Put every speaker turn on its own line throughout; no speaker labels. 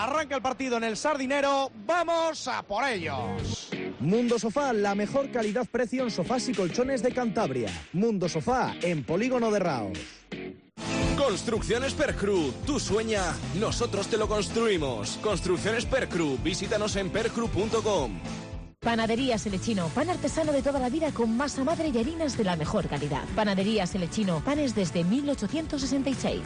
Arranca el partido en el Sardinero, ¡vamos a por ellos!
Mundo Sofá, la mejor calidad-precio en sofás y colchones de Cantabria. Mundo Sofá, en Polígono de Raos.
Construcciones Percru, tú sueña, nosotros te lo construimos. Construcciones Percru, visítanos en percru.com.
Panaderías Selechino, pan artesano de toda la vida con masa madre y harinas de la mejor calidad. Panaderías Selechino, panes desde 1866.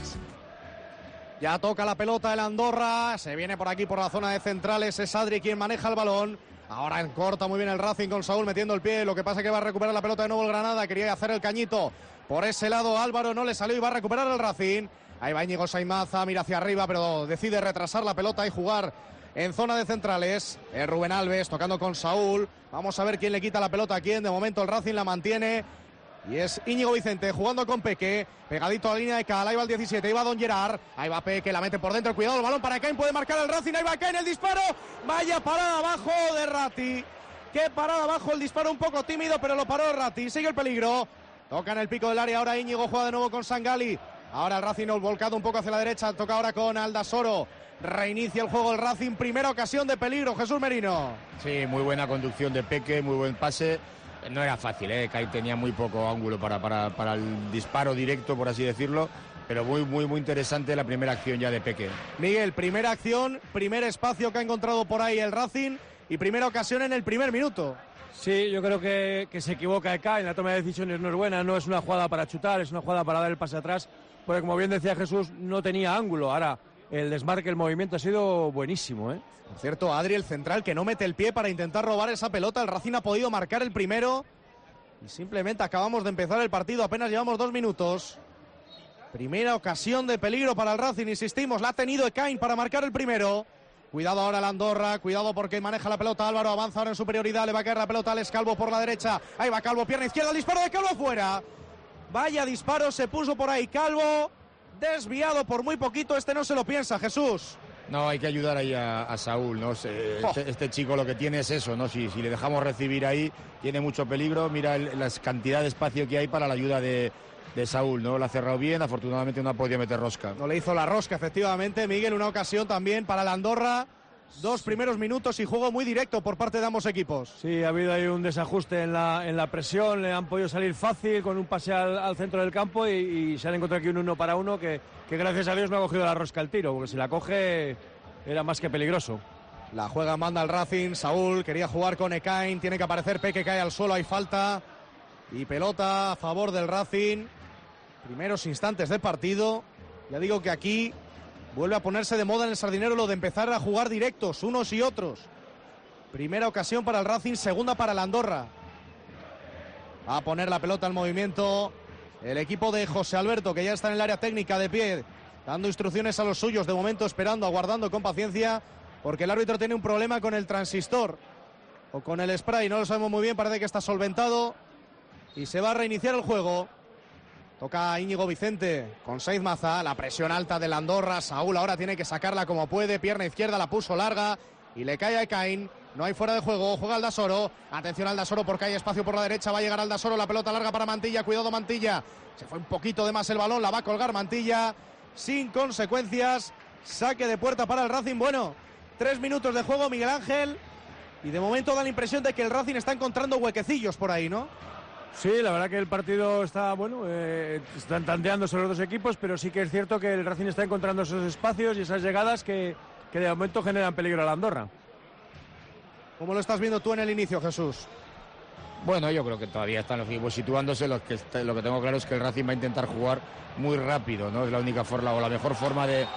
Ya toca la pelota el Andorra, se viene por aquí por la zona de centrales, es Adri quien maneja el balón. Ahora corta muy bien el Racing con Saúl metiendo el pie, lo que pasa es que va a recuperar la pelota de nuevo el Granada, quería hacer el cañito por ese lado, Álvaro no le salió y va a recuperar el Racing. Ahí va Íñigo Saimaza, mira hacia arriba, pero decide retrasar la pelota y jugar en zona de centrales. Es Rubén Alves tocando con Saúl, vamos a ver quién le quita la pelota a quién, de momento el Racing la mantiene. Y es Íñigo Vicente jugando con Peque, pegadito a la línea de Cal, ahí va el 17, ahí va Don Gerard, ahí va Peque, la mete por dentro, cuidado el balón para Cain, puede marcar el Racing, ahí va Cain, el disparo, vaya parada abajo de Ratti, qué parada abajo, el disparo un poco tímido, pero lo paró Ratti, sigue el peligro, toca en el pico del área, ahora Íñigo juega de nuevo con Sangali, ahora el Racing volcado un poco hacia la derecha, toca ahora con Aldasoro, reinicia el juego el Racing, primera ocasión de peligro, Jesús Merino.
Sí, muy buena conducción de Peque, muy buen pase. No era fácil, Cain tenía muy poco ángulo para el disparo directo, por así decirlo, pero muy interesante la primera acción ya de Peque.
Miguel, primera acción, primer espacio que ha encontrado por ahí el Racing y primera ocasión en el primer minuto.
Sí, yo creo que se equivoca Cain, la toma de decisiones no es buena, no es una jugada para chutar, es una jugada para dar el pase atrás, porque como bien decía Jesús, no tenía ángulo. Ahora el desmarque, el movimiento ha sido buenísimo,
Por cierto, Adri, el central, que no mete el pie para intentar robar esa pelota. El Racing ha podido marcar el primero. Y simplemente acabamos de empezar el partido. Apenas llevamos 2 minutos. Primera ocasión de peligro para el Racing, insistimos. La ha tenido Cain para marcar el primero. Cuidado ahora el Andorra. Cuidado porque maneja la pelota Álvaro. Avanza ahora en superioridad. Le va a caer la pelota a Alex Calvo por la derecha. Ahí va Calvo, pierna izquierda. El disparo de Calvo fuera. Vaya disparo, se puso por ahí Calvo. Desviado por muy poquito. Este no se lo piensa, Jesús.
No, hay que ayudar ahí a Saúl, ¿no? Este chico lo que tiene es eso, ¿no? Si le dejamos recibir ahí, tiene mucho peligro. Mira la cantidad de espacio que hay para la ayuda de Saúl, ¿no? Lo ha cerrado bien, afortunadamente no ha podido meter rosca.
No le hizo la rosca, efectivamente, Miguel, una ocasión también para la Andorra. 2 primeros minutos y juego muy directo por parte de ambos equipos.
Sí, ha habido ahí un desajuste en la presión, le han podido salir fácil con un pase al centro del campo y se han encontrado aquí un 1 para 1 que gracias a Dios no ha cogido la rosca el tiro, porque si la coge era más que peligroso.
La juega, manda el Racing, Saúl quería jugar con Ekain, tiene que aparecer Peque, cae al suelo, hay falta y pelota a favor del Racing. Primeros instantes de partido, ya digo que aquí vuelve a ponerse de moda en el Sardinero lo de empezar a jugar directos, unos y otros. Primera ocasión para el Racing, segunda para el Andorra. Va a poner la pelota en movimiento el equipo de José Alberto, que ya está en el área técnica de pie, dando instrucciones a los suyos, de momento esperando, aguardando con paciencia, porque el árbitro tiene un problema con el transistor o con el spray, no lo sabemos muy bien, parece que está solventado y se va a reiniciar el juego. Toca Íñigo Vicente con Saiz Maza, la presión alta del Andorra, Saúl ahora tiene que sacarla como puede, pierna izquierda la puso larga y le cae a Cain, no hay fuera de juego, juega Aldasoro, atención Aldasoro porque hay espacio por la derecha, va a llegar Aldasoro, la pelota larga para Mantilla, cuidado Mantilla, se fue un poquito de más el balón, la va a colgar Mantilla, sin consecuencias, saque de puerta para el Racing. Bueno, 3 minutos de juego, Miguel Ángel, y de momento da la impresión de que el Racing está encontrando huequecillos por ahí, ¿no?
Sí, la verdad que el partido está, bueno, están tanteándose los dos equipos, pero sí que es cierto que el Racing está encontrando esos espacios y esas llegadas que de momento generan peligro a la Andorra.
¿Cómo lo estás viendo tú en el inicio, Jesús?
Bueno, yo creo que todavía están los equipos situándose. Lo que tengo claro es que el Racing va a intentar jugar muy rápido, ¿no? Es la única forma o la mejor forma de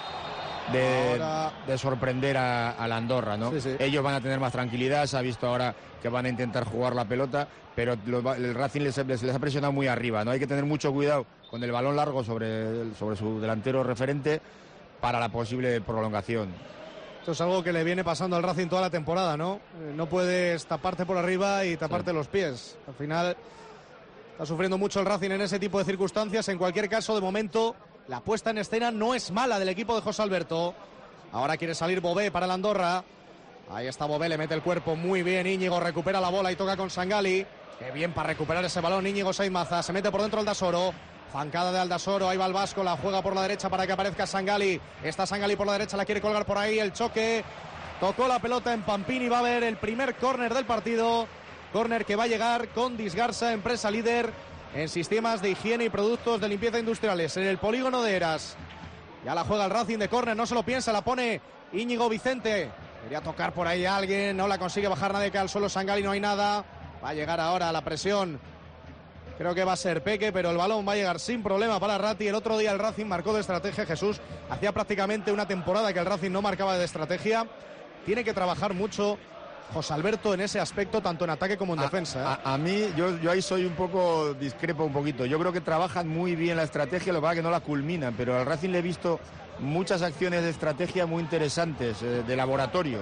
sorprender a la Andorra, ¿no?
Sí, sí.
Ellos van a tener más tranquilidad, se ha visto ahora que van a intentar jugar la pelota, pero el Racing les ha presionado muy arriba, ¿no? Hay que tener mucho cuidado con el balón largo sobre su delantero referente para la posible prolongación.
Esto es algo que le viene pasando al Racing toda la temporada, ¿no? No puedes taparte por arriba y taparte los pies. Al final está sufriendo mucho el Racing en ese tipo de circunstancias. En cualquier caso, de momento, la puesta en escena no es mala del equipo de José Alberto. Ahora quiere salir Bové para el Andorra. Ahí está Bové, le mete el cuerpo muy bien. Íñigo recupera la bola y toca con Sangali. Qué bien para recuperar ese balón Íñigo Saiz Maza. Se mete por dentro el Dasoro. Zancada de Aldasoro, ahí va el vasco, la juega por la derecha para que aparezca Sangali. Está Sangali por la derecha, la quiere colgar por ahí, el choque. Tocó la pelota en Pampini, va a haber el primer córner del partido. Córner que va a llegar con Disgarza, empresa líder en sistemas de higiene y productos de limpieza industriales en el polígono de Eras. Ya la juega el Racing de córner, no se lo piensa, la pone Íñigo Vicente. Quería tocar por ahí a alguien, no la consigue bajar nadie, que al suelo Sangali, no hay nada. Va a llegar ahora la presión. Creo que va a ser Peque, pero el balón va a llegar sin problema para Ratti. El otro día el Racing marcó de estrategia, Jesús. Hacía prácticamente una temporada que el Racing no marcaba de estrategia. Tiene que trabajar mucho José Alberto en ese aspecto, tanto en ataque como en defensa.
A mí, yo ahí soy un poco, discrepo un poquito. Yo creo que trabajan muy bien la estrategia, lo que pasa es que no la culminan, pero al Racing le he visto muchas acciones de estrategia muy interesantes, de laboratorio.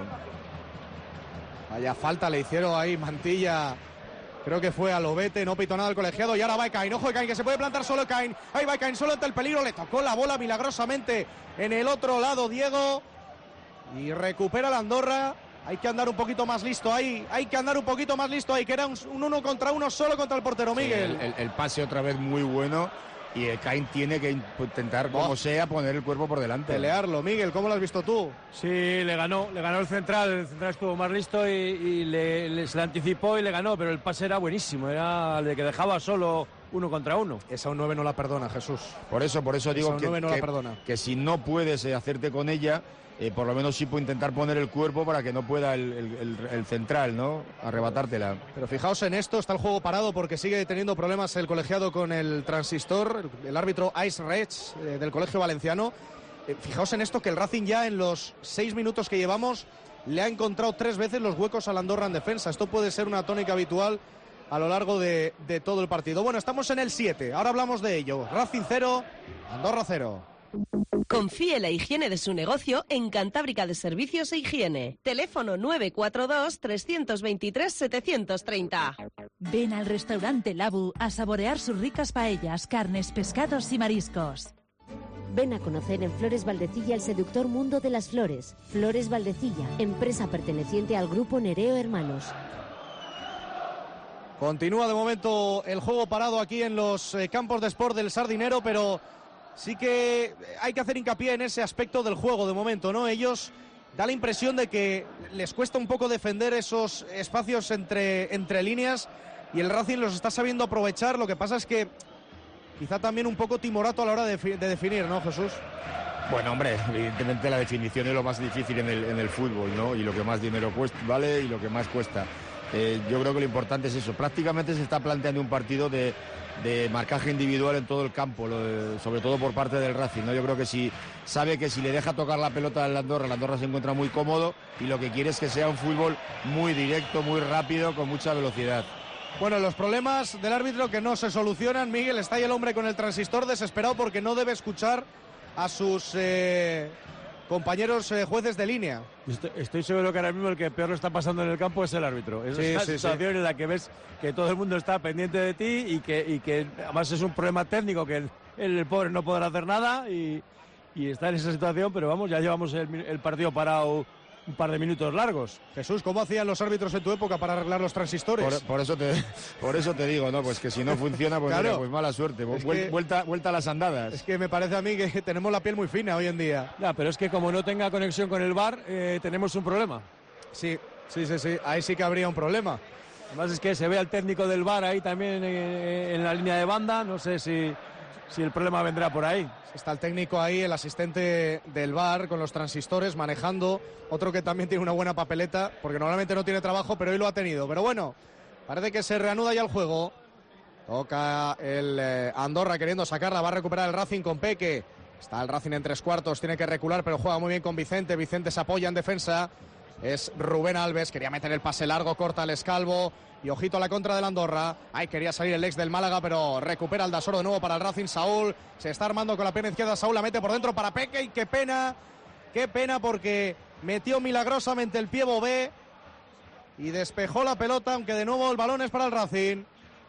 Vaya falta le hicieron ahí, Mantilla. Creo que fue a Lobete, no pitó nada el colegiado y ahora va Ekain. Ojo Ekain, que se puede plantar solo Ekain. Ahí va Ekain solo ante el peligro, le tocó la bola milagrosamente en el otro lado Diego. Y recupera la Andorra. Hay que andar un poquito más listo ahí. Que era un 1 contra 1 solo contra el portero Miguel.
Sí, el pase otra vez muy bueno. Y Ekain tiene que intentar, como sea, poner el cuerpo por delante.
Pelearlo, Miguel, ¿cómo lo has visto tú?
Sí, le ganó el central estuvo más listo y se le anticipó y le ganó, pero el pase era buenísimo, era el de que dejaba solo 1 contra 1.
Esa un 9 no la perdona, Jesús.
Por eso digo que si no puedes hacerte con ella, por lo menos sí puede intentar poner el cuerpo para que no pueda el central, ¿no?, arrebatártela.
Pero fijaos en esto, está el juego parado porque sigue teniendo problemas el colegiado con el transistor, el árbitro Ice Rech del Colegio Valenciano. Fijaos en esto, que el Racing ya en los 6 minutos que llevamos le ha encontrado 3 veces los huecos al Andorra en defensa. Esto puede ser una tónica habitual a lo largo de todo el partido. Bueno, estamos en el 7, ahora hablamos de ello. Racing 0, Andorra 0.
Confíe la higiene de su negocio en Cantábrica de Servicios e Higiene. Teléfono 942-323-730.
Ven al restaurante Labu a saborear sus ricas paellas, carnes, pescados y mariscos.
Ven a conocer en Flores Valdecilla el seductor mundo de las flores. Flores Valdecilla, empresa perteneciente al grupo Nereo Hermanos.
Continúa de momento el juego parado aquí en los campos de Sport del Sardinero, pero sí que hay que hacer hincapié en ese aspecto del juego de momento, ¿no? Ellos da la impresión de que les cuesta un poco defender esos espacios entre líneas y el Racing los está sabiendo aprovechar. Lo que pasa es que quizá también un poco timorato a la hora de definir, ¿no, Jesús?
Bueno, hombre, evidentemente la definición es lo más difícil en el fútbol, ¿no? Y lo que más dinero cuesta, vale, y lo que más cuesta. Yo creo que lo importante es eso. Prácticamente se está planteando un partido de marcaje individual en todo el campo, sobre todo por parte del Racing, ¿no? Yo creo que si sabe que si le deja tocar la pelota al Andorra se encuentra muy cómodo y lo que quiere es que sea un fútbol muy directo, muy rápido, con mucha velocidad.
Bueno, los problemas del árbitro que no se solucionan, Miguel. Está ahí el hombre con el transistor desesperado porque no debe escuchar a sus compañeros jueces de línea.
Estoy seguro que ahora mismo el que peor lo está pasando en el campo es el árbitro. Es una situación en la que ves que todo el mundo está pendiente de ti y que además es un problema técnico que el pobre no podrá hacer nada y está en esa situación, pero vamos, ya llevamos el partido parado un par de minutos largos.
Jesús, ¿cómo hacían los árbitros en tu época para arreglar los transistores?
Por eso te digo, ¿no? Pues que si no funciona, pues, claro, pues mala suerte. Vuelta a las andadas.
Es que me parece a mí que tenemos la piel muy fina hoy en día.
Ya, pero es que como no tenga conexión con el VAR, tenemos un problema.
Sí. Ahí sí que habría un problema.
Además es que se ve al técnico del VAR ahí también en la línea de banda. No sé si el problema vendrá por ahí.
Está el técnico ahí, el asistente del VAR con los transistores manejando. Otro que también tiene una buena papeleta, porque normalmente no tiene trabajo, pero hoy lo ha tenido. Pero bueno, parece que se reanuda ya el juego. Toca el Andorra queriendo sacarla, va a recuperar el Racing con Peque. Está el Racing en 3/4, tiene que recular, pero juega muy bien con Vicente. Vicente se apoya en defensa. Es Rubén Alves, quería meter el pase largo, corta el Escalvo. Y ojito a la contra del Andorra. Ahí quería salir el ex del Málaga, pero recupera el Dasoro de nuevo para el Racing. Saúl se está armando con la pierna izquierda. Saúl la mete por dentro para Peque y qué pena porque metió milagrosamente el pie Bové y despejó la pelota, aunque de nuevo el balón es para el Racing.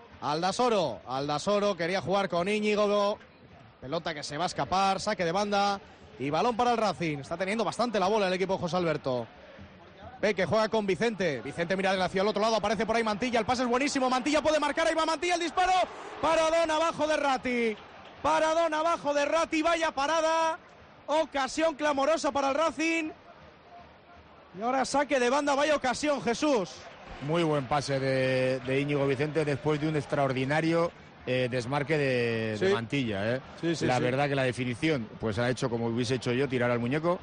Aldasoro quería jugar con Íñigo. Pelota que se va a escapar, saque de banda y balón para el Racing. Está teniendo bastante la bola el equipo de José Alberto. Peque juega con Vicente. Vicente mira hacia el otro lado, aparece por ahí Mantilla. El pase es buenísimo. Mantilla puede marcar. Ahí va Mantilla, el disparo. Paradón abajo de Ratti. Paradón abajo de Ratti, vaya parada. Ocasión clamorosa para el Racing. Y ahora saque de banda, vaya ocasión, Jesús.
Muy buen pase de Íñigo Vicente después de un extraordinario desmarque de Mantilla. La verdad que la definición pues ha hecho como hubiese hecho yo, tirar al muñeco,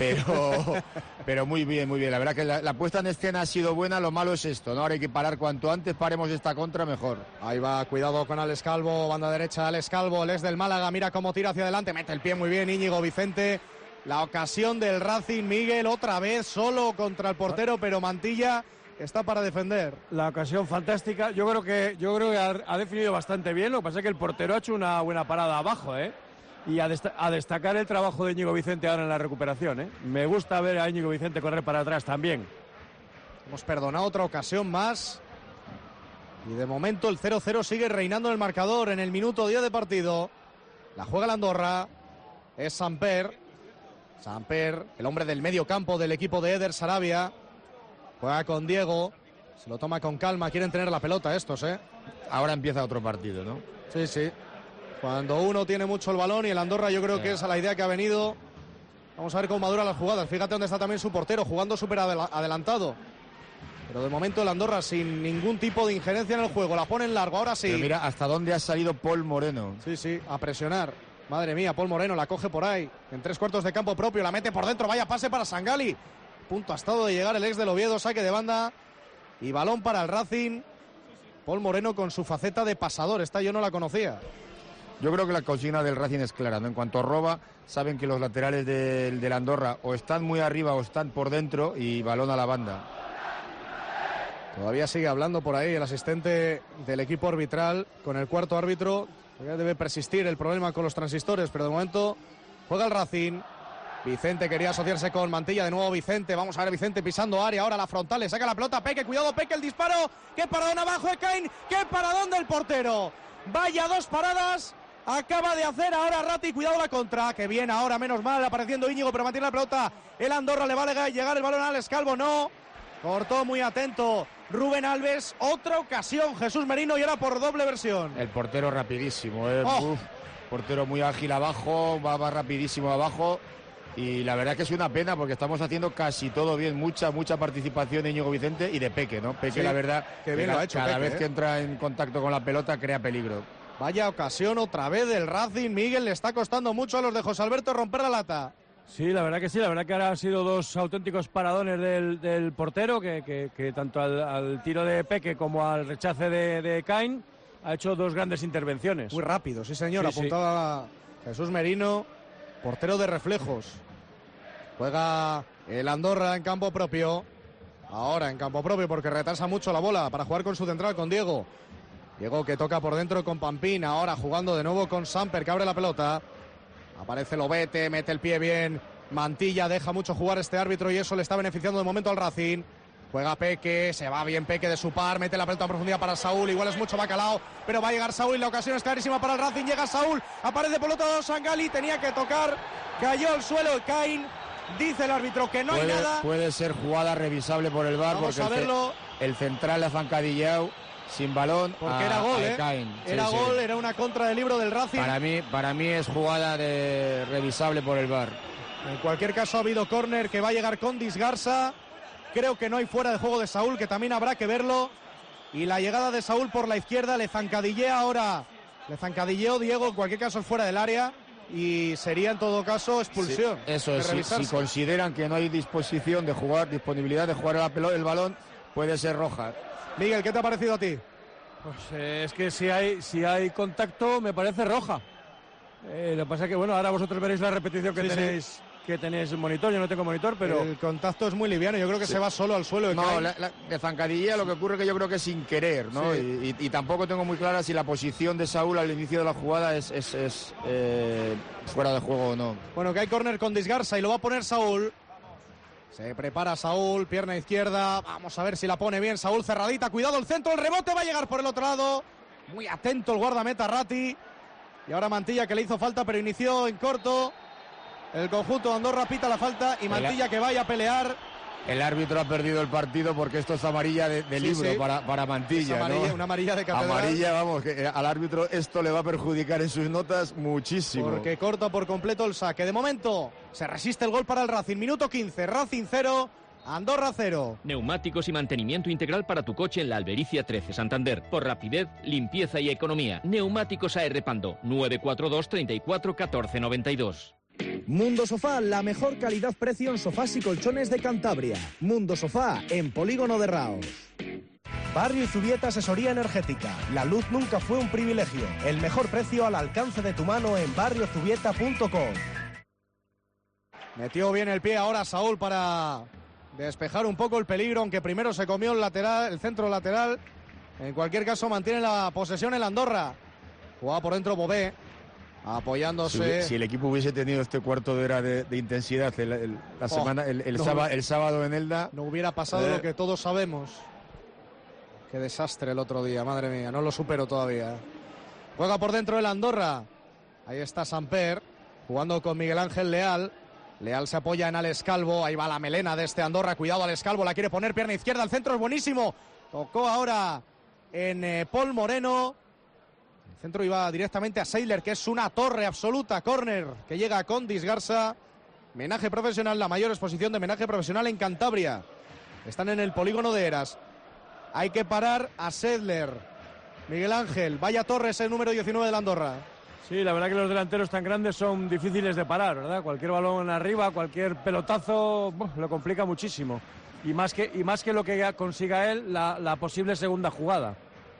pero muy bien, muy bien. La verdad que la puesta en escena ha sido buena, lo malo es esto, ¿no? Ahora hay que parar cuanto antes, paremos esta contra mejor.
Ahí va, cuidado con Alex Calvo, banda derecha Alex Calvo, el ex del Málaga, mira cómo tira hacia adelante, mete el pie muy bien Íñigo Vicente. La ocasión del Racing, Miguel, otra vez solo contra el portero, pero Mantilla está para defender.
La ocasión fantástica. Yo creo que ha definido bastante bien. Lo que pasa es que el portero ha hecho una buena parada abajo, y a destacar el trabajo de Íñigo Vicente ahora en la recuperación. Me gusta ver a Íñigo Vicente correr para atrás también.
Hemos perdonado otra ocasión más. Y de momento el 0-0 sigue reinando en el marcador en el minuto 10 de partido. La juega la Andorra. Es Samper, el hombre del medio campo del equipo de Eder Sarabia. Juega con Diego. Se lo toma con calma. Quieren tener la pelota estos,
Ahora empieza otro partido, ¿no?
Sí, sí. Cuando uno tiene mucho el balón, y el Andorra yo creo que es a la idea que ha venido. Vamos a ver cómo maduran las jugadas. Fíjate dónde está también su portero, jugando súper adelantado. Pero de momento el Andorra sin ningún tipo de injerencia en el juego. La pone en largo, ahora sí.
Pero mira hasta dónde ha salido Paul Moreno.
Sí, sí, a presionar. Madre mía, Paul Moreno la coge por ahí. En 3/4 de campo propio, la mete por dentro. Vaya pase para Sangali. Punto ha estado de llegar el ex del Oviedo, saque de banda. Y balón para el Racing. Paul Moreno con su faceta de pasador. Esta yo no la conocía.
Yo creo que la consigna del Racing es clara, ¿no? En cuanto roba, saben que los laterales del Andorra o están muy arriba o están por dentro, y balón a la banda.
Todavía sigue hablando por ahí el asistente del equipo arbitral con el cuarto árbitro. Debe persistir el problema con los transistores, pero de momento juega el Racing. Vicente quería asociarse con Mantilla, de nuevo Vicente. Vamos a ver Vicente pisando área, ahora la frontal, le saca la pelota Peque, cuidado Peque, el disparo. ¡Qué paradón abajo de Cain! ¡Qué paradón del portero! Vaya dos paradas acaba de hacer ahora Ratti, cuidado la contra, que bien ahora, menos mal, apareciendo Íñigo, pero mantiene la pelota. El Andorra, le va a llegar el balón a Alex Calvo, no. Cortó muy atento Rubén Alves. Otra ocasión, Jesús Merino, y ahora por doble versión.
El portero rapidísimo, portero muy ágil abajo, va rapidísimo abajo. Y la verdad que es una pena porque estamos haciendo casi todo bien, mucha participación de Íñigo Vicente y de Peque, ¿no? Peque, sí, la verdad,
que bien lo ha hecho
cada
Peque,
vez que entra en contacto con la pelota crea peligro.
Vaya ocasión otra vez del Racing, Miguel, le está costando mucho a los de José Alberto romper la lata.
Sí, la verdad que ahora han sido dos auténticos paradones del portero, que tanto al tiro de Peque como al rechace de Cain ha hecho dos grandes intervenciones.
Muy rápido, sí señor, sí, apuntaba sí. Jesús Merino, portero de reflejos. Juega el Andorra en campo propio. Ahora en campo propio porque retrasa mucho la bola para jugar con su central, con Diego. Diego que toca por dentro con Pampín. Ahora jugando de nuevo con Samper, que abre la pelota. Aparece Lobete, mete el pie bien. Mantilla, deja mucho jugar este árbitro y eso le está beneficiando de momento al Racing. Juega Peque, se va bien Peque de su par, mete la pelota en profundidad para Saúl, igual es mucho bacalao, pero va a llegar Saúl y la ocasión es clarísima para el Racing. Llega Saúl, aparece por el otro lado Sangali, tenía que tocar, cayó al suelo el Cain. Dice el árbitro que no hay nada.
Puede ser jugada revisable por el VAR.
Vamos
porque
a verlo.
El central le ha zancadillado sin balón.
Porque era gol,
Cain.
Era
sí,
gol,
sí.
Era una contra del libro del Racing.
Para mí es jugada revisable por el VAR.
En cualquier caso ha habido córner que va a llegar con Disgarza. Creo que no hay fuera de juego de Saúl, que también habrá que verlo. Y la llegada de Saúl por la izquierda, le zancadillea ahora. Le zancadilleó Diego, en cualquier caso es fuera del área. Y sería en todo caso expulsión.
Sí, eso es, si consideran que no hay disponibilidad de jugar el balón, puede ser roja.
Miguel, ¿qué te ha parecido a ti?
Pues es que si hay contacto me parece roja. Lo que pasa es que bueno, ahora vosotros veréis la repetición que tenéis en monitor. Yo no tengo monitor, pero
el contacto es muy liviano. Yo creo que se va solo al suelo.
De zancadilla lo que ocurre que yo creo que es sin querer, ¿no? Sí. Y tampoco tengo muy clara si la posición de Saúl al inicio de la jugada es fuera de juego o no.
Bueno, que hay córner con Disgarza y lo va a poner Saúl. Se prepara Saúl, pierna izquierda. Vamos a ver si la pone bien Saúl, cerradita. Cuidado el centro, el rebote va a llegar por el otro lado. Muy atento el guardameta Ratti. Y ahora Mantilla, que le hizo falta pero inició en corto. El conjunto de Andorra pita la falta y Mantilla que vaya a pelear
el árbitro ha perdido el partido porque esto es amarilla de libro. Para Mantilla,
es amarilla,
¿no?
Una amarilla de catedral.
Amarilla, vamos, que al árbitro esto le va a perjudicar en sus notas muchísimo.
Porque corta por completo el saque. De momento se resiste el gol para el Racing. Minuto 15, Racing 0, Andorra 0.
Neumáticos y mantenimiento integral para tu coche en la Albericia 13, Santander. Por rapidez, limpieza y economía. Neumáticos AR Pando, 942 34 14 92.
Mundo Sofá, la mejor calidad-precio en sofás y colchones de Cantabria. Mundo Sofá, en Polígono de Raos. Barrio Zubieta Asesoría Energética. La luz nunca fue un privilegio. El mejor precio al alcance de tu mano en barriozubieta.com.
Metió bien el pie ahora Saúl para despejar un poco el peligro, aunque primero se comió el centro lateral. En cualquier caso mantiene la posesión el Andorra. Jugaba por dentro Bové, apoyándose.
Si el equipo hubiese tenido este cuarto de hora de intensidad el sábado en Elda,
no hubiera pasado lo que todos sabemos. Qué desastre el otro día, madre mía, no lo supero todavía. Juega por dentro el Andorra. Ahí está Samper, jugando con Miguel Ángel Leal. Leal se apoya en Alex Calvo, ahí va la melena de este Andorra, cuidado Alex Calvo, la quiere poner, pierna izquierda, al centro es buenísimo. Tocó ahora en Paul Moreno. El centro iba directamente a Seidler, que es una torre absoluta. Córner que llega con Disgarza. Menaje profesional, la mayor exposición de menaje profesional en Cantabria. Están en el polígono de Eras. Hay que parar a Seidler. Miguel Ángel, vaya Torres, el número 19 de la Andorra.
Sí, la verdad que los delanteros tan grandes son difíciles de parar, ¿verdad? Cualquier balón arriba, cualquier pelotazo, lo complica muchísimo. Y más que lo que consiga él, la posible segunda jugada.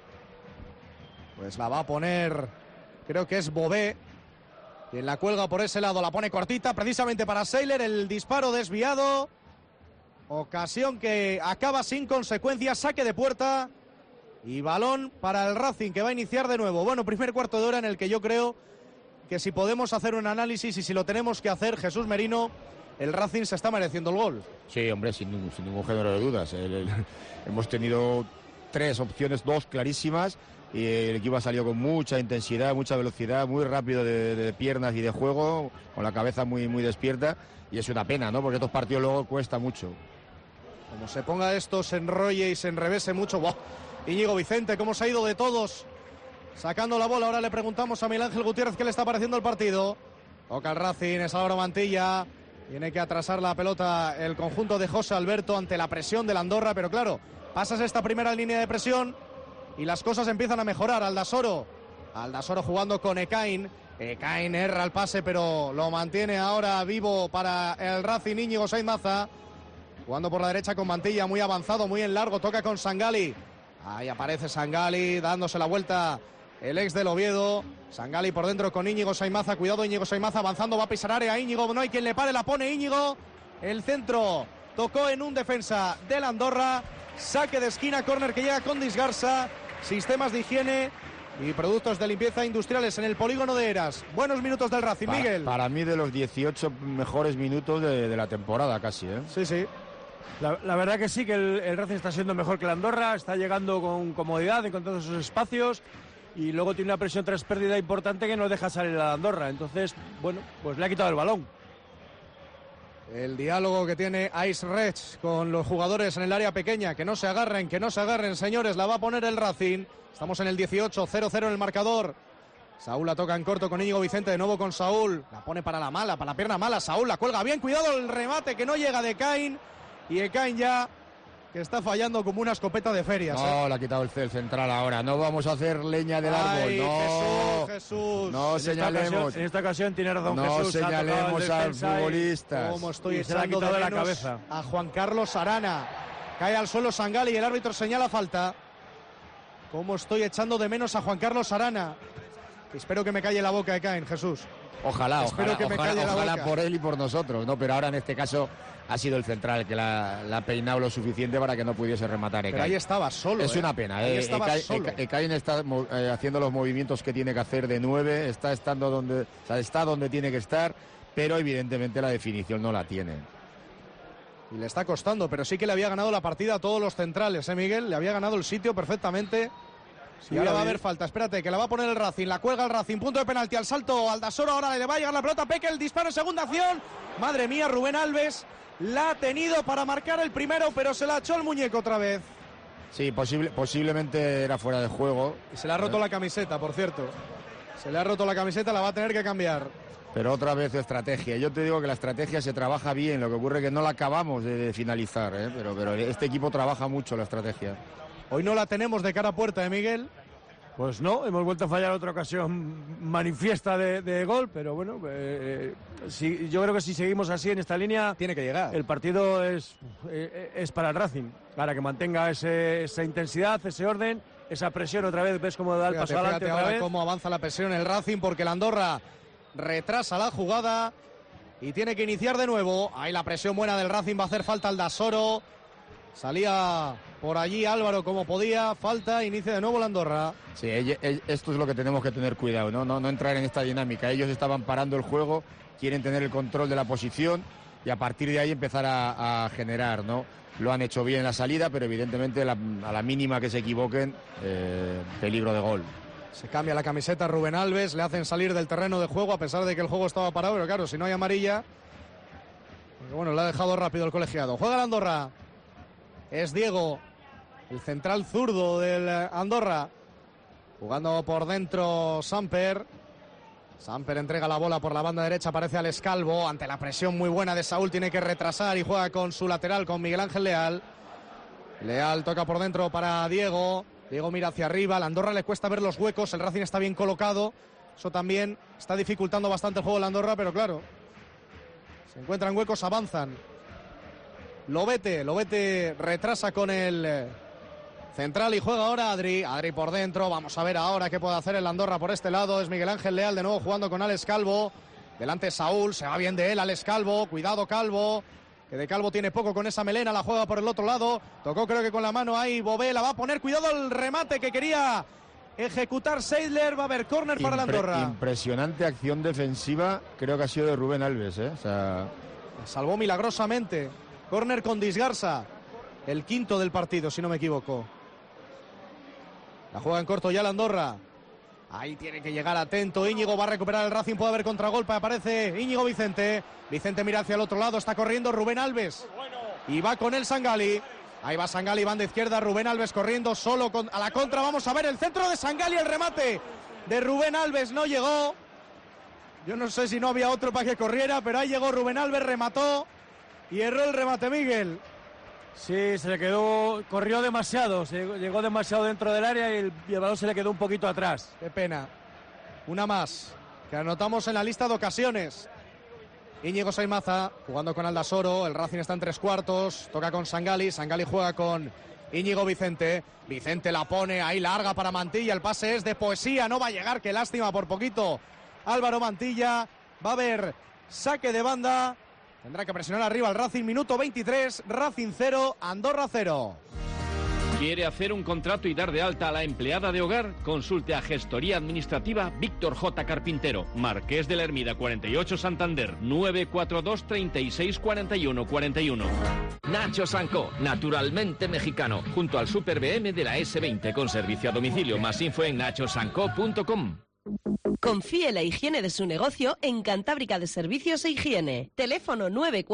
Pues la va a poner, creo que es Bové, quien la cuelga por ese lado, la pone cortita precisamente para Seidler, el disparo desviado, ocasión que acaba sin consecuencias, saque de puerta y balón para el Racing, que va a iniciar de nuevo. Bueno, primer cuarto de hora en el que yo creo que si podemos hacer un análisis y si lo tenemos que hacer, Jesús Merino, el Racing se está mereciendo el gol.
Sí, hombre, sin ningún género de dudas. Hemos tenido 3 opciones, 2 clarísimas. Y el equipo ha salido con mucha intensidad, mucha velocidad, muy rápido de piernas y de juego, con la cabeza muy despierta, y es una pena, ¿no? Porque estos partidos luego cuesta mucho.
Como se ponga esto, se enrolle y se enrevese mucho. ¡Buah! Íñigo Vicente, cómo se ha ido de todos, sacando la bola. Ahora le preguntamos a Miguel Ángel Gutiérrez qué le está pareciendo el partido. Toca el Racing, es Álvaro Mantilla, tiene que atrasar la pelota el conjunto de José Alberto ante la presión del Andorra, pero claro, pasas esta primera línea de presión y las cosas empiezan a mejorar. Aldasoro jugando con Ekain. Ekain erra el pase, pero lo mantiene ahora vivo para el Racing. Íñigo Sainz Maza, jugando por la derecha con Mantilla, muy avanzado, muy en largo, toca con Sangali. Ahí aparece Sangali, dándose la vuelta el ex del Oviedo. Sangali por dentro con Íñigo Sainz Maza, cuidado Íñigo Sainz Maza, avanzando, va a pisar área Íñigo, no hay quien le pare, la pone Íñigo. El centro tocó en un defensa del Andorra. Saque de esquina, córner que llega con Disgarza. Sistemas de higiene y productos de limpieza industriales en el polígono de Eras. Buenos minutos del Racing, Miguel.
Para mí de los 18 mejores minutos de la temporada casi, ¿eh?
Sí, sí.
La verdad que sí, que el Racing está siendo mejor que el Andorra, está llegando con comodidad, encontrando esos espacios y luego tiene una presión tras pérdida importante que no deja salir a la Andorra. Entonces, bueno, pues le ha quitado el balón.
El diálogo que tiene Ice Rech con los jugadores en el área pequeña. Que no se agarren, señores. La va a poner el Racing. Estamos en el 18, 0-0 en el marcador. Saúl la toca en corto con Íñigo Vicente. De nuevo con Saúl. La pone para la mala, para la pierna mala. Saúl la cuelga bien. Cuidado el remate que no llega de Ekain. Y Ekain ya que está fallando como una escopeta de ferias.
No, le ha quitado el central ahora. No vamos a hacer leña del árbol. No,
Jesús.
No señalemos.
En esta ocasión tiene razón
no
Jesús.
No señalemos a futbolistas.
Como estoy
echando de la cabeza
a Juan Carlos Arana. Cae al suelo Sangali y el árbitro señala falta. Como estoy echando de menos a Juan Carlos Arana. Espero que me calle la boca de Caen, Jesús.
Ojalá
boca.
Por él y por nosotros, ¿no? Pero ahora en este caso ha sido el central que la ha peinado lo suficiente para que no pudiese rematar Ekain.
Pero ahí estaba solo.
Es una pena. Ekain está haciendo los movimientos que tiene que hacer de 9, está donde tiene que estar, pero evidentemente la definición no la tiene.
Y le está costando, pero sí que le había ganado la partida a todos los centrales, Miguel? Le había ganado el sitio perfectamente. Sí, y ahora va a haber falta, espérate, que la va a poner el Racing, la cuelga el Racing, punto de penalti, al salto Aldasoro, ahora le va a llegar la pelota, Peque, el disparo en segunda acción, madre mía, Rubén Alves, La ha tenido para marcar el primero, pero se la echó el muñeco otra vez.
Sí, posiblemente era fuera de juego.
Y se le ha roto la camiseta, por cierto. Se le ha roto la camiseta, la va a tener que cambiar.
Pero otra vez estrategia. Yo te digo que la estrategia se trabaja bien, lo que ocurre es que no la acabamos de finalizar, ¿eh? Pero este equipo trabaja mucho la estrategia.
Hoy no la tenemos de cara a puerta, Miguel.
Pues no, hemos vuelto a fallar otra ocasión manifiesta de gol, pero bueno, yo creo que si seguimos así en esta línea,
tiene que llegar.
El partido es para el Racing, para que mantenga esa intensidad, ese orden, esa presión otra vez. Ves cómo da el paso adelante otra vez.
Cómo avanza la presión el Racing, porque el Andorra retrasa la jugada y tiene que iniciar de nuevo. Ahí la presión buena del Racing, va a hacer falta Aldasoro. Salía por allí Álvaro como podía, falta, inicia de nuevo la Andorra.
Sí, esto es lo que tenemos que tener cuidado, no entrar en esta dinámica. Ellos estaban parando el juego, quieren tener el control de la posición y a partir de ahí empezar a generar, ¿no? Lo han hecho bien en la salida, pero evidentemente a la mínima que se equivoquen, peligro de gol.
Se cambia la camiseta Rubén Alves, le hacen salir del terreno de juego a pesar de que el juego estaba parado, pero claro, si no hay amarilla, pues bueno, le ha dejado rápido el colegiado. Juega la Andorra. Es Diego, el central zurdo del Andorra. Jugando por dentro Samper. Samper entrega la bola por la banda derecha, aparece Alex Calvo. Ante la presión muy buena de Saúl, tiene que retrasar y juega con su lateral, con Miguel Ángel Leal. Leal toca por dentro para Diego. Diego mira hacia arriba. Al Andorra le cuesta ver los huecos. El Racing está bien colocado. Eso también está dificultando bastante el juego de la Andorra, pero claro, se encuentran huecos, avanzan. Lobete retrasa con el central y juega ahora Adri por dentro. Vamos a ver ahora qué puede hacer el Andorra por este lado. Es Miguel Ángel Leal de nuevo jugando con Alex Calvo. Delante Saúl, se va bien de él Alex Calvo. Cuidado Calvo, que de Calvo tiene poco con esa melena. La juega por el otro lado. Tocó creo que con la mano ahí Bové, la va a poner. Cuidado el remate que quería ejecutar Seidler. Va a haber córner para el Andorra.
Impresionante acción defensiva, creo que ha sido de Rubén Alves, ¿eh? O sea,
salvó milagrosamente. Córner con Disgarza, el quinto del partido, si no me equivoco. La juega en corto ya la Andorra. Ahí tiene que llegar atento. Íñigo va a recuperar el Racing, puede haber contragolpe. Aparece Íñigo Vicente. Vicente mira hacia el otro lado, está corriendo Rubén Alves. Y va con él Sangali. Ahí va Sangali, banda izquierda. Rubén Alves corriendo solo a la contra. Vamos a ver el centro de Sangali, el remate de Rubén Alves no llegó. Yo no sé si no había otro para que corriera, pero ahí llegó Rubén Alves, remató. Y erró el remate, Miguel.
Sí, se le quedó, corrió demasiado, llegó demasiado dentro del área y el balón se le quedó un poquito atrás.
Qué pena. Una más, que anotamos en la lista de ocasiones. Íñigo Saimaza, jugando con Aldasoro, el Racing está en 3/4, toca con Sangali, Sangali juega con Íñigo Vicente. Vicente la pone ahí larga para Mantilla, el pase es de poesía, no va a llegar, qué lástima por poquito. Álvaro Mantilla, va a haber saque de banda. Tendrá que presionar arriba el Racing, minuto 23, Racing 0, Andorra 0.
¿Quiere hacer un contrato y dar de alta a la empleada de hogar? Consulte a Gestoría Administrativa Víctor J. Carpintero, Marqués de la Hermida 48 Santander, 942 36 41 41. Nacho Sanco, naturalmente mexicano, junto al Super BM de la S20 con servicio a domicilio. Más info en nachosanco.com.
Confíe la higiene de su negocio en Cantábrica de Servicios e Higiene. Teléfono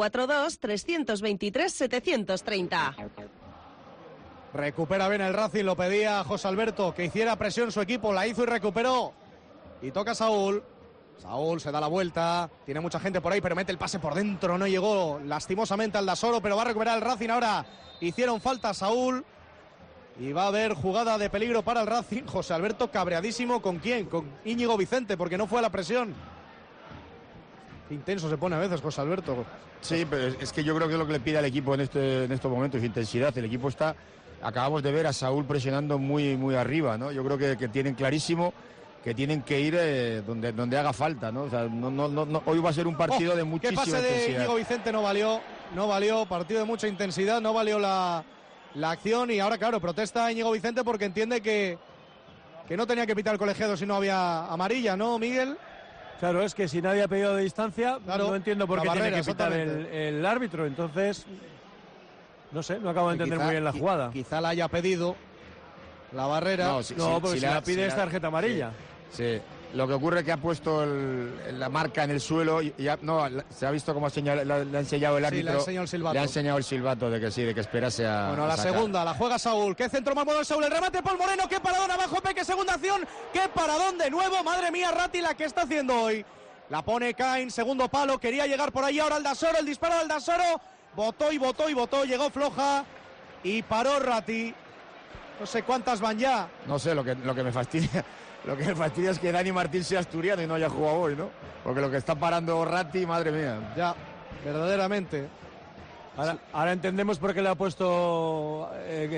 942-323-730.
Recupera bien el Racing, lo pedía José Alberto, que hiciera presión su equipo, la hizo y recuperó. Y toca Saúl. Saúl se da la vuelta, tiene mucha gente por ahí, pero mete el pase por dentro, no llegó lastimosamente Aldasoro, pero va a recuperar el Racing ahora. Hicieron falta Saúl. Y va a haber jugada de peligro para el Racing. José Alberto cabreadísimo. ¿Con quién? Con Íñigo Vicente, porque no fue a la presión. Qué intenso se pone a veces José Alberto.
Sí, pero es que yo creo que es lo que le pide al equipo en estos momentos, intensidad. El equipo está, acabamos de ver a Saúl presionando muy, muy arriba, ¿no? Yo creo que tienen clarísimo que tienen que ir donde haga falta, ¿no? O sea, no, hoy va a ser un partido de muchísima intensidad.
¿Qué pase de Íñigo Vicente? No valió, partido de mucha intensidad, no valió la acción y ahora, claro, protesta Íñigo Vicente porque entiende que no tenía que pitar el colegiado si no había amarilla, ¿no, Miguel?
Claro, es que si nadie ha pedido de distancia,
claro,
no entiendo por qué tiene que pitar el árbitro, entonces, no sé, no acabo de entender muy bien la jugada.
Quizá la haya pedido la barrera.
Porque si la pide es tarjeta amarilla.
Sí. Lo que ocurre es que ha puesto la marca en el suelo y ya, se ha visto cómo le ha enseñado el árbitro.
Sí, le ha enseñado el silbato.
Le ha enseñado el silbato de que sí, de que esperase a.
Bueno, la
sacar.
segunda, la juega Saúl. ¿Qué centro más bueno de Saúl? El remate Paul Moreno. ¿Qué paradón abajo? Peque, segunda acción. ¿Qué paradón de nuevo? Madre mía, Ratti, la que está haciendo hoy. La pone Cain, segundo palo. Quería llegar por ahí ahora Aldasoro. El disparo de Aldasoro. Botó y botó y botó. Llegó floja y paró Ratti. No sé cuántas van ya.
No sé, lo que me fastidia. Lo que me fastidia es que Dani Martín sea asturiano y no haya jugado hoy, ¿no? Porque lo que está parando Ratti, madre mía.
Ya, verdaderamente.
Ahora entendemos por qué le ha puesto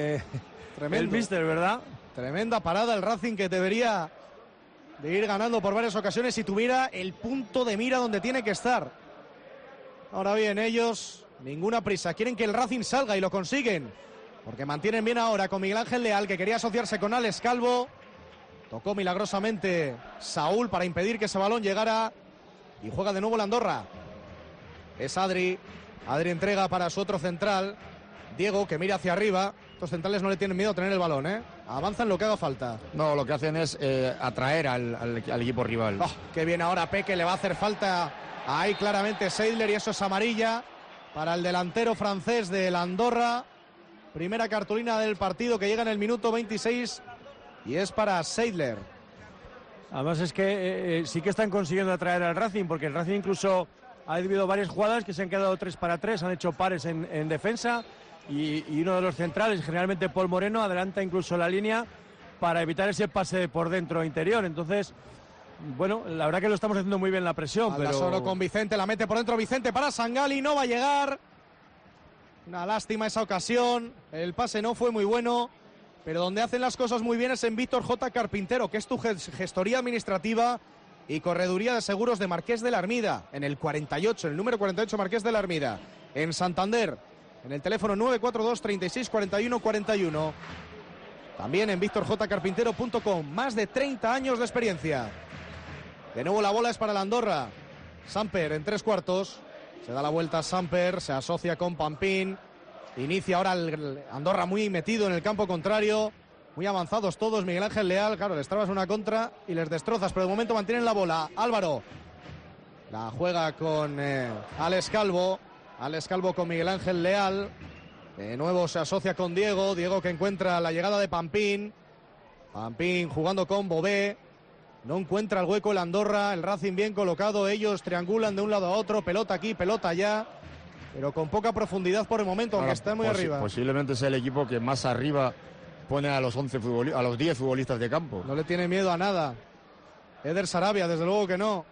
el míster, ¿verdad?
Tremenda parada el Racing, que debería de ir ganando por varias ocasiones si tuviera el punto de mira donde tiene que estar. Ahora bien, ellos, ninguna prisa. Quieren que el Racing salga y lo consiguen. Porque mantienen bien ahora con Miguel Ángel Leal, que quería asociarse con Alex Calvo. Tocó milagrosamente Saúl para impedir que ese balón llegara. Y juega de nuevo la Andorra. Es Adri. Adri entrega para su otro central. Diego, que mira hacia arriba. Estos centrales no le tienen miedo a tener el balón, ¿eh? Avanzan lo que haga falta.
No, lo que hacen es atraer al equipo rival.
Oh, qué bien ahora Peque, le va a hacer falta ahí claramente Seidler, y eso es amarilla para el delantero francés de la Andorra. Primera cartulina del partido que llega en el minuto 26 y es para Seidler.
Además es que sí que están consiguiendo atraer al Racing, porque el Racing incluso ha habido varias jugadas que se han quedado 3-3, han hecho pares en defensa y uno de los centrales, generalmente Paul Moreno, adelanta incluso la línea para evitar ese pase por dentro interior. Entonces, bueno, la verdad que lo estamos haciendo muy bien la presión.
Aldasoro
pero
con Vicente, la mete por dentro Vicente para Sangali, no va a llegar. Una lástima esa ocasión, el pase no fue muy bueno, pero donde hacen las cosas muy bien es en Víctor J. Carpintero, que es tu gestoría administrativa y correduría de seguros de Marqués de la Ermida, en el 48, el número 48 Marqués de la Ermida, en Santander, en el teléfono 942 36 41 41. También en victorjcarpintero.com, más de 30 años de experiencia. De nuevo la bola es para la Andorra. Samper en 3/4. Se da la vuelta a Samper, se asocia con Pampín. Inicia ahora el Andorra muy metido en el campo contrario. Muy avanzados todos. Miguel Ángel Leal, claro, les trabas una contra y les destrozas, pero de momento mantienen la bola. Álvaro la juega con Alex Calvo. Alex Calvo con Miguel Ángel Leal. De nuevo se asocia con Diego. Diego que encuentra la llegada de Pampín. Pampín jugando con Bové. No encuentra el hueco el Andorra. El Racing bien colocado. Ellos triangulan de un lado a otro. Pelota aquí, pelota allá. Pero con poca profundidad por el momento, aunque está muy arriba.
Posiblemente sea el equipo que más arriba pone a los 10 futbolistas de campo.
No le tiene miedo a nada. Eder Sarabia, desde luego que no.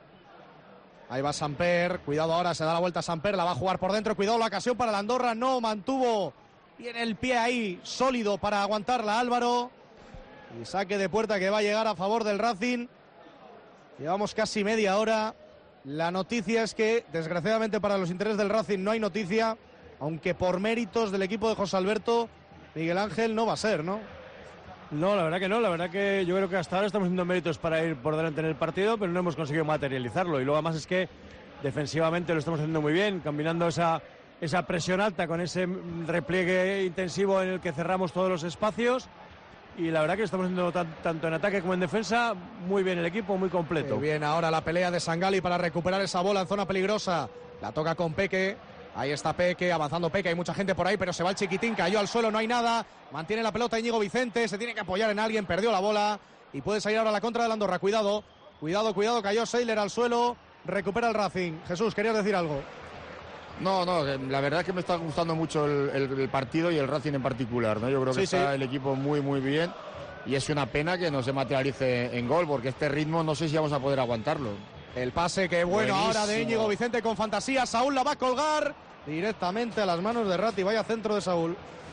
Ahí va Samper. Cuidado ahora, se da la vuelta a Samper. La va a jugar por dentro. Cuidado la ocasión para la Andorra. No mantuvo bien el pie ahí sólido para aguantarla Álvaro. Y saque de puerta que va a llegar a favor del Racing. Llevamos casi media hora. La noticia es que, desgraciadamente para los intereses del Racing, no hay noticia. Aunque por méritos del equipo de José Alberto, Miguel Ángel no va a ser, ¿no?
No, la verdad que no. La verdad que yo creo que hasta ahora estamos haciendo méritos para ir por delante en el partido, pero no hemos conseguido materializarlo. Y luego además es que defensivamente lo estamos haciendo muy bien, combinando esa presión alta con ese repliegue intensivo en el que cerramos todos los espacios. Y la verdad que estamos haciendo tanto en ataque como en defensa muy bien el equipo, muy completo.
Muy bien, ahora la pelea de Sangali para recuperar esa bola en zona peligrosa. La toca con Peque. Ahí está Peque, avanzando Peque, hay mucha gente por ahí, pero se va el chiquitín, cayó al suelo, no hay nada. Mantiene la pelota Íñigo Vicente, se tiene que apoyar en alguien, perdió la bola. Y puede salir ahora la contra de la Andorra, cuidado, cayó Seidler al suelo, recupera el Racing. Jesús, ¿querías decir algo?
No, la verdad es que me está gustando mucho el partido y el Racing en particular, ¿no? Yo creo que está el equipo muy, muy bien y es una pena que no se materialice en gol, porque este ritmo no sé si vamos a poder aguantarlo.
El pase que bueno ahora de Íñigo Vicente con fantasía, Saúl la va a colgar directamente a las manos de Ratti, vaya centro de Saúl.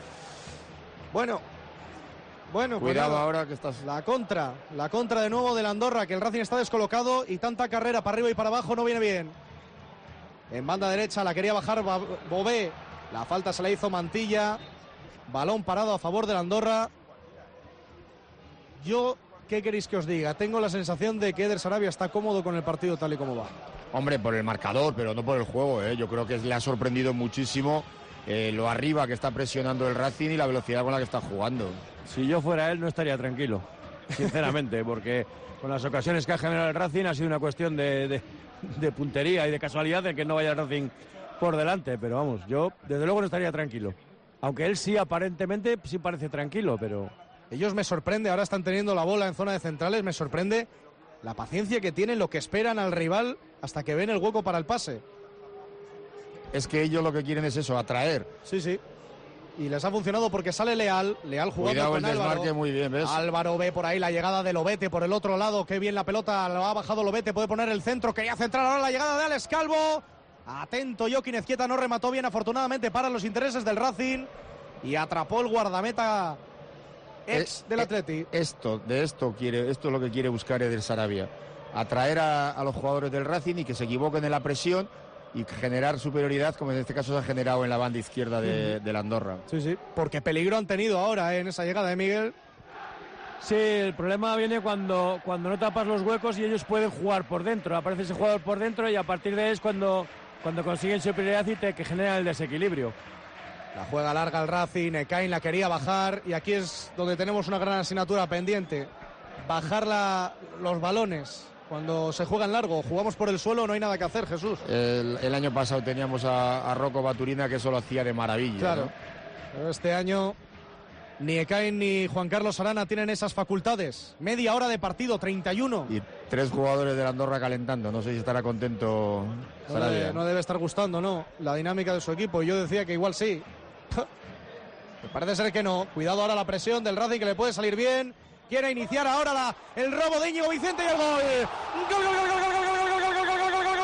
Bueno,
cuidado
pues
ahora que estás...
La contra de nuevo de la Andorra, que el Racing está descolocado y tanta carrera para arriba y para abajo no viene bien. En banda derecha la quería bajar Bové, la falta se la hizo Mantilla, balón parado a favor de la Andorra. Yo, ¿qué queréis que os diga? Tengo la sensación de que Eder Sarabia está cómodo con el partido tal y como va.
Hombre, por el marcador, pero no por el juego, ¿eh? Yo creo que le ha sorprendido muchísimo lo arriba que está presionando el Racing y la velocidad con la que está jugando.
Si yo fuera él no estaría tranquilo. sinceramente, porque con las ocasiones que ha generado el Racing ha sido una cuestión de puntería y de casualidad de que no vaya el Racing por delante, pero vamos, yo desde luego no estaría tranquilo. Aunque él sí, aparentemente, sí parece tranquilo, pero...
Ellos me sorprende, ahora están teniendo la bola en zona de centrales, me sorprende la paciencia que tienen, lo que esperan al rival hasta que ven el hueco para el pase.
Es que ellos lo que quieren es eso, atraer.
Sí, sí. Y les ha funcionado porque sale Leal jugando
Cuidado
con
el desmarque,
Álvaro.
muy bien, ¿ves?
Álvaro ve por ahí la llegada de Lobete por el otro lado, qué bien la pelota, lo ha bajado Lobete, puede poner el centro, quería centrar ahora la llegada de Alex Calvo. Atento, Joaquín Ezquieta no remató bien, afortunadamente para los intereses del Racing, y atrapó el guardameta del Atleti.
Esto es lo que quiere buscar Eder Sarabia, atraer a los jugadores del Racing y que se equivoquen en la presión y generar superioridad, como en este caso se ha generado en la banda izquierda de la Andorra.
Sí, sí, porque peligro han tenido ahora en esa llegada de Miguel.
Sí, el problema viene cuando no tapas los huecos y ellos pueden jugar por dentro. Aparece ese jugador por dentro y a partir de ahí es cuando consiguen superioridad y que generan el desequilibrio.
La juega larga el Racing, Ekain la quería bajar y aquí es donde tenemos una gran asignatura pendiente. Bajar los balones. Cuando se juega en largo, jugamos por el suelo, no hay nada que hacer, Jesús.
El año pasado teníamos a Rocco Baturina, que eso lo hacía de maravilla.
Claro,
¿no?
Pero este año ni Ekain ni Juan Carlos Arana tienen esas facultades. Media hora de partido, 31.
Y 3 jugadores de la Andorra calentando, no sé si estará contento Sarabia.
No debe estar gustando, ¿no? La dinámica de su equipo. Yo decía que igual sí. Me parece ser que no. Cuidado ahora la presión del Racing, que le puede salir bien. Quiere iniciar ahora el robo de Íñigo Vicente y el gol. ¡Gol, gol, gol, gol, gol, gol, gol, gol, gol, gol, gol, gol,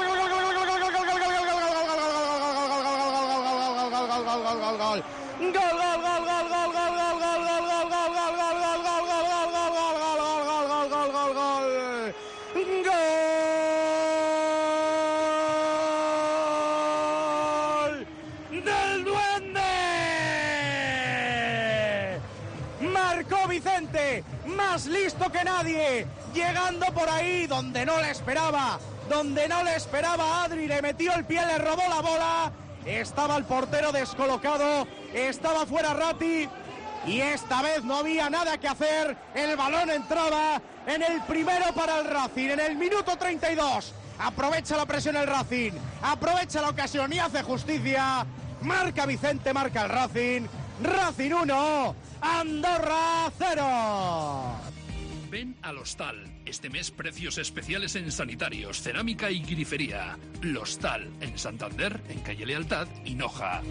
del Duende! Marcó Vicente, más listo que nadie, llegando por ahí donde no le esperaba Adri, le metió el pie, le robó la bola, estaba el portero descolocado, estaba fuera Ratti y esta vez no había nada que hacer, el balón entraba en el primero para el Racing, en el minuto 32, aprovecha la presión el Racing, aprovecha la ocasión y hace justicia, marca Vicente, marca el Racing 1, Andorra 0.
Ven al Hostal. Este mes precios especiales en sanitarios, cerámica y grifería. L'Hostal, en Santander, en calle Lealtad y Noja.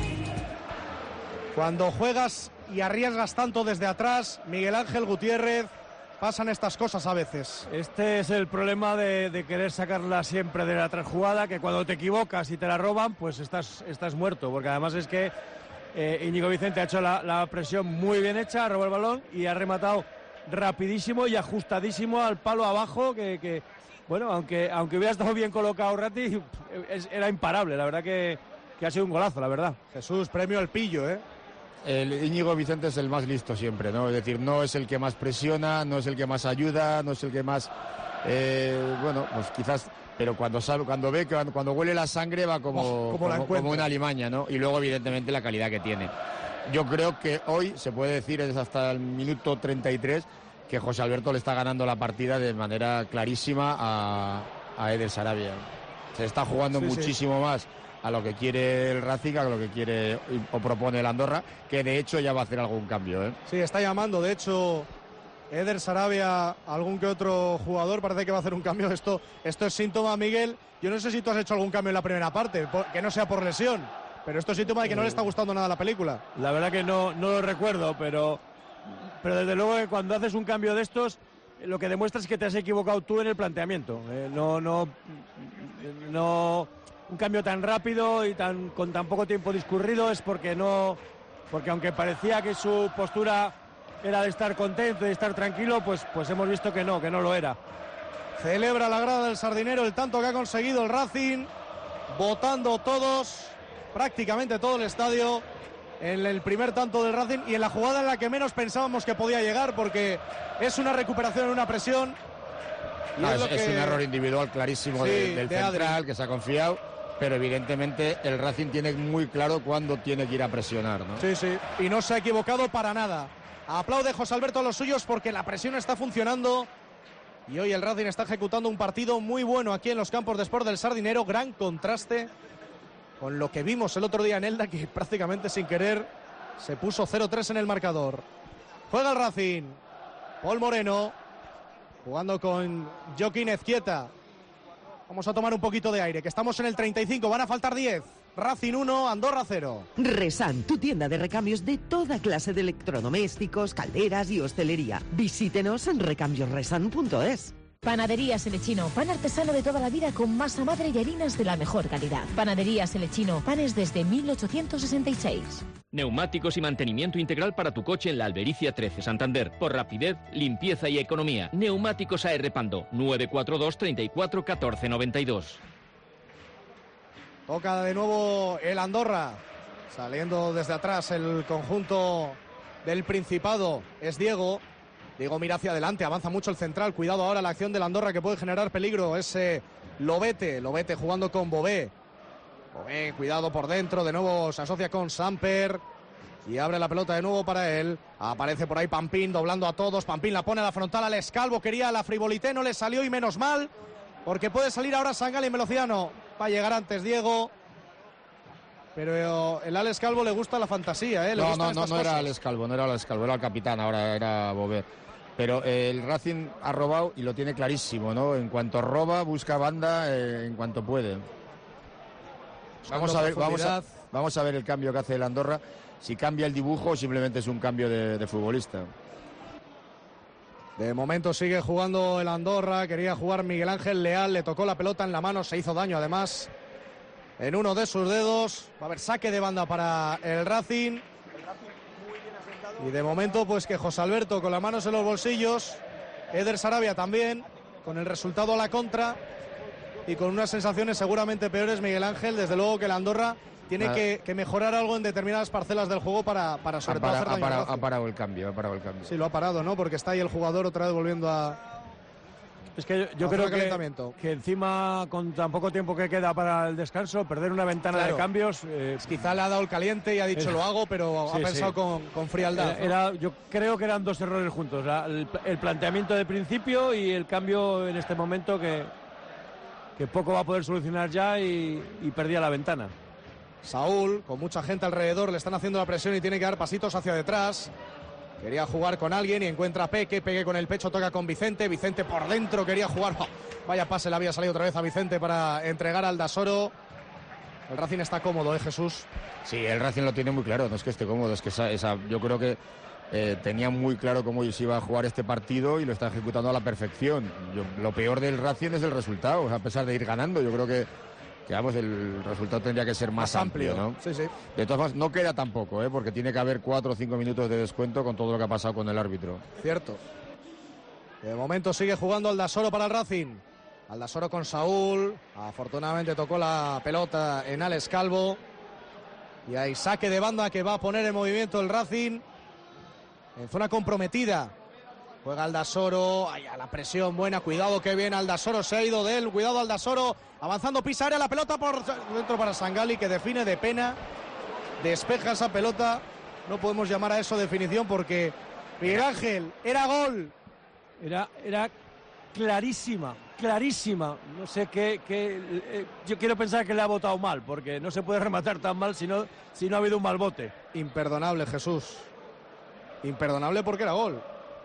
Cuando juegas y arriesgas tanto desde atrás, Miguel Ángel Gutiérrez, pasan estas cosas a veces.
Este es el problema de querer sacarla siempre de la trasjugada, que cuando te equivocas y te la roban, pues estás muerto, porque además es que Íñigo Vicente ha hecho la presión muy bien hecha, ha robado el balón y ha rematado rapidísimo y ajustadísimo al palo abajo, que bueno, aunque hubiera estado bien colocado Ratti, era imparable, la verdad que ha sido un golazo, la verdad.
Jesús, premio al pillo, ¿eh?
El Íñigo Vicente es el más listo siempre, ¿no? Es decir, no es el que más presiona, no es el que más ayuda, no es el que más... bueno, pues quizás... Pero cuando huele la sangre va como una alimaña, ¿no? Y luego, evidentemente, la calidad que tiene. Yo creo que hoy se puede decir, es hasta el minuto 33, que José Alberto le está ganando la partida de manera clarísima a Eder Sarabia. Se está jugando muchísimo más a lo que quiere el Racing, a lo que quiere o propone el Andorra, que de hecho ya va a hacer algún cambio, ¿eh?
Sí, está llamando, de hecho, Eder Sarabia, algún que otro jugador, parece que va a hacer un cambio. Esto es síntoma, Miguel. Yo no sé si tú has hecho algún cambio en la primera parte, que no sea por lesión, pero esto es síntoma de que no le está gustando nada la película.
La verdad que no lo recuerdo, pero desde luego que cuando haces un cambio de estos, lo que demuestra es que te has equivocado tú en el planteamiento. No un cambio tan rápido y con tan poco tiempo discurrido es porque aunque parecía que su postura era de estar contento, de estar tranquilo, pues hemos visto que no lo era.
Celebra la grada del Sardinero el tanto que ha conseguido el Racing, votando todos, prácticamente todo el estadio, en el primer tanto del Racing y en la jugada en la que menos pensábamos que podía llegar, porque es una recuperación en una presión.
Es un error individual clarísimo del central,
Adri,
que se ha confiado, pero evidentemente el Racing tiene muy claro cuándo tiene que ir a presionar, ¿no?
Sí, y no se ha equivocado para nada. Aplaude José Alberto a los suyos porque la presión está funcionando. Y hoy el Racing está ejecutando un partido muy bueno aquí en los campos de Sport del Sardinero. Gran contraste con lo que vimos el otro día en Elda, que prácticamente sin querer se puso 0-3 en el marcador. Juega el Racing. Paul Moreno jugando con Joaquín Ezquieta. Vamos a tomar un poquito de aire, que estamos en el 35, van a faltar 10. Racing 1, Andorra 0.
Resan, tu tienda de recambios de toda clase de electrodomésticos, calderas y hostelería. Visítenos en recambiosresan.es.
Panaderías El Echino, pan artesano de toda la vida con masa madre y harinas de la mejor calidad. Panaderías El Echino, panes desde 1866.
Neumáticos y mantenimiento integral para tu coche en la Albericia 13 Santander. Por rapidez, limpieza y economía. Neumáticos AR Pando, 942 34 14 92.
Toca de nuevo el Andorra. Saliendo desde atrás el conjunto del Principado. Es Diego. Diego mira hacia adelante, avanza mucho el central. Cuidado ahora la acción del Andorra que puede generar peligro. Es Lobete jugando con Bové. Bové, cuidado por dentro. De nuevo se asocia con Samper. Y abre la pelota de nuevo para él. Aparece por ahí Pampín doblando a todos. Pampín la pone a la frontal al Escalvo. Quería la frivolité, no le salió y menos mal. Porque puede salir ahora Sangali en velocidad. No, va a llegar antes Diego. Pero el Alex Calvo le gusta la fantasía, ¿eh?
No era Alex Calvo, era el capitán, ahora era Bové. Pero el Racing ha robado y lo tiene clarísimo, ¿no? En cuanto roba, busca banda en cuanto puede. Vamos a ver el cambio que hace el Andorra, si cambia el dibujo o simplemente es un cambio de futbolista.
De momento sigue jugando el Andorra, quería jugar Miguel Ángel Leal, le tocó la pelota en la mano, se hizo daño además en uno de sus dedos. Va a haber saque de banda para el Racing. Y de momento pues que José Alberto con las manos en los bolsillos, Eder Sarabia también, con el resultado a la contra y con unas sensaciones seguramente peores. Miguel Ángel, desde luego que el Andorra tiene que mejorar algo en determinadas parcelas del juego para sobre todo hacer daño.
Ha parado el cambio.
Sí, lo ha parado, ¿no? Porque está ahí el jugador otra vez volviendo a...
Es que yo creo que encima con tan poco tiempo que queda para el descanso, perder una ventana de cambios...
quizá le ha dado el caliente y ha dicho lo hago, pero ha pensado con frialdad.
Yo creo que eran dos errores juntos, el planteamiento de principio y el cambio en este momento que poco va a poder solucionar ya y perdía la ventana.
Saúl, con mucha gente alrededor, le están haciendo la presión y tiene que dar pasitos hacia detrás. Quería jugar con alguien y encuentra a Peque con el pecho, toca con Vicente por dentro, quería jugar, vaya pase, le había salido otra vez a Vicente para entregar al Dasoro. El Racing está cómodo, ¿Jesús?
Sí, el Racing lo tiene muy claro, no es que esté cómodo, es que yo creo que tenía muy claro cómo se iba a jugar este partido y lo está ejecutando a la perfección. Lo peor del Racing es el resultado, a pesar de ir ganando, yo creo que vamos, el resultado tendría que ser más amplio, ¿no?
Sí.
De todas formas, no queda tampoco, porque tiene que haber 4 o 5 minutos de descuento con todo lo que ha pasado con el árbitro.
Cierto. De momento sigue jugando Aldasoro para el Racing. Aldasoro con Saúl. Afortunadamente tocó la pelota en Alex Calvo. Y hay saque de banda que va a poner en movimiento el Racing. En zona comprometida. Juega Aldasoro, a la presión buena, cuidado que bien Aldasoro, se ha ido de él, cuidado Aldasoro, avanzando, pisa área, la pelota por dentro para Sangali, que define de pena, despeja esa pelota, no podemos llamar a eso definición porque Miguel Ángel, era gol.
Era clarísima, no sé qué yo quiero pensar que le ha botado mal, porque no se puede rematar tan mal si no ha habido un mal bote.
Imperdonable, Jesús, imperdonable porque era gol.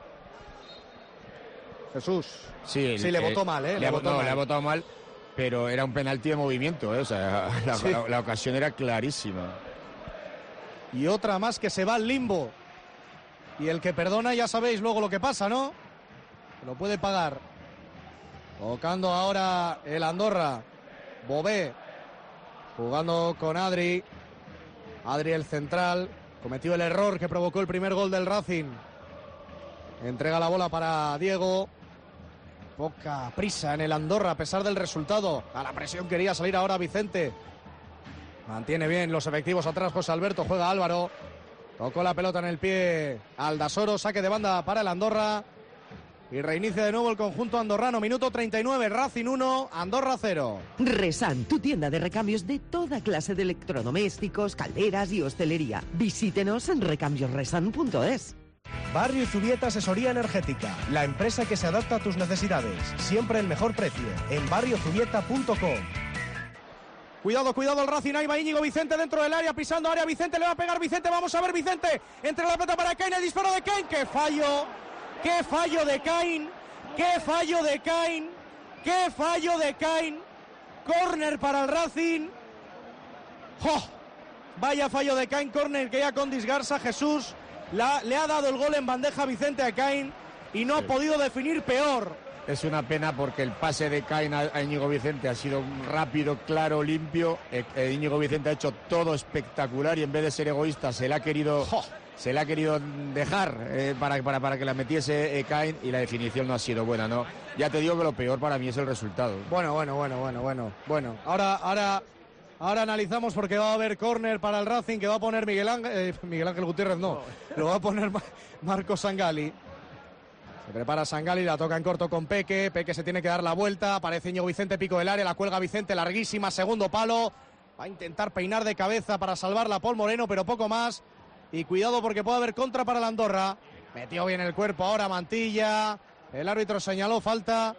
Jesús.
Sí,
le votó mal, ¿eh?
Le ha votado mal, pero era un penalti de movimiento, ¿eh? O sea, la ocasión era clarísima.
Y otra más que se va al limbo. Y el que perdona, ya sabéis luego lo que pasa, ¿no? Lo puede pagar. Tocando ahora el Andorra. Bové. Jugando con Adri. Adri el central. Cometió el error que provocó el primer gol del Racing. Entrega la bola para Diego. Poca prisa en el Andorra a pesar del resultado. A la presión quería salir ahora Vicente. Mantiene bien los efectivos atrás José Alberto. Juega Álvaro. Tocó la pelota en el pie Aldasoro. Saque de banda para el Andorra. Y reinicia de nuevo el conjunto andorrano. Minuto 39. Racing 1, Andorra 0.
Resan, tu tienda de recambios de toda clase de electrodomésticos, calderas y hostelería. Visítenos en recambiosresan.es.
Barrio Zubieta Asesoría Energética, la empresa que se adapta a tus necesidades. Siempre el mejor precio, en barriozubieta.com.
Cuidado, cuidado el Racing, ahí va Íñigo Vicente dentro del área, pisando área, Vicente le va a pegar Vicente, vamos a ver Vicente, entre la pelota para Cain, el disparo de Cain, qué fallo de Cain, qué fallo de Cain, qué fallo de Cain, córner para el Racing, ¡oh! Vaya fallo de Cain, córner que ya con Disgarza, Jesús, le ha dado el gol en bandeja Vicente a Cain y no ha podido definir peor.
Es una pena porque el pase de Cain a Íñigo Vicente ha sido rápido, claro, limpio. Íñigo Vicente ha hecho todo espectacular y en vez de ser egoísta se le ha querido dejar para que la metiese Cain y la definición no ha sido buena, ¿no? Ya te digo que lo peor para mí es el resultado.
Bueno. Ahora analizamos porque va a haber córner para el Racing que va a poner Miguel Ángel Gutiérrez, no, lo va a poner Marco Sangali. Se prepara Sangali, la toca en corto con Peque se tiene que dar la vuelta, aparece Íñigo Vicente, pico del área, la cuelga Vicente, larguísima, segundo palo, va a intentar peinar de cabeza para salvarla Paul Moreno, pero poco más, y cuidado porque puede haber contra para la Andorra, metió bien el cuerpo ahora Mantilla, el árbitro señaló falta,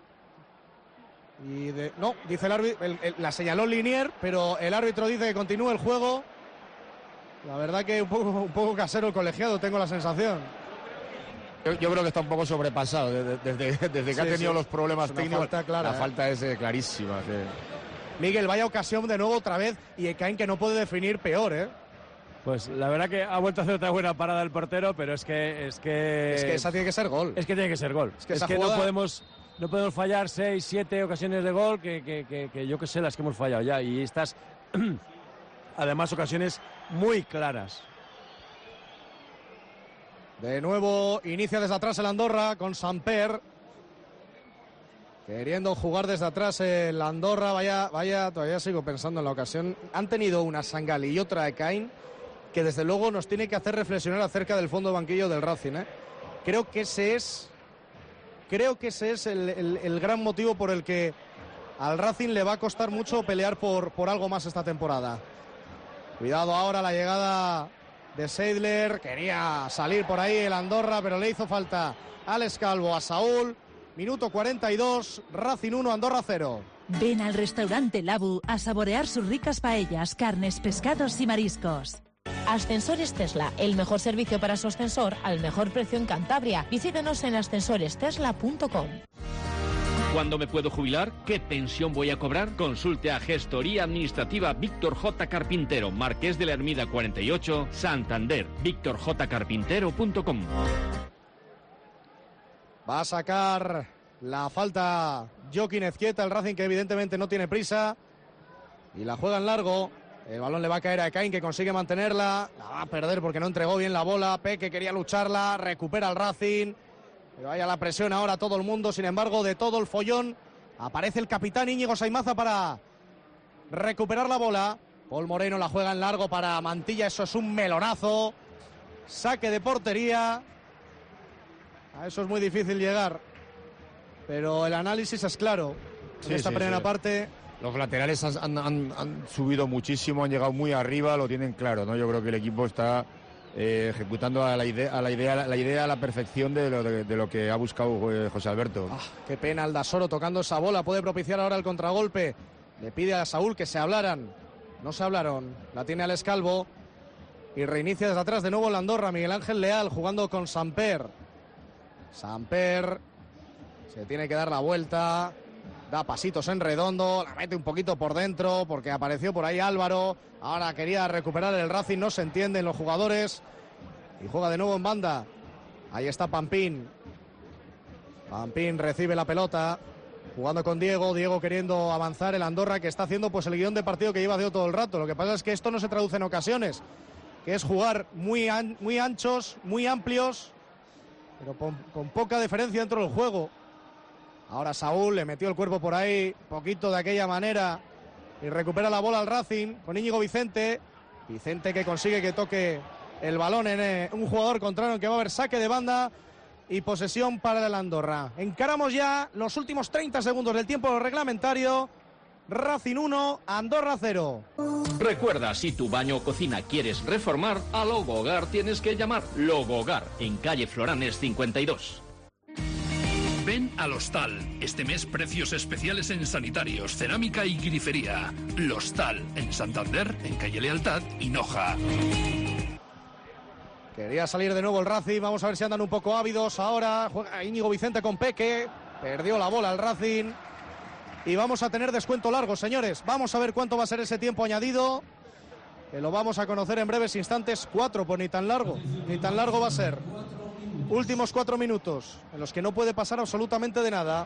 y no, dice el árbitro, la señaló Linier, pero el árbitro dice que continúe el juego, la verdad que un poco casero el colegiado, tengo la sensación.
Yo creo que está un poco sobrepasado desde que ha tenido los problemas técnicos.
La
falta es clarísima. Sí.
Miguel, vaya ocasión de nuevo otra vez y Cain que no puede definir peor, ¿eh?
Pues la verdad que ha vuelto a hacer otra buena parada el portero, pero es que
esa tiene que ser gol.
Es que tiene que ser gol. Es que jugada... no podemos fallar 6, 7 ocasiones de gol que yo que sé las que hemos fallado ya, y estas además ocasiones muy claras.
De nuevo inicia desde atrás el Andorra con Samper. Queriendo jugar desde atrás el Andorra. Vaya, todavía sigo pensando en la ocasión. Han tenido una Sangali y otra de Cain que desde luego nos tiene que hacer reflexionar acerca del fondo de banquillo del Racing, ¿eh? Creo que ese es el gran motivo por el que al Racing le va a costar mucho pelear por algo más esta temporada. Cuidado ahora la llegada de Seidler, quería salir por ahí el Andorra, pero le hizo falta Alex Calvo a Saúl. Minuto 42, Racing 1, Andorra 0.
Ven al restaurante Labu a saborear sus ricas paellas, carnes, pescados y mariscos.
Ascensores Tesla, el mejor servicio para su ascensor al mejor precio en Cantabria. Visítenos en ascensorestesla.com.
¿Cuándo me puedo jubilar? ¿Qué pensión voy a cobrar? Consulte a Gestoría Administrativa Víctor J. Carpintero, Marqués de la Ermida 48, Santander. VíctorJCarpintero.com.
Va a sacar la falta Joaquín Ezquieta, el Racing que evidentemente no tiene prisa. Y la juega en largo. El balón le va a caer a Cain que consigue mantenerla. La va a perder porque no entregó bien la bola. Peque quería lucharla, recupera el Racing. Pero vaya la presión ahora todo el mundo, sin embargo, de todo el follón. Aparece el capitán Íñigo Saimaza para recuperar la bola. Paul Moreno la juega en largo para Mantilla, eso es un melonazo. Saque de portería. A eso es muy difícil llegar. Pero el análisis es claro. En esta primera parte...
Los laterales han subido muchísimo, han llegado muy arriba, lo tienen claro, ¿no? Yo creo que el equipo está... ejecutando la idea a la perfección de lo que ha buscado José Alberto.
Qué pena, Aldasoro tocando esa bola, puede propiciar ahora el contragolpe. Le pide a Saúl que se hablaran, no se hablaron, la tiene Alex Calvo y reinicia desde atrás de nuevo la Andorra. Miguel Ángel Leal jugando con Samper se tiene que dar la vuelta, da pasitos en redondo, la mete un poquito por dentro porque apareció por ahí Álvaro. Ahora quería recuperar el Racing, no se entienden los jugadores. Y juega de nuevo en banda. Ahí está Pampín. Pampín recibe la pelota. Jugando con Diego. Diego queriendo avanzar. El Andorra que está haciendo pues el guión de partido que lleva haciendo todo el rato. Lo que pasa es que esto no se traduce en ocasiones. Que es jugar muy anchos, muy amplios. Pero con poca diferencia dentro del juego. Ahora Saúl le metió el cuerpo por ahí. Poquito de aquella manera. Y recupera la bola al Racing con Íñigo Vicente. Vicente que consigue que toque el balón en un jugador contrario, que va a haber saque de banda y posesión para el Andorra. Encaramos ya los últimos 30 segundos del tiempo reglamentario. Racing 1, Andorra 0.
Recuerda, si tu baño o cocina quieres reformar, a Logo Hogar tienes que llamar Logo Hogar, en calle Floranes 52.
Ven al Hostal. Este mes precios especiales en sanitarios, cerámica y grifería. El Hostal, en Santander, en calle Lealtad y Noja.
Quería salir de nuevo el Racing, vamos a ver si andan un poco ávidos ahora. Juega Íñigo Vicente con Peque, perdió la bola el Racing. Y vamos a tener descuento largo, señores. Vamos a ver cuánto va a ser ese tiempo añadido, que lo vamos a conocer en breves instantes. 4, pues ni tan largo va a ser. Últimos 4 minutos, en los que no puede pasar absolutamente de nada.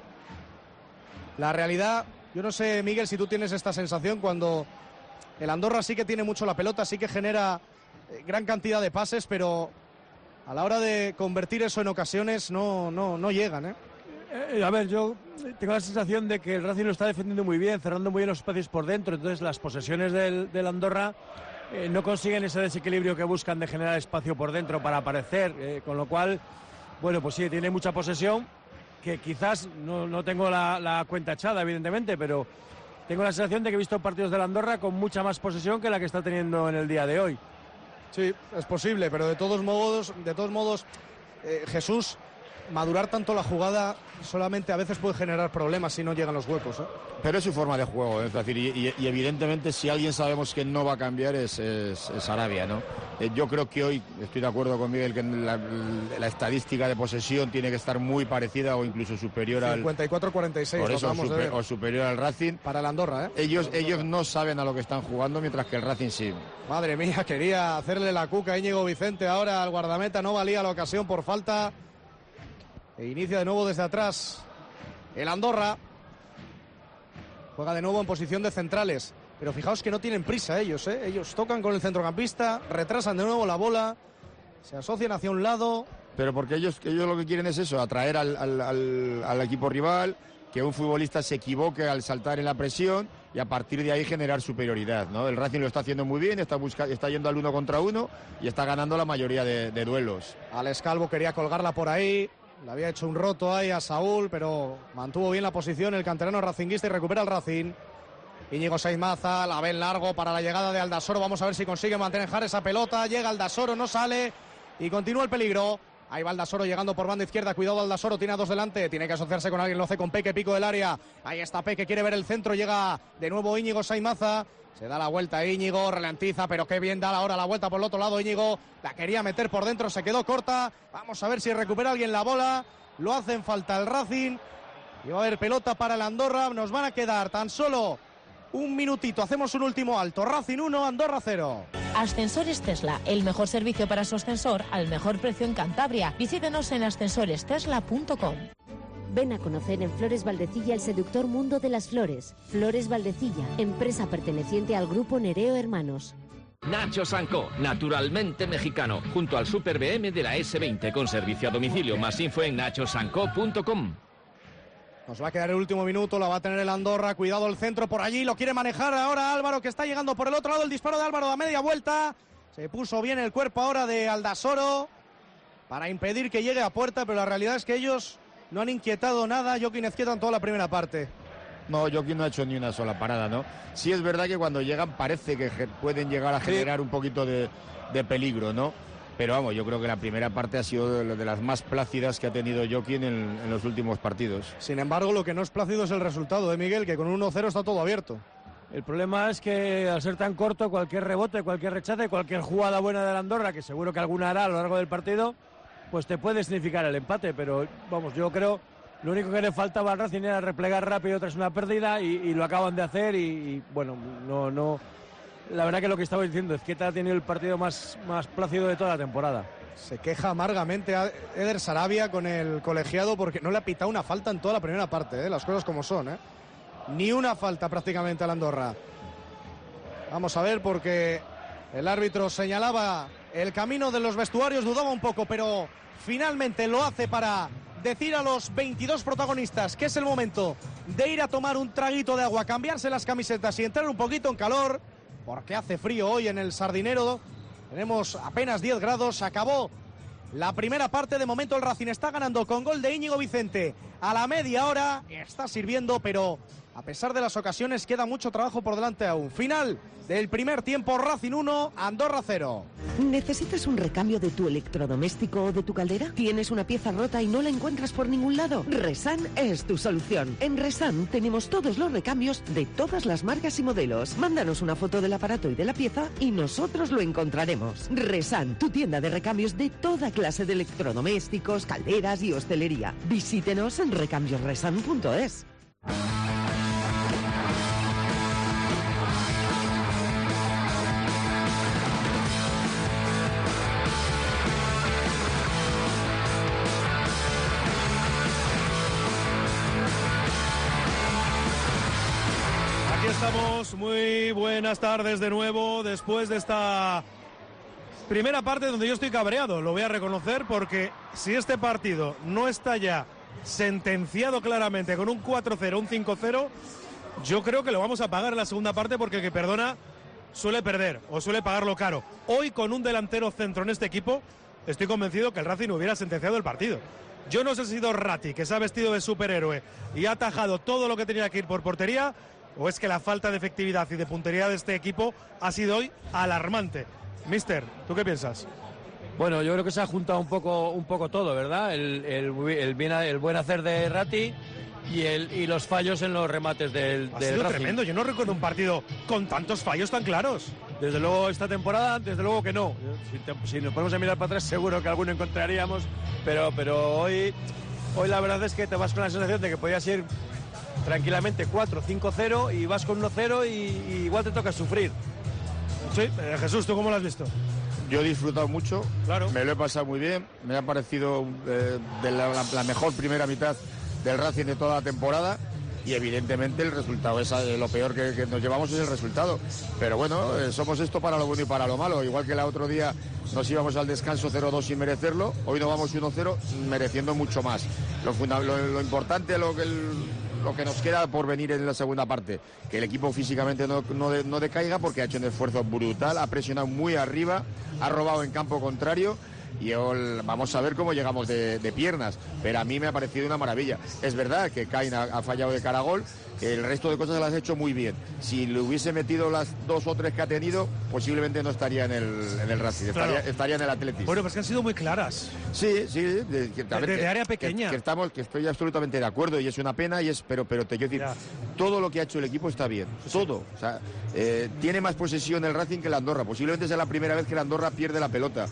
La realidad, yo no sé, Miguel, si tú tienes esta sensación cuando el Andorra sí que tiene mucho la pelota, sí que genera gran cantidad de pases, pero a la hora de convertir eso en ocasiones no llegan, ¿eh?
A ver, yo tengo la sensación de que el Racing lo está defendiendo muy bien, cerrando muy bien los espacios por dentro, entonces las posesiones del Andorra no consiguen ese desequilibrio que buscan de generar espacio por dentro para aparecer, con lo cual, bueno, pues sí, tiene mucha posesión, que quizás no tengo la cuenta echada, evidentemente, pero tengo la sensación de que he visto partidos del Andorra con mucha más posesión que la que está teniendo en el día de hoy.
Sí, es posible, pero de todos modos, Jesús, madurar tanto la jugada solamente a veces puede generar problemas si no llegan los huecos, ¿eh?
Pero es su forma de juego, es decir, y evidentemente si alguien sabemos que no va a cambiar es Sarabia, ¿no? Yo creo que hoy, estoy de acuerdo con Miguel, que la estadística de posesión tiene que estar muy parecida o incluso superior al
54-46,
por eso, o superior al Racing.
Para el Andorra, ¿eh?
Ellos no saben a lo que están jugando, mientras que el Racing sí.
Madre mía, quería hacerle la cuca a Íñigo Vicente ahora al guardameta, no valía la ocasión por falta. E inicia de nuevo desde atrás el Andorra. Juega de nuevo en posición de centrales. Pero fijaos que no tienen prisa ellos, ¿eh? Ellos tocan con el centrocampista, retrasan de nuevo la bola, se asocian hacia un lado.
Pero porque ellos lo que quieren es eso, atraer al equipo rival, que un futbolista se equivoque al saltar en la presión y a partir de ahí generar superioridad, ¿no? El Racing lo está haciendo muy bien, está yendo al 1 contra 1 y está ganando la mayoría de duelos.
Alex Calvo quería colgarla por ahí. Le había hecho un roto ahí a Saúl, pero mantuvo bien la posición el canterano racinguista y recupera el Racing. Íñigo Saiz Maza, la ve en largo para la llegada de Aldasoro. Vamos a ver si consigue mantener esa pelota. Llega Aldasoro, no sale y continúa el peligro. Ahí va Aldasoro llegando por banda izquierda. Cuidado, Aldasoro, tiene a 2 delante. Tiene que asociarse con alguien, lo hace con Peque, pico del área. Ahí está Peque, quiere ver el centro. Llega de nuevo Íñigo Saiz Maza. Se da la vuelta Íñigo, ralentiza, pero qué bien da ahora la vuelta por el otro lado Íñigo. La quería meter por dentro, se quedó corta. Vamos a ver si recupera alguien la bola. Lo hace en falta el Racing. Y va a haber pelota para el Andorra. Nos van a quedar tan solo un minutito. Hacemos un último alto. Racing 1, Andorra 0.
Ascensores Tesla, el mejor servicio para su ascensor al mejor precio en Cantabria. Visítenos en ascensorestesla.com.
Ven a conocer en Flores Valdecilla el seductor mundo de las flores. Flores Valdecilla, empresa perteneciente al grupo Nereo Hermanos.
Nacho Sanco, naturalmente mexicano, junto al Super BM de la S20 con servicio a domicilio. Más info en nachosanco.com.
Nos va a quedar el último minuto, la va a tener el Andorra. Cuidado el centro por allí, lo quiere manejar ahora Álvaro, que está llegando por el otro lado. El disparo de Álvaro a media vuelta. Se puso bien el cuerpo ahora de Aldasoro para impedir que llegue a puerta, pero la realidad es que ellos no han inquietado nada. Joaquín Ezqueta en toda la primera parte.
No, Joaquín no ha hecho ni una sola parada, ¿no? Sí es verdad que cuando llegan parece que pueden llegar a generar un poquito de peligro, ¿no? Pero vamos, yo creo que la primera parte ha sido de las más plácidas que ha tenido Joaquín en los últimos partidos.
Sin embargo, lo que no es plácido es el resultado de Miguel, que con un 1-0 está todo abierto.
El problema es que al ser tan corto, cualquier rebote, cualquier rechace, cualquier jugada buena del Andorra, que seguro que alguna hará a lo largo del partido, pues te puede significar el empate. Pero vamos, yo creo lo único que le faltaba al Racing era replegar rápido tras una pérdida y lo acaban de hacer y bueno, no. La verdad que lo que estaba diciendo, Ezqueta ha tenido el partido más plácido de toda la temporada.
Se queja amargamente a Eder Sarabia con el colegiado porque no le ha pitado una falta en toda la primera parte, las cosas como son, ni una falta prácticamente al Andorra. Vamos a ver, porque el árbitro señalaba el camino de los vestuarios, dudaba un poco, pero finalmente lo hace para decir a los 22 protagonistas que es el momento de ir a tomar un traguito de agua, cambiarse las camisetas y entrar un poquito en calor, porque hace frío hoy en el Sardinero. Tenemos apenas 10 grados, acabó la primera parte. De momento el Racing está ganando con gol de Íñigo Vicente a la media hora, está sirviendo, pero A pesar de las ocasiones, queda mucho trabajo por delante aún. Final del primer tiempo, Racing 1, Andorra 0.
¿Necesitas un recambio de tu electrodoméstico o de tu caldera? ¿Tienes una pieza rota y no la encuentras por ningún lado? Resan es tu solución. En Resan tenemos todos los recambios de todas las marcas y modelos. Mándanos una foto del aparato y de la pieza y nosotros lo encontraremos. Resan, tu tienda de recambios de toda clase de electrodomésticos, calderas y hostelería. Visítenos en recambiosresan.es.
Estamos, muy buenas tardes de nuevo, después de esta primera parte donde yo estoy cabreado, lo voy a reconocer, porque si este partido no está ya sentenciado claramente con un 4-0, un 5-0, yo creo que lo vamos a pagar en la segunda parte, porque el que perdona suele perder o suele pagarlo caro. Hoy, con un delantero centro en este equipo, estoy convencido que el Racing hubiera sentenciado el partido. Yo no sé si ha sido Ratti, que se ha vestido de superhéroe y ha atajado todo lo que tenía que ir por portería, o es que la falta de efectividad y de puntería de este equipo ha sido hoy alarmante. Mister, ¿tú qué piensas?
Bueno, yo creo que se ha juntado un poco todo, ¿verdad? El buen hacer de Ratti y los fallos en los remates del
sido
Racing.
Tremendo, yo no recuerdo un partido con tantos fallos tan claros.
Desde luego esta temporada, desde luego que no. Si nos ponemos a mirar para atrás, seguro que alguno encontraríamos, pero hoy la verdad es que te vas con la sensación de que podías ir tranquilamente 4-5-0 y vas con 1-0 y igual te toca sufrir.
Sí, Jesús, ¿tú cómo lo has visto?
Yo he disfrutado mucho,
claro.
Me lo he pasado muy bien, me ha parecido de la mejor primera mitad del Racing de toda la temporada, y evidentemente el resultado es lo peor que nos llevamos es el resultado, pero bueno, somos esto para lo bueno y para lo malo, igual que el otro día nos íbamos al descanso 0-2 sin merecerlo, hoy nos vamos 1-0 mereciendo mucho más. Lo importante, lo que nos queda por venir en la segunda parte, que el equipo físicamente no decaiga, porque ha hecho un esfuerzo brutal, ha presionado muy arriba, ha robado en campo contrario, y vamos a ver cómo llegamos de piernas, pero a mí me ha parecido una maravilla. Es verdad que Cain ha fallado de cara a gol, el resto de cosas las ha hecho muy bien. Si le hubiese metido las 2 o 3 que ha tenido, posiblemente no estaría en el Racing,
claro.
estaría en el Atlético.
Bueno, pues que han sido muy claras.
Sí,
de área pequeña.
Que estoy absolutamente de acuerdo, y es una pena, pero te quiero decir, todo lo que ha hecho el equipo está bien, todo. O sea, tiene más posesión el Racing que el Andorra, posiblemente sea la primera vez que el Andorra pierde la pelota.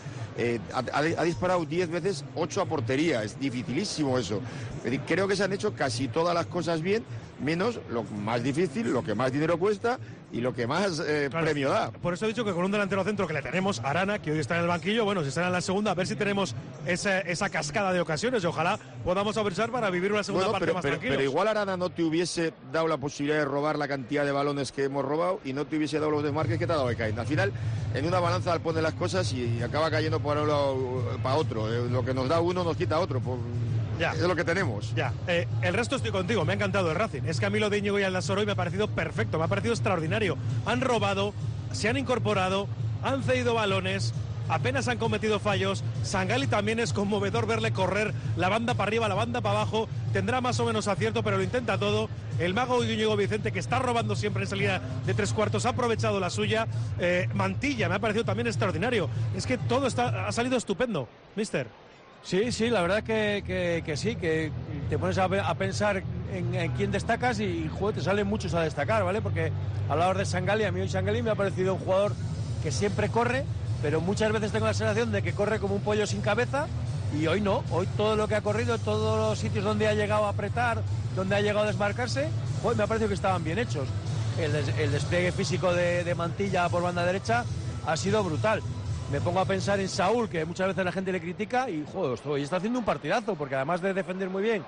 Ha disparado 10 veces, 8 a portería, es dificilísimo eso. Creo que se han hecho casi todas las cosas bien, menos lo más difícil, lo que más dinero cuesta y lo que más premio da.
Por eso he dicho que con un delantero centro que le tenemos, Arana, que hoy está en el banquillo, bueno, si está en la segunda, a ver si tenemos esa cascada de ocasiones, y ojalá podamos aprovechar para vivir una segunda parte más tranquilos.
Pero igual Arana no te hubiese dado la posibilidad de robar la cantidad de balones que hemos robado, y no te hubiese dado los desmarques que te ha dado Ekain. Al final, en una balanza pone las cosas y acaba cayendo para un lado para otro. Lo que nos da uno nos quita otro. Ya. Es lo que tenemos.
Ya. El resto estoy contigo, me ha encantado el Racing. Es que a mí lo de Íñigo y Aldasoro hoy me ha parecido perfecto, me ha parecido extraordinario. Han robado, se han incorporado, han cedido balones, apenas han cometido fallos. Sangali también es conmovedor verle correr la banda para arriba, la banda para abajo. Tendrá más o menos acierto, pero lo intenta todo. El mago Íñigo Vicente, que está robando siempre en salida de 3/4, ha aprovechado la suya. Mantilla me ha parecido también extraordinario. Es que todo ha salido estupendo, mister.
Sí, la verdad que sí, que te pones a pensar en quién destacas y te salen muchos a destacar, ¿vale? Porque hablabas de Sangali, a mí hoy Sangali me ha parecido un jugador que siempre corre, pero muchas veces tengo la sensación de que corre como un pollo sin cabeza, y hoy no. Hoy todo lo que ha corrido, todos los sitios donde ha llegado a apretar, donde ha llegado a desmarcarse, hoy me ha parecido que estaban bien hechos. El despliegue físico de Mantilla por banda derecha ha sido brutal. Me pongo a pensar en Saúl, que muchas veces la gente le critica, y hoy está haciendo un partidazo, porque además de defender muy bien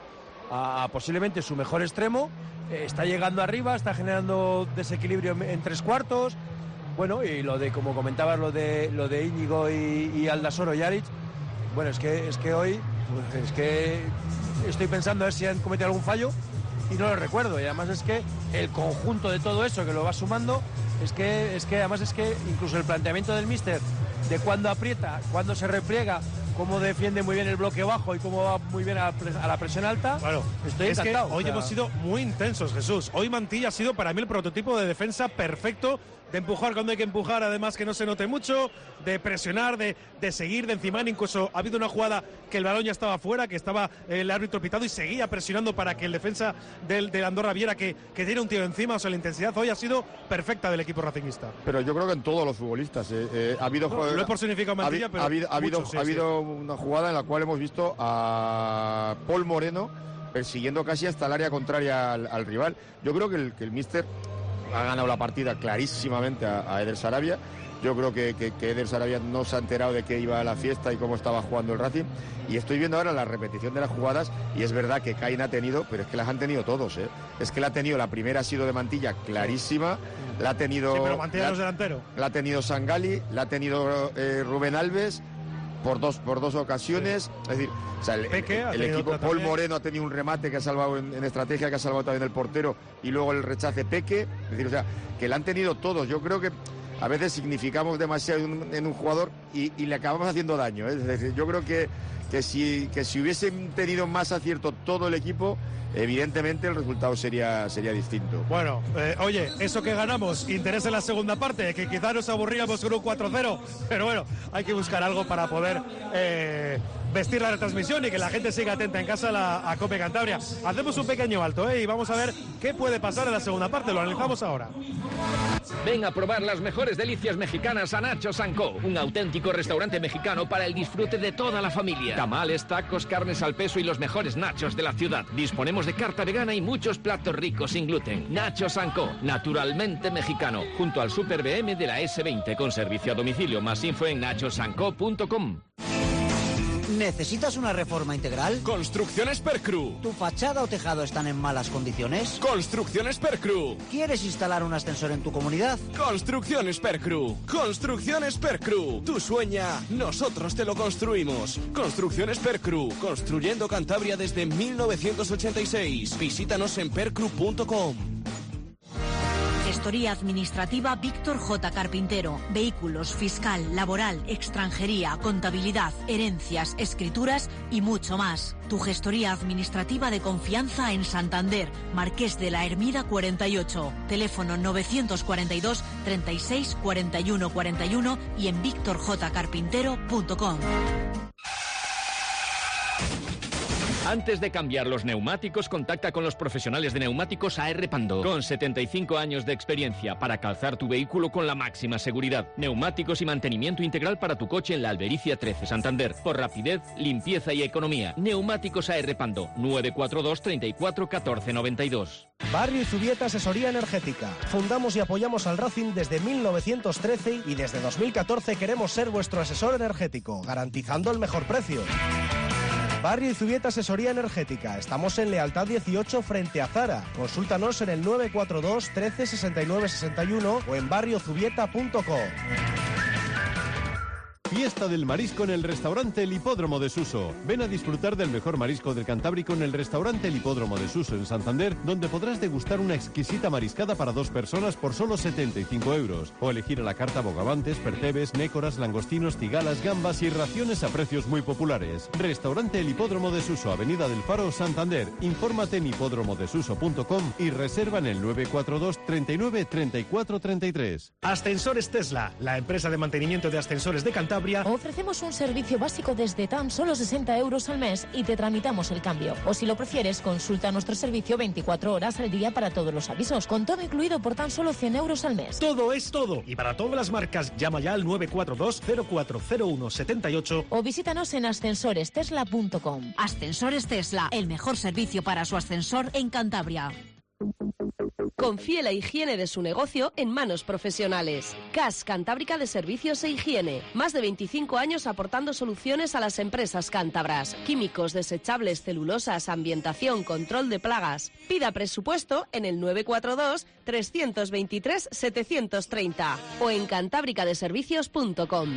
a posiblemente su mejor extremo, está llegando arriba, está generando desequilibrio en 3/4. Bueno, y como comentabas, lo de Íñigo y Aldasoro y Aric, bueno, es que hoy es que estoy pensando a ver si han cometido algún fallo y no lo recuerdo. Y además es que el conjunto de todo eso que lo va sumando, es que además es que incluso el planteamiento del míster de cuándo aprieta, cuándo se repliega, cómo defiende muy bien el bloque bajo y cómo va muy bien a la presión alta.
Claro,
estoy
es
encantado.
que hoy hemos sido muy intensos, Jesús. Hoy Mantilla ha sido para mí el prototipo de defensa perfecto, de empujar cuando hay que empujar, además que no se note mucho, de presionar, de seguir, de encimar. Incluso ha habido una jugada que el balón ya estaba fuera, que estaba el árbitro pitado y seguía presionando para que el defensa del Andorra viera que tiene un tío encima. O sea, la intensidad hoy ha sido perfecta del equipo racingista.
Pero yo creo que en todos los futbolistas ha habido...
No, lo he personificado Mantilla, pero
ha habido una jugada en la cual hemos visto a Paul Moreno persiguiendo casi hasta el área contraria al rival. Yo creo que el míster ha ganado la partida clarísimamente a Eder Sarabia. Yo creo que Eder Sarabia no se ha enterado de que iba a la fiesta y cómo estaba jugando el Racing. Y estoy viendo ahora la repetición de las jugadas y es verdad que Caín ha tenido, pero es que las han tenido todos, ¿eh? Es que la primera ha sido de Mantilla clarísima, la ha tenido...
Sí, pero Mantilla no es delantero.
La ha tenido Sangali, la ha tenido Rubén Alves por dos ocasiones. Es decir, o sea, el equipo Paul Moreno ha tenido un remate que ha salvado en estrategia, que ha salvado también el portero, y luego el rechace Peque. Es decir, o sea, que la han tenido todos. Yo creo que a veces significamos demasiado en un jugador y le acabamos haciendo daño, ¿eh? Es decir, yo creo que si hubiesen tenido más acierto todo el equipo, evidentemente el resultado sería distinto.
Bueno, oye, eso que ganamos interesa en la segunda parte, que quizá nos aburríamos con un 4-0, pero bueno, hay que buscar algo para poder vestir la retransmisión y que la gente siga atenta en casa a Cope Cantabria. Hacemos un pequeño alto, y vamos a ver qué puede pasar en la segunda parte, lo analizamos ahora.
Ven a probar las mejores delicias mexicanas a Nachos & Co, un auténtico restaurante mexicano para el disfrute de toda la familia. Tamales, tacos, carnes al peso y los mejores nachos de la ciudad. Disponemos de carta vegana y muchos platos ricos sin gluten. Nachos & Co, naturalmente mexicano, junto al Super BM de la S20 con servicio a domicilio. Más info en nachosandco.com.
¿Necesitas una reforma integral?
Construcciones Percru.
¿Tu fachada o tejado están en malas condiciones?
Construcciones Percru.
¿Quieres instalar un ascensor en tu comunidad?
Construcciones Percru. Construcciones Percru. Tú sueña, nosotros te lo construimos. Construcciones Percru. Construyendo Cantabria desde 1986. Visítanos en percru.com.
Gestoría administrativa Víctor J. Carpintero. Vehículos, fiscal, laboral, extranjería, contabilidad, herencias, escrituras y mucho más. Tu gestoría administrativa de confianza en Santander, Marqués de la Hermida 48. Teléfono 942 36 41 41 y en victorjcarpintero.com.
Antes de cambiar los neumáticos, contacta con los profesionales de neumáticos AR Pando. Con 75 años de experiencia para calzar tu vehículo con la máxima seguridad. Neumáticos y mantenimiento integral para tu coche en la Albericia 13, Santander. Por rapidez, limpieza y economía. Neumáticos AR Pando. 942 34 14 92.
Barrio y Zubieta Asesoría Energética. Fundamos y apoyamos al Racing desde 1913 y desde 2014 queremos ser vuestro asesor energético, garantizando el mejor precio. Barrio y Zubieta Asesoría Energética. Estamos en Lealtad 18 frente a Zara. Consúltanos en el 942 13 69 61 o en barriozubieta.com.
Fiesta del marisco en el restaurante El Hipódromo de Suso. Ven a disfrutar del mejor marisco del Cantábrico en el restaurante El Hipódromo de Suso en Santander, donde podrás degustar una exquisita mariscada para 2 personas por solo 75 euros. O elegir a la carta bogavantes, percebes, nécoras, langostinos, cigalas, gambas y raciones a precios muy populares. Restaurante El Hipódromo de Suso, Avenida del Faro, Santander. Infórmate en hipódromodesuso.com y reserva en el 942 39 34 33.
Ascensores Tesla, la empresa de mantenimiento de ascensores de Cantabria.
Ofrecemos un servicio básico desde tan solo 60 euros al mes y te tramitamos el cambio. O si lo prefieres, consulta nuestro servicio 24 horas al día para todos los avisos, con todo incluido por tan solo 100 euros al mes.
Todo es todo. Y para todas las marcas, llama ya al 942 0401 78
o visítanos en ascensorestesla.com.
Ascensores Tesla, el mejor servicio para su ascensor en Cantabria.
Confíe la higiene de su negocio en manos profesionales. CAS Cantábrica de Servicios e Higiene. Más de 25 años aportando soluciones a las empresas cántabras. Químicos, desechables, celulosas, ambientación, control de plagas. Pida presupuesto en el 942 323 730 o en cantábricadeservicios.com.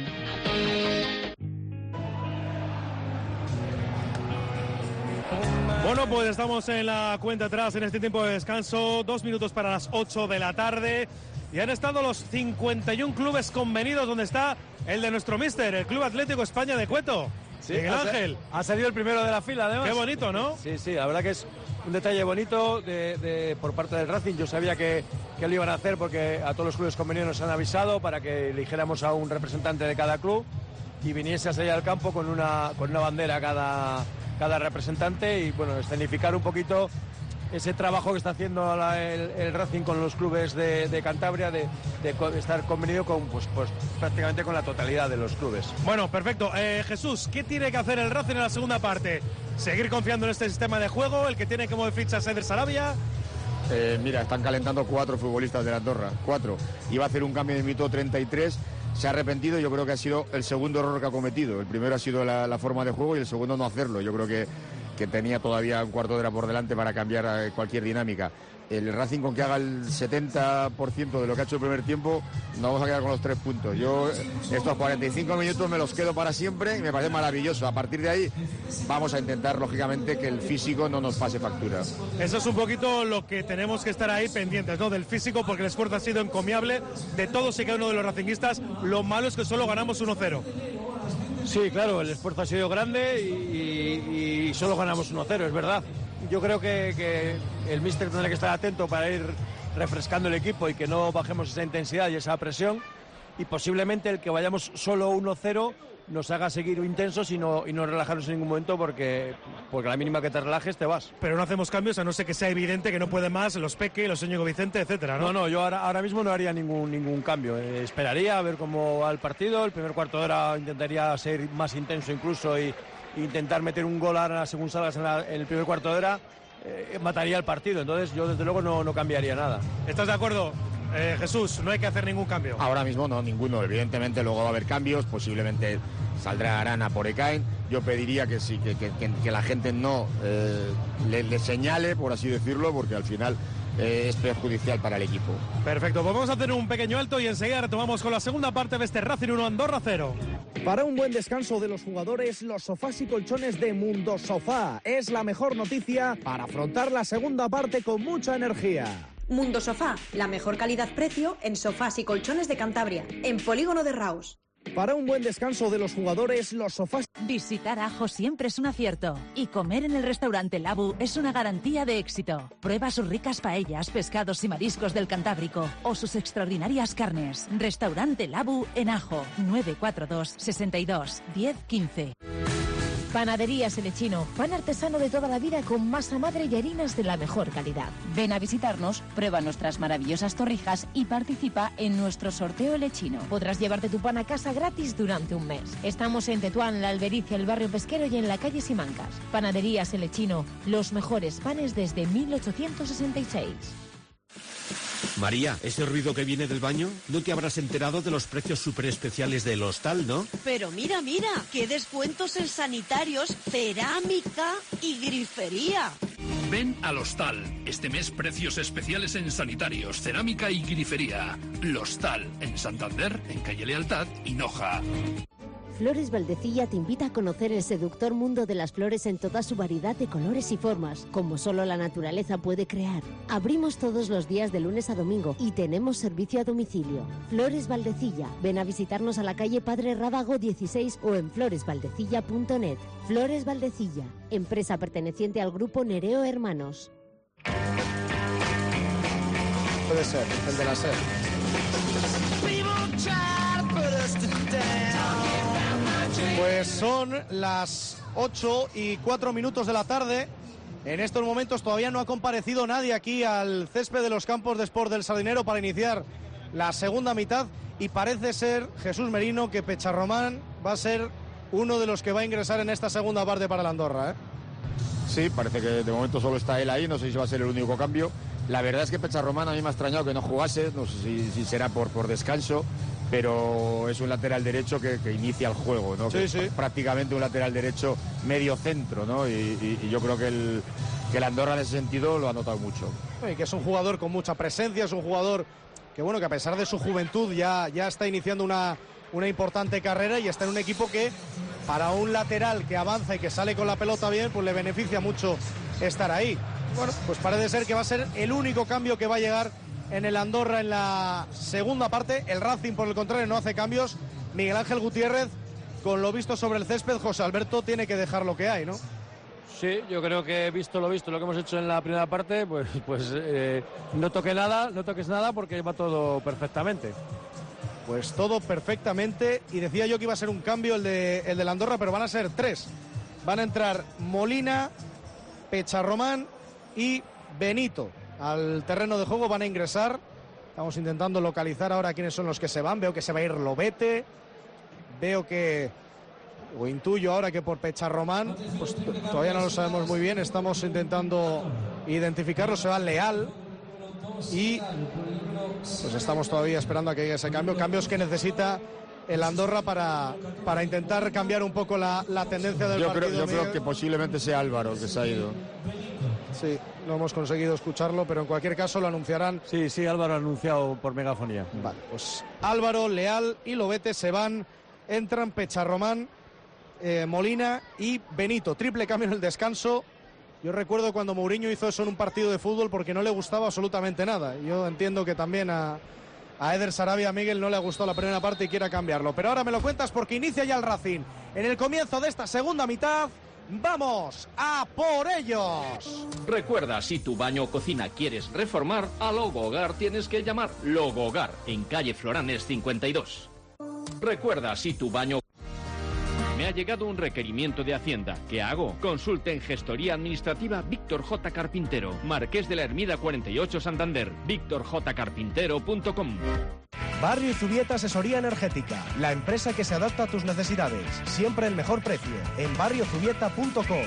Bueno, pues estamos en la cuenta atrás en este tiempo de descanso, 2 minutos para las 8 de la tarde y han estado los 51 clubes convenidos donde está el de nuestro míster, el Club Atlético España de Cueto.
Sí,
Miguel Ángel.
Ha salido el primero de la fila, además.
Qué bonito, ¿no?
Sí, la verdad que es un detalle bonito por parte del Racing. Yo sabía que lo iban a hacer porque a todos los clubes convenidos nos han avisado para que eligiéramos a un representante de cada club y viniese a salir al campo con una bandera cada representante y, bueno, escenificar un poquito ese trabajo que está haciendo el Racing con los clubes de Cantabria de estar convenido con pues prácticamente con la totalidad de los clubes.
Bueno, perfecto. Jesús, ¿qué tiene que hacer el Racing en la segunda parte? ¿Seguir confiando en este sistema de juego? ¿El que tiene que mover fichas es Eder Sarabia?
Mira, están calentando 4 futbolistas de la Andorra, 4. Iba a hacer un cambio de minuto 33, se ha arrepentido. Yo creo que ha sido el segundo error que ha cometido. El primero ha sido la forma de juego y el segundo no hacerlo. Yo creo que tenía todavía un cuarto de hora por delante para cambiar cualquier dinámica. El Racing, con que haga el 70% de lo que ha hecho el primer tiempo, nos vamos a quedar con los 3 puntos. Yo estos 45 minutos me los quedo para siempre y me parece maravilloso. A partir de ahí vamos a intentar, lógicamente, que el físico no nos pase factura.
Eso es un poquito lo que tenemos que estar ahí pendientes, ¿no? Del físico, porque el esfuerzo ha sido encomiable de todos y cada uno de los racinguistas. Lo malo es que solo ganamos 1-0.
Sí, claro, el esfuerzo ha sido grande y solo ganamos 1-0, es verdad. Yo creo que el míster tendrá que estar atento para ir refrescando el equipo y que no bajemos esa intensidad y esa presión, y posiblemente el que vayamos solo 1-0 nos haga seguir intensos y no relajarnos en ningún momento porque a la mínima que te relajes te vas.
Pero no hacemos cambios a no ser que sea evidente que no puede más los Peque, los Íñigo Vicente, etcétera, ¿no?
No, yo ahora mismo no haría ningún cambio. Esperaría a ver cómo va el partido. El primer cuarto de hora intentaría ser más intenso incluso e intentar meter un gol ahora según salgas en el primer cuarto de hora. Mataría el partido. Entonces yo desde luego no cambiaría nada.
¿Estás de acuerdo? Jesús, no hay que hacer ningún cambio.
Ahora mismo no, ninguno. Evidentemente luego va a haber cambios, posiblemente saldrá Arana por Ekain. Yo pediría que sí, que la gente no le señale, por así decirlo, porque al final es perjudicial para el equipo.
Perfecto, pues vamos a hacer un pequeño alto y enseguida retomamos con la segunda parte de este Racing 1 Andorra 0.
Para un buen descanso de los jugadores, los sofás y colchones de Mundo Sofá es la mejor noticia para afrontar la segunda parte con mucha energía.
Mundo Sofá, la mejor calidad-precio en sofás y colchones de Cantabria, en Polígono de Raus.
Para un buen descanso de los jugadores, los sofás...
Visitar Ajo siempre es un acierto y comer en el restaurante Labu es una garantía de éxito. Prueba sus ricas paellas, pescados y mariscos del Cantábrico o sus extraordinarias carnes. Restaurante Labu en Ajo, 942 62 10 15.
Panaderías El Lechino, pan artesano de toda la vida con masa madre y harinas de la mejor calidad. Ven a visitarnos, prueba nuestras maravillosas torrijas y participa en nuestro sorteo El Lechino. Podrás llevarte tu pan a casa gratis durante un mes. Estamos en Tetuán, La Albericia, el barrio pesquero y en la calle Simancas. Panaderías El Lechino, los mejores panes desde 1866.
María, ¿ese ruido que viene del baño? ¿No te habrás enterado de los precios súper especiales del Hostal, no?
Pero mira, qué descuentos en sanitarios, cerámica y grifería.
Ven al Hostal. Este mes precios especiales en sanitarios, cerámica y grifería. L'Hostal, en Santander, en calle Lealtad y Noja.
Flores Valdecilla te invita a conocer el seductor mundo de las flores en toda su variedad de colores y formas, como solo la naturaleza puede crear. Abrimos todos los días de lunes a domingo y tenemos servicio a domicilio. Flores Valdecilla, ven a visitarnos a la calle Padre Rábago 16 o en floresvaldecilla.net. Flores Valdecilla, empresa perteneciente al grupo Nereo Hermanos.
Puede ser, el de la SER. Pues son las 8:04 de la tarde. En estos momentos todavía no ha comparecido nadie aquí al césped de los campos de Sport del Sardinero para iniciar la segunda mitad. Y parece ser, Jesús Merino, que Pecharromán va a ser uno de los que va a ingresar en esta segunda parte para la Andorra, ¿eh?
Sí, parece que de momento solo está él ahí, no sé si va a ser el único cambio. La verdad es que Pecharromán a mí me ha extrañado que no jugase, no sé si será por descanso, pero es un lateral derecho que inicia el juego, ¿no?
Sí, sí.
Prácticamente un lateral derecho medio centro, ¿no? Y yo creo que el Andorra en ese sentido lo ha notado mucho.
Y que es un jugador con mucha presencia, es un jugador que, bueno, que a pesar de su juventud ya está iniciando una importante carrera y está en un equipo que, para un lateral que avanza y que sale con la pelota bien, pues le beneficia mucho estar ahí. Bueno, pues parece ser que va a ser el único cambio que va a llegar en el Andorra en la segunda parte. El Racing, por el contrario, no hace cambios. Miguel Ángel Gutiérrez, con lo visto sobre el césped, José Alberto tiene que dejar lo que hay, ¿no?
Sí, yo creo que visto lo que hemos hecho en la primera parte, pues no toques nada porque va todo perfectamente.
Pues todo perfectamente, y decía yo que iba a ser un cambio el de la Andorra, pero van a ser 3. Van a entrar Molina, Pecharromán y Benito al terreno de juego, van a ingresar. Estamos intentando localizar ahora quiénes son los que se van. Veo que se va a ir Lobete, intuyo ahora que por Pecharromán, pues todavía no lo sabemos muy bien, estamos intentando identificarlo. Se va Leal y pues estamos todavía esperando a que llegue ese cambio, cambios que necesita el Andorra para intentar cambiar un poco la tendencia del partido.
Yo creo que posiblemente sea Álvaro el que se ha ido.
Sí, no hemos conseguido escucharlo, pero en cualquier caso lo anunciarán.
Sí, Álvaro ha anunciado por megafonía.
Vale, pues Álvaro, Leal y Lobete se van, entran Pecharromán, Molina y Benito. Triple cambio en el descanso. Yo recuerdo cuando Mourinho hizo eso en un partido de fútbol porque no le gustaba absolutamente nada. Yo entiendo que también a Eder Sarabia, Miguel, no le ha gustado la primera parte y quiera cambiarlo. Pero ahora me lo cuentas porque inicia ya el Racing. En el comienzo de esta segunda mitad, ¡vamos a por ellos!
Recuerda, si tu baño o cocina quieres reformar, a Logohogar tienes que llamar Logohogar, en calle Floranes 52. Recuerda, si tu baño... Me ha llegado un requerimiento de Hacienda. ¿Qué hago? Consulte en Gestoría Administrativa Víctor J. Carpintero, Marqués de la Ermida 48, Santander. VíctorJCarpintero.com.
Barrio Zubieta Asesoría Energética, la empresa que se adapta a tus necesidades. Siempre el mejor precio, en barriozubieta.com.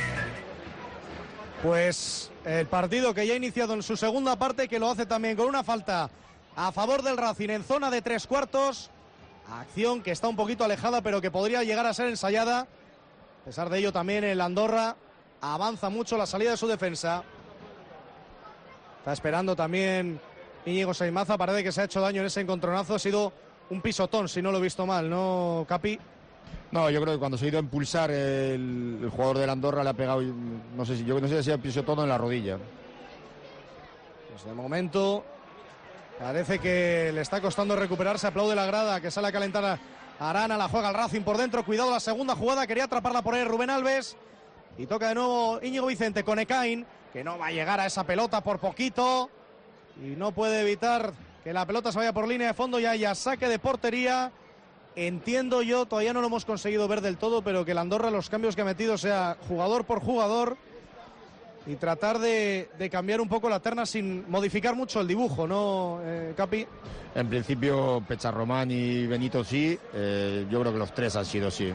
Pues el partido que ya ha iniciado en su segunda parte, que lo hace también con una falta a favor del Racing en zona de 3/4. Acción que está un poquito alejada, pero que podría llegar a ser ensayada. A pesar de ello, también el Andorra avanza mucho la salida de su defensa. Está esperando también Íñigo Saimaza. Parece que se ha hecho daño en ese encontronazo. Ha sido un pisotón, si no lo he visto mal, ¿no, Capi?
No, yo creo que cuando se ha ido a impulsar el jugador del Andorra le ha pegado, no sé si ha sido pisotón en la rodilla.
Pues de momento parece que le está costando recuperarse. Aplaude la grada, que sale a calentar a Arana. La juega el Racing por dentro. Cuidado la segunda jugada. Quería atraparla por ahí Rubén Alves. Y toca de nuevo Íñigo Vicente con Ekain, que no va a llegar a esa pelota por poquito. Y no puede evitar que la pelota se vaya por línea de fondo. Ya haya saque de portería. Entiendo yo, todavía no lo hemos conseguido ver del todo, pero que el Andorra, los cambios que ha metido, sea jugador por jugador. Y tratar de cambiar un poco la terna sin modificar mucho el dibujo, ¿no, Capi?
En principio, Pecharromán y Benito sí. Yo creo que los tres han sido sí.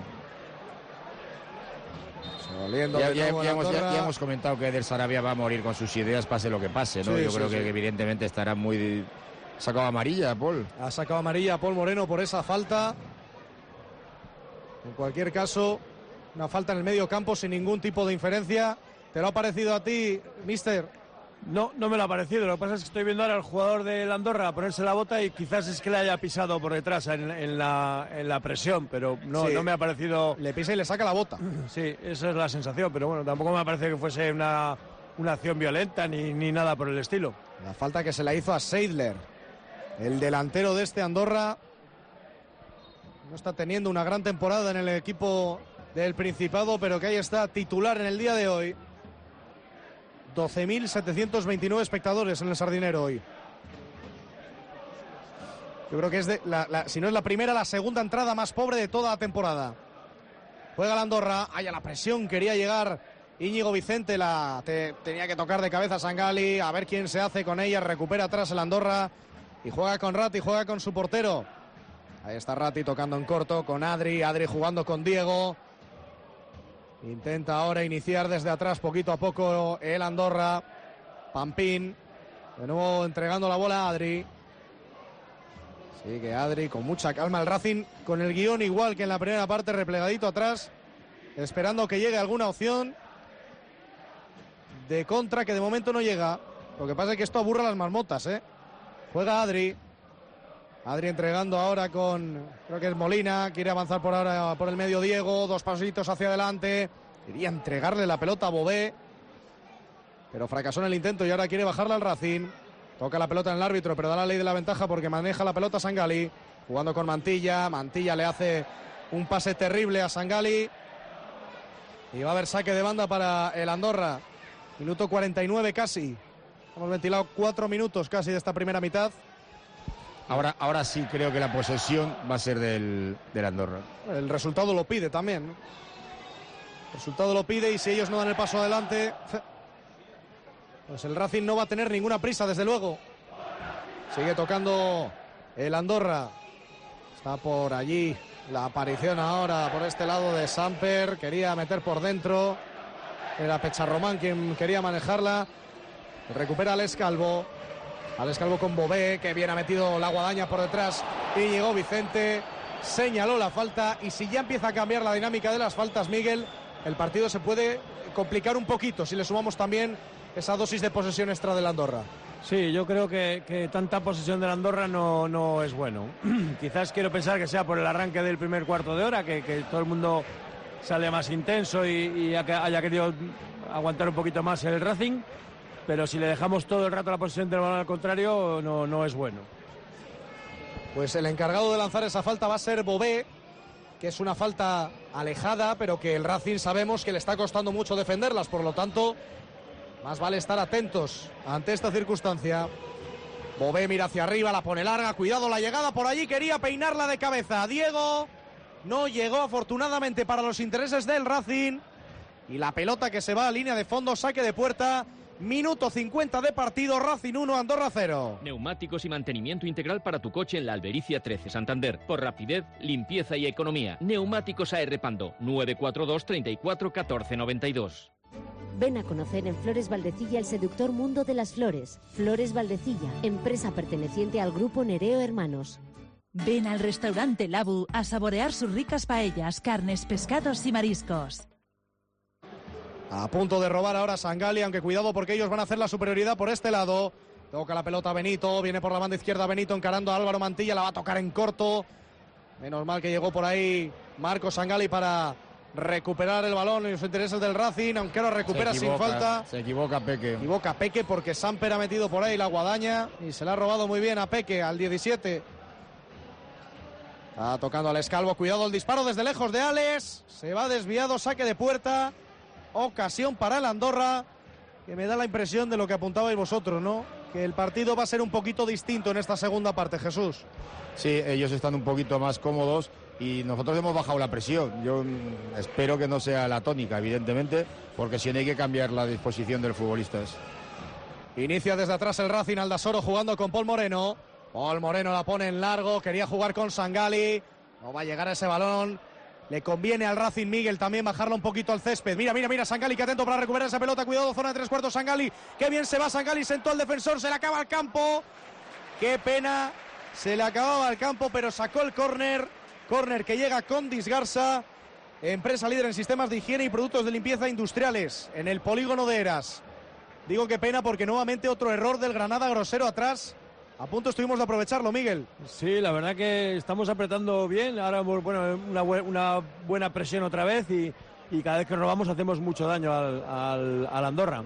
Ya hemos comentado que Eder Sarabia va a morir con sus ideas, pase lo que pase, ¿no?
Sí,
yo creo que evidentemente estará muy... Ha sacado amarilla, Paul.
Ha sacado amarilla a Paul Moreno por esa falta. En cualquier caso, una falta en el medio campo sin ningún tipo de inferencia. ¿Te lo ha parecido a ti, mister?
No me lo ha parecido. Lo que pasa es que estoy viendo ahora al jugador del Andorra ponerse la bota y quizás es que le haya pisado por detrás en la presión, pero no me ha parecido...
Le pisa y le saca la bota.
Sí, esa es la sensación, pero bueno, tampoco me parece que fuese una acción violenta ni nada por el estilo.
La falta que se la hizo a Seidler, el delantero de este Andorra. No está teniendo una gran temporada en el equipo del Principado, pero que ahí está, titular en el día de hoy. 12.729 espectadores en el Sardinero hoy. Yo creo que es si no es la primera, la segunda entrada más pobre de toda la temporada. Juega la Andorra, a la presión, quería llegar Íñigo Vicente, tenía que tocar de cabeza a Sangali, a ver quién se hace con ella, recupera atrás el Andorra y juega con Ratti, juega con su portero. Ahí está Ratti tocando en corto con Adri jugando con Diego. Intenta ahora iniciar desde atrás poquito a poco el Andorra. Pampín, de nuevo entregando la bola a Adri. Sigue Adri con mucha calma. El Racing con el guión igual que en la primera parte, replegadito atrás, esperando que llegue alguna opción de contra, que de momento no llega. Lo que pasa es que esto aburre a las marmotas, ¿eh? Juega Adri entregando ahora creo que es Molina, quiere avanzar por ahora por el medio Diego, dos pasitos hacia adelante, quería entregarle la pelota a Bové, pero fracasó en el intento y ahora quiere bajarla al Racing. Toca la pelota en el árbitro, pero da la ley de la ventaja porque maneja la pelota Sangali, jugando con Mantilla le hace un pase terrible a Sangali. Y va a haber saque de banda para el Andorra. Minuto 49 casi. Hemos ventilado 4 minutos casi de esta primera mitad.
Ahora sí creo que la posesión va a ser del Andorra.
El resultado lo pide también, ¿no? El resultado lo pide y si ellos no dan el paso adelante, pues el Racing no va a tener ninguna prisa, desde luego. Sigue tocando el Andorra. Está por allí la aparición ahora por este lado de Samper. Quería meter por dentro. Era Pecharromán quien quería manejarla. Recupera Alex Calvo. Alex Calvo con Bové, que bien ha metido la guadaña por detrás. Y llegó Vicente. Señaló la falta. Y si ya empieza a cambiar la dinámica de las faltas, Miguel, el partido se puede complicar un poquito si le sumamos también esa dosis de posesión extra del Andorra.
Sí, yo creo que tanta posesión del Andorra no es bueno. Quizás quiero pensar que sea por el arranque del primer cuarto de hora, que todo el mundo sale más intenso y haya querido aguantar un poquito más el Racing, pero si le dejamos todo el rato la posesión del balón al contrario, no es bueno.
Pues el encargado de lanzar esa falta va a ser Bové, que es una falta alejada, pero que el Racing sabemos que le está costando mucho defenderlas, por lo tanto, más vale estar atentos ante esta circunstancia. Bové mira hacia arriba, la pone larga, cuidado la llegada por allí, quería peinarla de cabeza. Diego no llegó afortunadamente para los intereses del Racing. Y la pelota que se va a línea de fondo, saque de puerta. Minuto 50 de partido, Racing 1, Andorra 0.
Neumáticos y mantenimiento integral para tu coche en la Albericia 13, Santander. Por rapidez, limpieza y economía. Neumáticos AR Pando, 942 34 14 92.
Ven a conocer en Flores Valdecilla el seductor mundo de las flores. Flores Valdecilla, empresa perteneciente al grupo Nereo Hermanos.
Ven al restaurante Labu a saborear sus ricas paellas, carnes, pescados y mariscos.
A punto de robar ahora Sangali, aunque cuidado porque ellos van a hacer la superioridad por este lado. Toca la pelota Benito, viene por la banda izquierda Benito encarando a Álvaro Mantilla, la va a tocar en corto. Menos mal que llegó por ahí Marco Sangali para recuperar el balón en los intereses del Racing, aunque lo recupera sin falta.
Se equivoca Peque.
Equivoca Peque porque Samper ha metido por ahí la guadaña y se la ha robado muy bien a Peque, al 17. Está tocando al Escalvo, cuidado el disparo desde lejos de Alex. Se va desviado, saque de puerta. Ocasión para el Andorra, que me da la impresión de lo que apuntabais vosotros, ¿no? Que el partido va a ser un poquito distinto en esta segunda parte, Jesús.
Sí, ellos están un poquito más cómodos y nosotros hemos bajado la presión. Yo espero que no sea la tónica, evidentemente, porque si no hay que cambiar la disposición de los futbolistas.
Inicia desde atrás el Racing, Aldasoro jugando con Paul Moreno. Paul Moreno la pone en largo, quería jugar con Sangali. No va a llegar a ese balón. Le conviene al Racing, Miguel, también bajarla un poquito al césped. Mira, Sangali, que atento para recuperar esa pelota. Cuidado, zona de 3/4, Sangali. Qué bien se va Sangali, sentó al defensor, se le acaba el campo. Qué pena, se le acababa el campo, pero sacó el córner. Córner que llega con Disgarza. Empresa líder en sistemas de higiene y productos de limpieza industriales en el polígono de Eras. Digo qué pena porque nuevamente otro error del Granada grosero atrás. A punto estuvimos de aprovecharlo, Miguel.
Sí, la verdad que estamos apretando bien. Ahora, bueno, una buena presión otra vez y cada vez que robamos hacemos mucho daño al Andorra.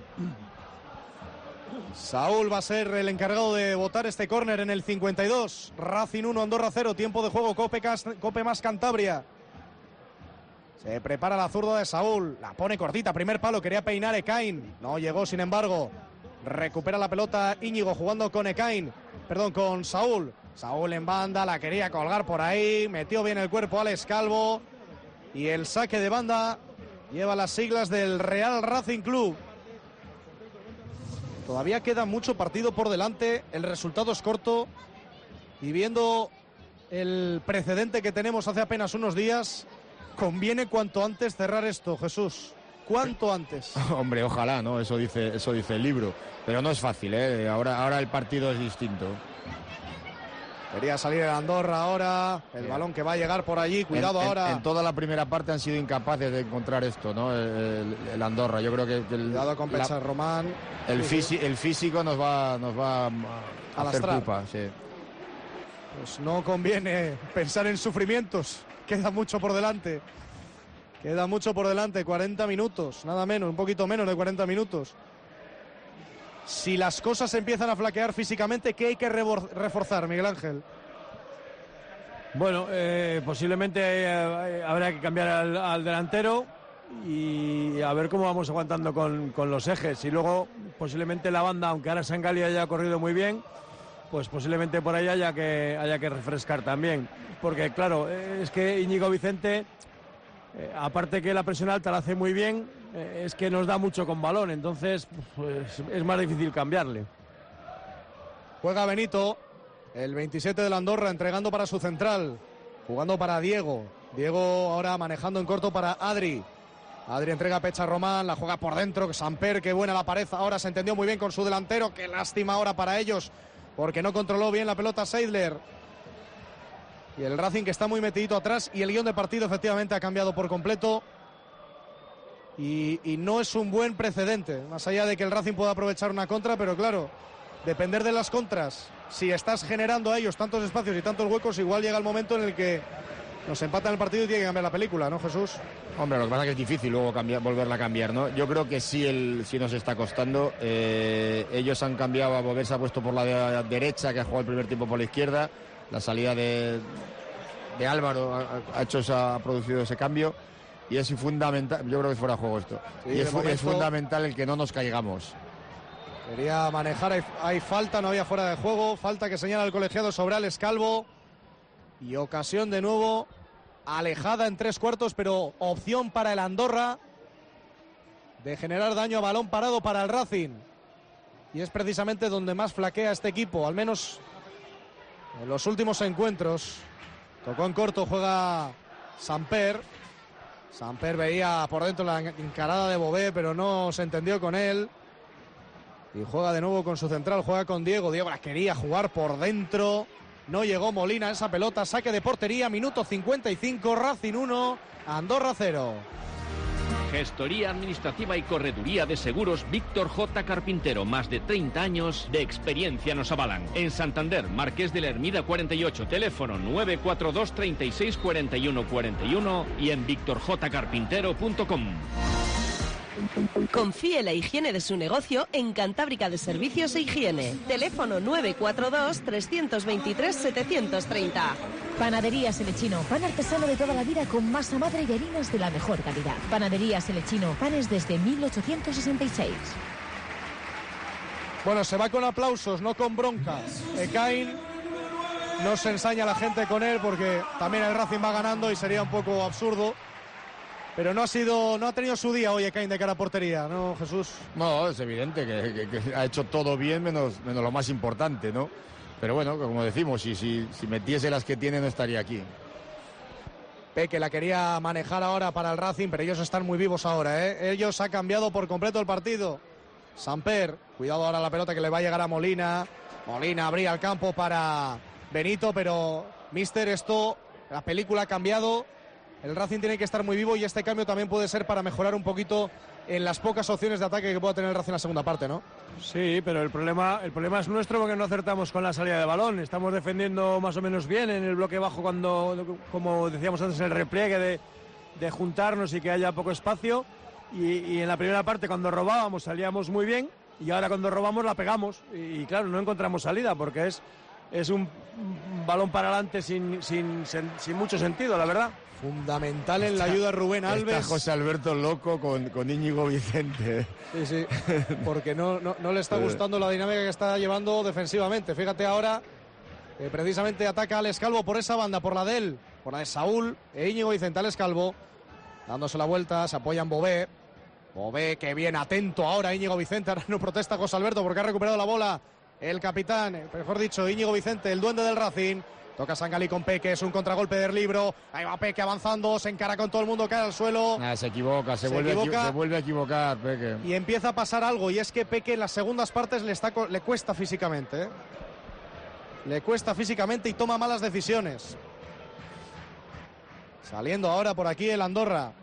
Saúl va a ser el encargado de botar este córner en el 52. Racing 1, Andorra 0. Tiempo de juego, Cope más Cantabria. Se prepara la zurda de Saúl. La pone cortita, primer palo, quería peinar Ekain. No llegó, sin embargo. Recupera la pelota Íñigo jugando con Saúl. Saúl en banda, la quería colgar por ahí. Metió bien el cuerpo Alex Calvo. Y el saque de banda lleva las siglas del Real Racing Club. Todavía queda mucho partido por delante. El resultado es corto. Y viendo el precedente que tenemos hace apenas unos días, conviene cuanto antes cerrar esto, Jesús. Cuanto antes.
Hombre, ojalá, ¿no? Eso dice el libro. Pero no es fácil, ¿eh? Ahora el partido es distinto.
Quería salir el Andorra ahora. El balón que va a llegar por allí. Cuidado ahora.
En toda la primera parte han sido incapaces de encontrar esto, ¿no? El Andorra. Yo creo que
cuidado con Pecharromán.
El físico nos va a hacer pupa, sí.
Pues no conviene pensar en sufrimientos. Queda mucho por delante. 40 minutos, nada menos, un poquito menos de 40 minutos. Si las cosas empiezan a flaquear físicamente, ¿qué hay que reforzar, Miguel Ángel?
Bueno, posiblemente habrá que cambiar al delantero y a ver cómo vamos aguantando con los ejes. Y luego, posiblemente la banda, aunque ahora Sangali haya corrido muy bien, pues posiblemente por ahí haya que refrescar también. Porque, claro, es que Íñigo Vicente, aparte que la presión alta la hace muy bien, es que nos da mucho con balón. Entonces, pues, es más difícil cambiarle.
Juega Benito, el 27 de la Andorra, entregando para su central, jugando para Diego. Diego ahora manejando en corto para Adri. Adri entrega a Pecha Román, la juega por dentro. Samper, qué buena la pared. Ahora se entendió muy bien con su delantero. Qué lástima ahora para ellos, porque no controló bien la pelota Seidler. Y el Racing, que está muy metidito atrás, y el guión de partido efectivamente ha cambiado por completo. Y no es un buen precedente, más allá de que el Racing pueda aprovechar una contra, pero claro, depender de las contras, si estás generando a ellos tantos espacios y tantos huecos, igual llega el momento en el que nos empatan el partido y tiene que cambiar la película, ¿no, Jesús?
Hombre, lo que pasa es que es difícil luego volverla a cambiar, ¿no? Yo creo que sí nos está costando. Ellos han cambiado, a Bové se ha puesto por la derecha, que ha jugado el primer tiempo por la izquierda. La salida de Álvaro ha producido ese cambio. Y es fundamental, yo creo que es fuera de juego esto. Sí, y es fundamental el que no nos caigamos.
Quería manejar, hay falta, no había fuera de juego. Falta que señala el colegiado sobre Alex Calvo. Y ocasión de nuevo, alejada en 3/4, pero opción para el Andorra de generar daño a balón parado para el Racing. Y es precisamente donde más flaquea este equipo, al menos en los últimos encuentros. Tocó en corto, juega Samper. Samper veía por dentro la encarada de Bové, pero no se entendió con él. Y juega de nuevo con su central, juega con Diego. Diego la quería jugar por dentro. No llegó Molina a esa pelota. Saque de portería, minuto 55. Racing 1, Andorra 0.
Gestoría administrativa y correduría de seguros Víctor J. Carpintero. Más de 30 años de experiencia nos avalan. En Santander, Marqués de la Ermida 48, teléfono 942 36 41 41 y en victorjcarpintero.com.
Confíe en la higiene de su negocio en Cantábrica de Servicios e Higiene. Teléfono 942-323-730.
Panadería Selechino, pan artesano de toda la vida con masa madre y harinas de la mejor calidad. Panadería Selechino, panes desde 1866.
Bueno, se va con aplausos, no con broncas. Ekain no se ensaña a la gente con él porque también el Racing va ganando y sería un poco absurdo. Pero no ha tenido su día hoy Ekain de cara a portería, ¿no, Jesús?
No, es evidente que ha hecho todo bien menos lo más importante, ¿no? Pero bueno, como decimos, si metiese las que tiene no estaría aquí.
Peque la quería manejar ahora para el Racing, pero ellos están muy vivos ahora, ¿eh? Ellos ha cambiado por completo el partido. Samper, cuidado ahora la pelota que le va a llegar a Molina. Molina abría el campo para Benito, pero la película ha cambiado. El Racing tiene que estar muy vivo y este cambio también puede ser para mejorar un poquito en las pocas opciones de ataque que pueda tener el Racing en la segunda parte, ¿no?
Sí, pero el problema es nuestro porque no acertamos con la salida de balón. Estamos defendiendo más o menos bien en el bloque bajo cuando, como decíamos antes, el repliegue de juntarnos y que haya poco espacio. Y en la primera parte, cuando robábamos, salíamos muy bien y ahora cuando robamos la pegamos. Y claro, no encontramos salida porque es un balón para adelante sin mucho sentido, la verdad.
Fundamental en la ayuda de Rubén Alves.
Está José Alberto loco con Íñigo Vicente.
Sí, porque no le está gustando la dinámica que está llevando defensivamente. Fíjate ahora, precisamente ataca a Alex Calvo por esa banda, por la de Saúl e Íñigo Vicente. Alex Calvo dándose la vuelta, se apoya en Bové. Bové que bien atento ahora Íñigo Vicente. Ahora no protesta José Alberto porque ha recuperado la bola el capitán, mejor dicho, Íñigo Vicente, el duende del Racing. Toca Sangali con Peque, es un contragolpe del Libro. Ahí va Peque avanzando, se encara con todo el mundo, cae al suelo.
Se equivoca, se vuelve a equivocar Peque.
Y empieza a pasar algo, y es que Peque en las segundas partes le cuesta físicamente. Le cuesta físicamente y toma malas decisiones. Saliendo ahora por aquí el Andorra.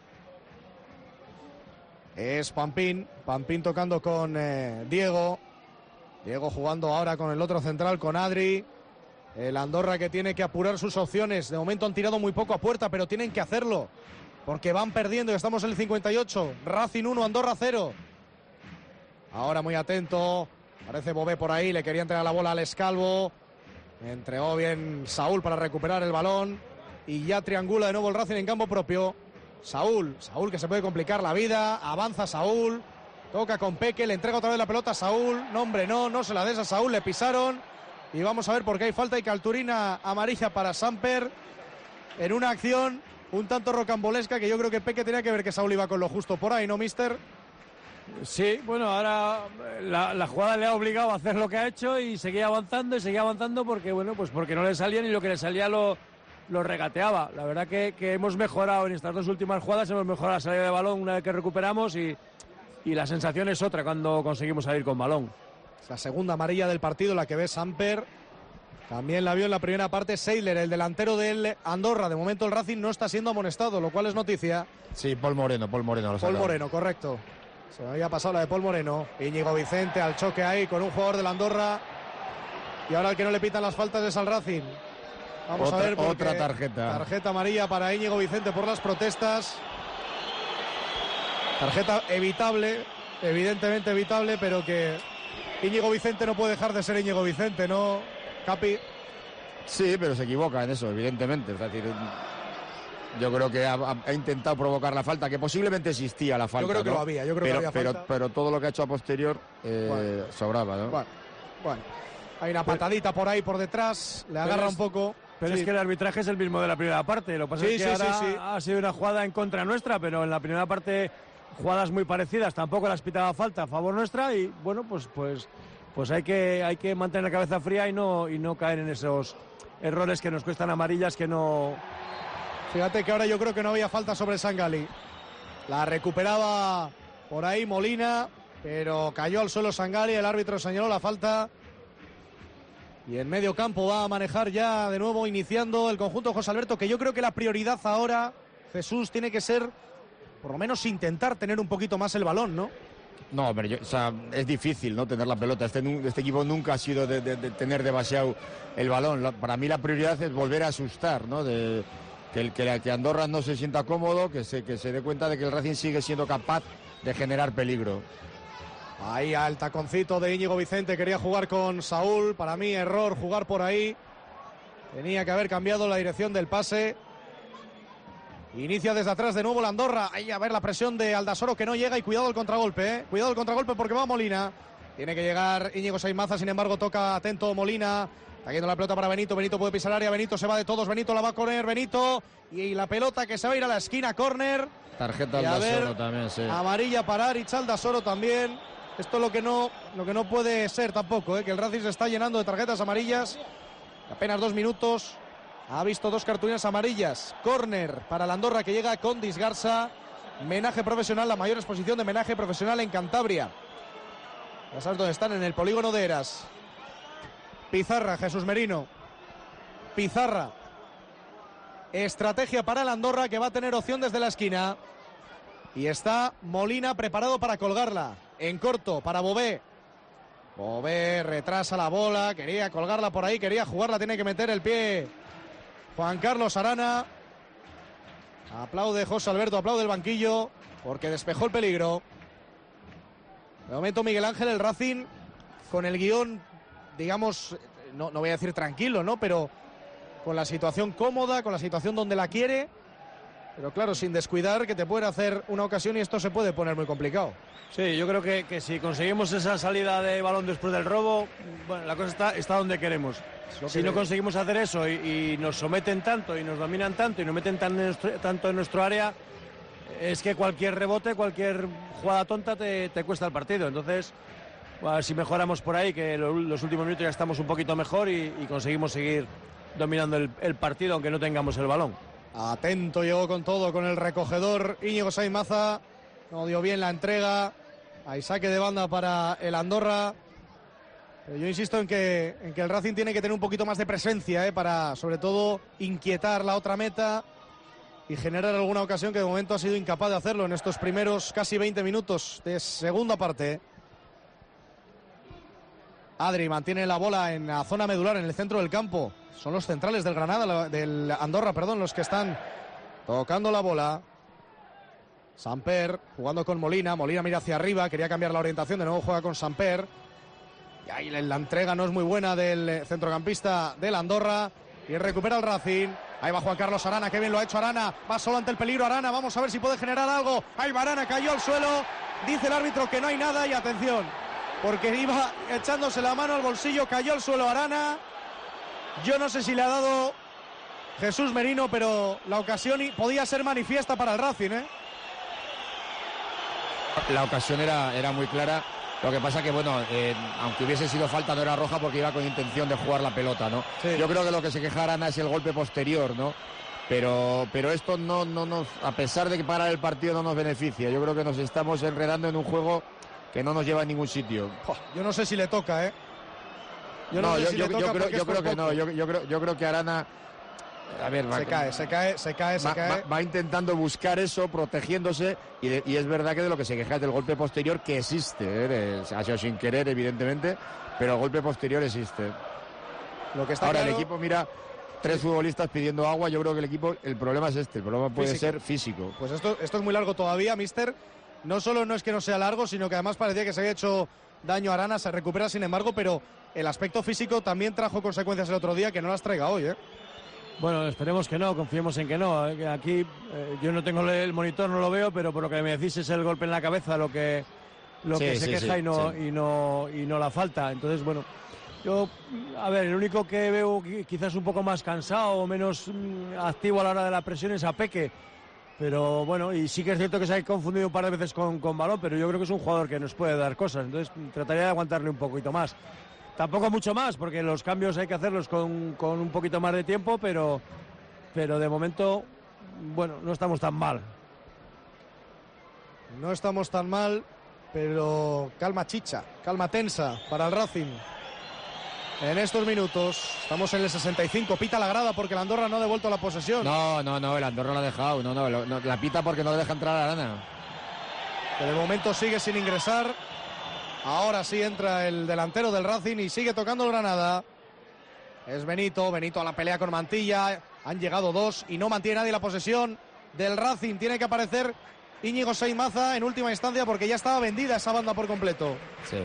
Es Pampín tocando con Diego. Diego jugando ahora con el otro central, con Adri. El Andorra que tiene que apurar sus opciones. De momento han tirado muy poco a puerta, pero tienen que hacerlo. Porque van perdiendo y estamos en el 58. Racing 1, Andorra 0. Ahora muy atento. Parece Bové por ahí. Le quería entregar la bola al Alex Calvo. Entregó bien Saúl para recuperar el balón y ya triangula de nuevo el Racing en campo propio. Saúl que se puede complicar la vida, avanza Saúl, toca con Peque, le entrega otra vez la pelota a Saúl. No, hombre, no se la des a Saúl, le pisaron. Y vamos a ver por qué hay falta y cartulina amarilla para Samper en una acción un tanto rocambolesca que yo creo que Peque tenía que ver que Saúl iba con lo justo por ahí, ¿no, mister?
Sí, bueno, ahora la jugada le ha obligado a hacer lo que ha hecho y seguía avanzando porque, bueno, pues porque no le salía ni lo que le salía lo regateaba. La verdad que hemos mejorado en estas dos últimas jugadas, hemos mejorado la salida de balón una vez que recuperamos y la sensación es otra cuando conseguimos salir con balón.
La segunda amarilla del partido, la que ve Samper. También la vio en la primera parte Seidler, el delantero del Andorra. De momento el Racing no está siendo amonestado, lo cual es noticia.
Sí, Paul Moreno.
Paul Moreno, correcto. Se me había pasado la de Paul Moreno. Íñigo Vicente al choque ahí con un jugador del Andorra. Y ahora el que no le pitan las faltas es al Racing. Vamos a ver.
Otra tarjeta.
Tarjeta amarilla para Íñigo Vicente por las protestas. Tarjeta evitable, evidentemente evitable, pero que Íñigo Vicente no puede dejar de ser Íñigo Vicente, ¿no, Capi?
Sí, pero se equivoca en eso, evidentemente. Es decir, yo creo que ha intentado provocar la falta, que posiblemente existía la falta.
Yo creo que lo había, falta.
Pero todo lo que ha hecho a posterior sobraba, ¿no?
Bueno, hay una patadita por ahí, por detrás, le agarra un poco.
Pero
sí.
Es que el arbitraje es el mismo de la primera parte. Lo que pasa es que ahora ha sido una jugada en contra nuestra, pero en la primera parte jugadas muy parecidas, tampoco las pitaba falta a favor nuestra y bueno, pues hay que mantener la cabeza fría y no caer en esos errores que nos cuestan amarillas que no.
Fíjate que ahora yo creo que no había falta sobre Sangali. La recuperaba por ahí Molina, pero cayó al suelo Sangali, el árbitro señaló la falta. Y en medio campo va a manejar ya de nuevo iniciando el conjunto José Alberto, que yo creo que la prioridad ahora, Jesús, tiene que ser por lo menos intentar tener un poquito más el balón, ¿no?
No, pero es difícil, ¿no?, tener la pelota. Este equipo nunca ha sido de tener demasiado el balón. Para mí la prioridad es volver a asustar, ¿no? Que Andorra no se sienta cómodo, que se dé cuenta de que el Racing sigue siendo capaz de generar peligro.
Ahí al taconcito de Íñigo Vicente, quería jugar con Saúl. Para mí error jugar por ahí. Tenía que haber cambiado la dirección del pase. Inicia desde atrás de nuevo la Andorra. Ahí a ver la presión de Aldasoro que no llega y cuidado el contragolpe, ¿eh? Cuidado el contragolpe porque va Molina. Tiene que llegar Íñigo Saimaza, sin embargo toca atento Molina. Está yendo la pelota para Benito. Benito puede pisar área. Benito se va de todos. Benito la va a correr. Benito. Y la pelota que se va a ir a la esquina. Córner.
Tarjeta Aldasoro también, sí.
Amarilla para Aritz Aldasoro también. Esto es lo que no puede ser tampoco, ¿eh? Que el Racing se está llenando de tarjetas amarillas. Apenas 2 minutos. Ha visto 2 cartulinas amarillas. Córner para la Andorra que llega con Disgarza. Menaje profesional, la mayor exposición de menaje profesional en Cantabria. Ya sabes dónde están, en el polígono de Eras. Pizarra, Jesús Merino. Pizarra. Estrategia para la Andorra que va a tener opción desde la esquina. Y está Molina preparado para colgarla. En corto para Bové. Bové retrasa la bola. Quería colgarla por ahí, quería jugarla. Tiene que meter el pie Juan Carlos Arana. Aplaude José Alberto, aplaude el banquillo porque despejó el peligro. De momento Miguel Ángel, el Racing con el guión, digamos, no voy a decir tranquilo, ¿no? Pero con la situación cómoda, con la situación donde la quiere. Pero claro, sin descuidar que te puede hacer una ocasión y esto se puede poner muy complicado.
Sí, yo creo que si conseguimos esa salida de balón después del robo, bueno, la cosa está donde queremos. Si no conseguimos hacer eso y nos someten tanto y nos dominan tanto y nos meten tanto en nuestro área, es que cualquier rebote, cualquier jugada tonta te cuesta el partido. Entonces, bueno, si mejoramos por ahí, que los últimos minutos ya estamos un poquito mejor y conseguimos seguir dominando el partido aunque no tengamos el balón.
Atento, llegó con todo, con el recogedor Íñigo Saimaza. No dio bien la entrega. Hay saque de banda para el Andorra. Yo insisto en que el Racing tiene que tener un poquito más de presencia, para sobre todo inquietar la otra meta y generar alguna ocasión que de momento ha sido incapaz de hacerlo en estos primeros casi 20 minutos de segunda parte. Adri mantiene la bola en la zona medular, en el centro del campo. Son los centrales del del Andorra, los que están tocando la bola. Samper jugando con Molina. Molina mira hacia arriba, quería cambiar la orientación, de nuevo juega con Samper. Y ahí la entrega no es muy buena del centrocampista del Andorra. Y recupera el Racing. Ahí va Juan Carlos Arana, qué bien lo ha hecho Arana. Va solo ante el peligro Arana, vamos a ver si puede generar algo. Ahí va Arana, cayó al suelo. Dice el árbitro que no hay nada y atención, porque iba echándose la mano al bolsillo, cayó al suelo Arana. Yo no sé si le ha dado Jesús Merino, pero la ocasión podía ser manifiesta para el Racing, ¿eh?
La ocasión era muy clara. Lo que pasa que, bueno, aunque hubiese sido falta, no era roja porque iba con intención de jugar la pelota, ¿no? Sí. Yo creo que lo que se queja Arana es el golpe posterior, ¿no? Pero esto no nos, a pesar de que parar el partido, no nos beneficia. Yo creo que nos estamos enredando en un juego que no nos lleva a ningún sitio.
Yo no sé si le toca, ¿eh?
Yo creo que no. Yo creo que Arana... A ver,
se cae.
Va intentando buscar eso, protegiéndose, y es verdad que de lo que se queja es del golpe posterior, que existe, ha sido sin querer, evidentemente, pero el golpe posterior existe.
Lo que está
ahora
claro...
el equipo mira 3 futbolistas pidiendo agua. Yo creo que el problema es el problema puede ser físico.
Pues esto es muy largo todavía, mister. No solo no es que no sea largo, sino que además parecía que se había hecho daño a Arana, se recupera sin embargo, pero el aspecto físico también trajo consecuencias el otro día que no las traiga hoy, ¿eh?
Bueno, esperemos que no, confiemos en que no. Aquí yo no tengo el monitor, no lo veo, pero por lo que me decís es el golpe en la cabeza lo que se queja y no la falta. Entonces, bueno, yo, a ver, el único que veo quizás un poco más cansado o menos activo a la hora de la presión es a Peque. Pero bueno, y sí que es cierto que se ha confundido un par de veces con balón, pero yo creo que es un jugador que nos puede dar cosas. Entonces trataría de aguantarle un poquito más. Tampoco mucho más, porque los cambios hay que hacerlos con un poquito más de tiempo, pero de momento, bueno, no estamos tan mal.
No estamos tan mal, pero calma chicha, calma tensa para el Racing. En estos minutos, estamos en el 65, pita la grada porque el Andorra no ha devuelto la posesión.
No, el Andorra lo ha dejado, la pita porque no le deja entrar a Arana.
Que de momento sigue sin ingresar. Ahora sí entra el delantero del Racing y sigue tocando el Granada. Es Benito a la pelea con Mantilla. Han llegado 2 y no mantiene nadie la posesión del Racing. Tiene que aparecer Íñigo Sainz Maza en última instancia porque ya estaba vendida esa banda por completo.
Sí.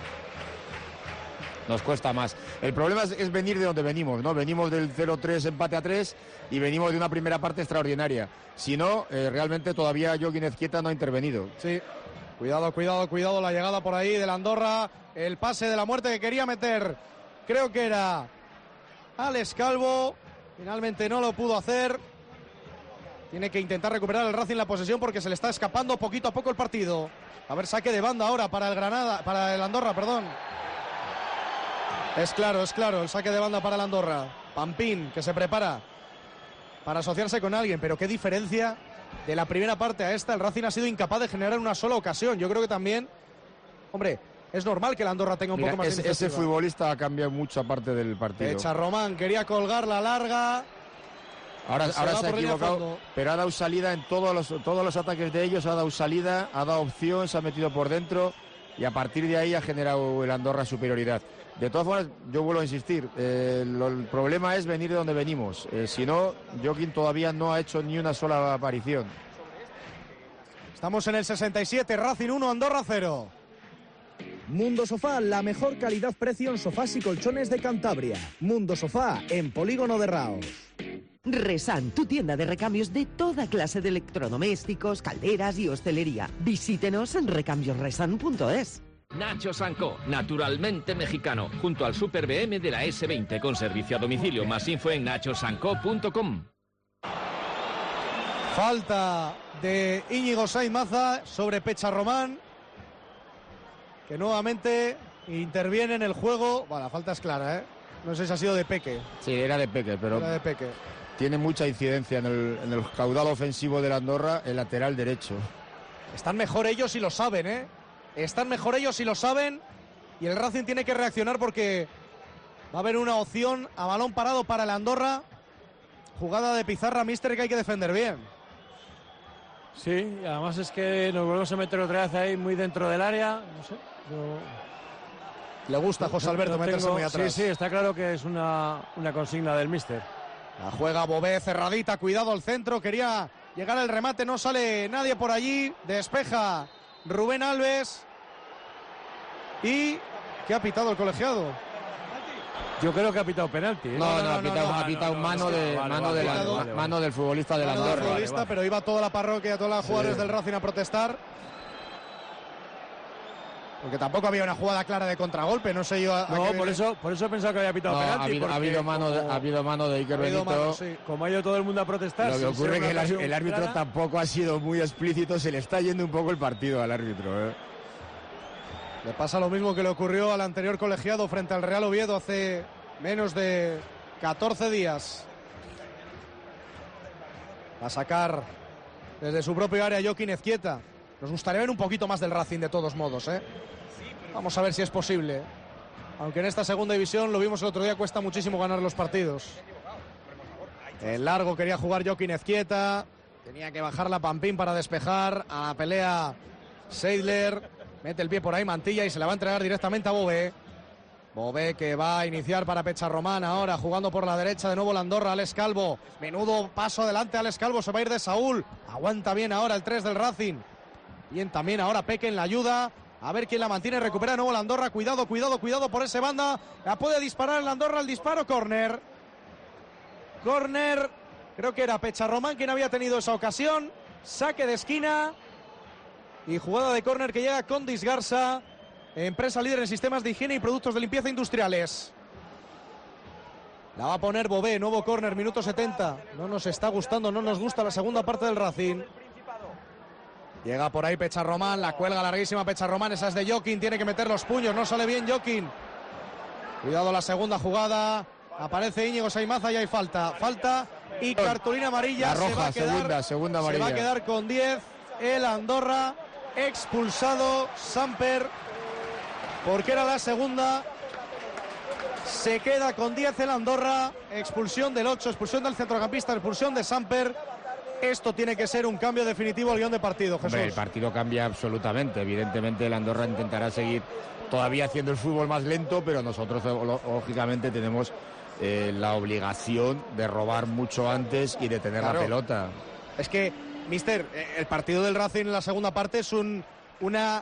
Nos cuesta más. El problema es venir de donde venimos, ¿no? Venimos del 0-3 empate a 3 y venimos de una primera parte extraordinaria. Si no, realmente todavía Joaquín Ezquieta no ha intervenido.
Sí. Cuidado, la llegada por ahí del Andorra, el pase de la muerte que quería meter, creo que era Alex Calvo, finalmente no lo pudo hacer. Tiene que intentar recuperar el Racing la posesión porque se le está escapando poquito a poco el partido. A ver, saque de banda ahora para el Andorra, perdón. Es claro, el saque de banda para el Andorra. Pampín, que se prepara para asociarse con alguien, pero qué diferencia de la primera parte a esta. El Racing ha sido incapaz de generar una sola ocasión. Yo creo que también, hombre, es normal que el Andorra tenga un poco más de iniciativa.
Ese futbolista ha cambiado mucha parte del partido.
Román quería colgar la larga.
Ahora se ha equivocado, pero ha dado salida en todos los ataques de ellos, ha dado salida, ha dado opción, se ha metido por dentro y a partir de ahí ha generado el Andorra superioridad. De todas formas, yo vuelvo a insistir, el problema es venir de donde venimos. Si no, Joaquín todavía no ha hecho ni una sola aparición.
Estamos en el 67, Racing 1, Andorra 0.
Mundo Sofá, la mejor calidad-precio en sofás y colchones de Cantabria. Mundo Sofá, en Polígono de Raos.
Resan, tu tienda de recambios de toda clase de electrodomésticos, calderas y hostelería. Visítenos en recambiosresan.es.
Nacho Sanco, naturalmente mexicano, junto al Super BM de la S20 con servicio a domicilio. Más info en nachosanco.com.
Falta de Íñigo Sainz Maza sobre Pecha Román, que nuevamente interviene en el juego. Bueno, la falta es clara, ¿eh? No sé si ha sido de Peque.
Sí, era de Peque, pero
era de Peque.
Tiene mucha incidencia en el caudal ofensivo del Andorra, el lateral derecho.
Están mejor ellos y lo saben, ¿eh? Están mejor ellos y lo saben. Y el Racing tiene que reaccionar porque va a haber una opción a balón parado para el Andorra. Jugada de pizarra, mister, que hay que defender bien.
Sí, y además es que nos volvemos a meter otra vez ahí muy dentro del área. No sé.
Le gusta a José Alberto meterse muy atrás.
Sí, está claro que es una consigna del míster.
La juega Bové, cerradita, cuidado al centro. Quería llegar al remate, no sale nadie por allí. Despeja Rubén Alves. Y ¿Qué ha pitado el colegiado?
Yo creo que ha pitado penalti.
Ha pitado mano del futbolista de la Andorra.
Pero iba toda la parroquia, todos los jugadores del Racing a protestar. Porque tampoco había una jugada clara de contragolpe, no sé yo.
Por eso he pensado que había pitado penalti.
Ha habido mano de Iker Benito.
Como ha ido todo el mundo a protestar.
Lo que ocurre es que el árbitro tampoco ha sido muy explícito, se le está yendo un poco el partido al árbitro.
Le pasa lo mismo que le ocurrió al anterior colegiado frente al Real Oviedo hace menos de 14 días. Va a sacar desde su propio área Joaquín Ezquieta. Nos gustaría ver un poquito más del Racing de todos modos, Vamos a ver si es posible. Aunque en esta segunda división, lo vimos el otro día, cuesta muchísimo ganar los partidos. El largo quería jugar Joaquín Ezquieta. Tenía que bajar la Pampín para despejar. A la pelea Seidler. Mete el pie por ahí Mantilla y se la va a entregar directamente a Bové. Bové que va a iniciar para Pecharromán ahora, jugando por la derecha de nuevo la Andorra. Alex Calvo. Menudo paso adelante Alex Calvo. Se va a ir de Saúl. Aguanta bien ahora el 3 del Racing. Bien también ahora Peque en la ayuda. A ver quién la mantiene. Recupera de nuevo la Andorra. Cuidado por ese banda. La puede disparar la Andorra. El disparo. Córner. Creo que era Pecharromán quien había tenido esa ocasión. Saque de esquina. Y jugada de córner que llega con Disgarza. Empresa líder en sistemas de higiene y productos de limpieza industriales. La va a poner Bové. Nuevo córner. Minuto 70. No nos está gustando. No nos gusta la segunda parte del Racing. Llega por ahí Pecharromán, la cuelga larguísima Pecharromán, esa es de Joaquín, tiene que meter los puños, no sale bien Joaquín. Cuidado la segunda jugada, aparece Íñigo Saimaza y hay falta y cartulina amarilla.
La roja, segunda amarilla.
Se va a quedar con 10 el Andorra, expulsado Samper, porque era la segunda. Se queda con 10 el Andorra, expulsión del 8, expulsión del centrocampista, expulsión de Samper. Esto tiene que ser un cambio definitivo al guión de partido, Jesús.
Hombre, el partido cambia absolutamente. Evidentemente el Andorra intentará seguir todavía haciendo el fútbol más lento, pero nosotros lógicamente tenemos la obligación de robar mucho antes y de tener la pelota.
Es que, mister, el partido del Racing en la segunda parte es una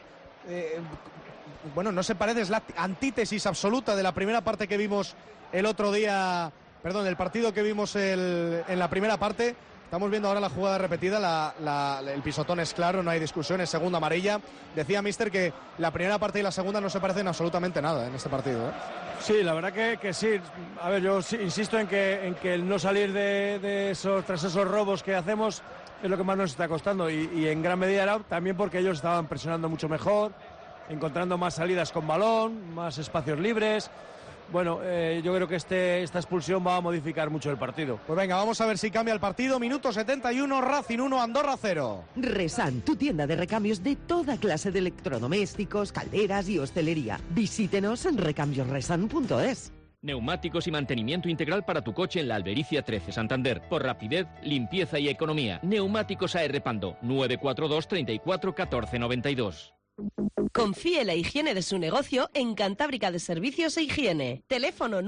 no se parece, es la antítesis absoluta de la primera parte que vimos el otro día, el partido que vimos en la primera parte. Estamos viendo ahora la jugada repetida, el pisotón es claro, no hay discusión, es segunda amarilla. Decía mister que la primera parte y la segunda no se parecen absolutamente nada en este partido.
Sí, la verdad que sí. A ver, yo insisto en que el no salir tras esos robos que hacemos es lo que más nos está costando. Y en gran medida era también porque ellos estaban presionando mucho mejor, encontrando más salidas con balón, más espacios libres. Bueno, yo creo que esta expulsión va a modificar mucho el partido.
Pues venga, vamos a ver si cambia el partido. Minuto 71, Racing 1, Andorra 0.
Resan, tu tienda de recambios de toda clase de electrodomésticos, calderas y hostelería. Visítenos en recambiosresan.es.
Neumáticos y mantenimiento integral para tu coche en la Albericia 13, Santander. Por rapidez, limpieza y economía. Neumáticos AR Pando, 942 34 14 92.
Confíe la higiene de su negocio en Cantábrica de Servicios e Higiene. Teléfono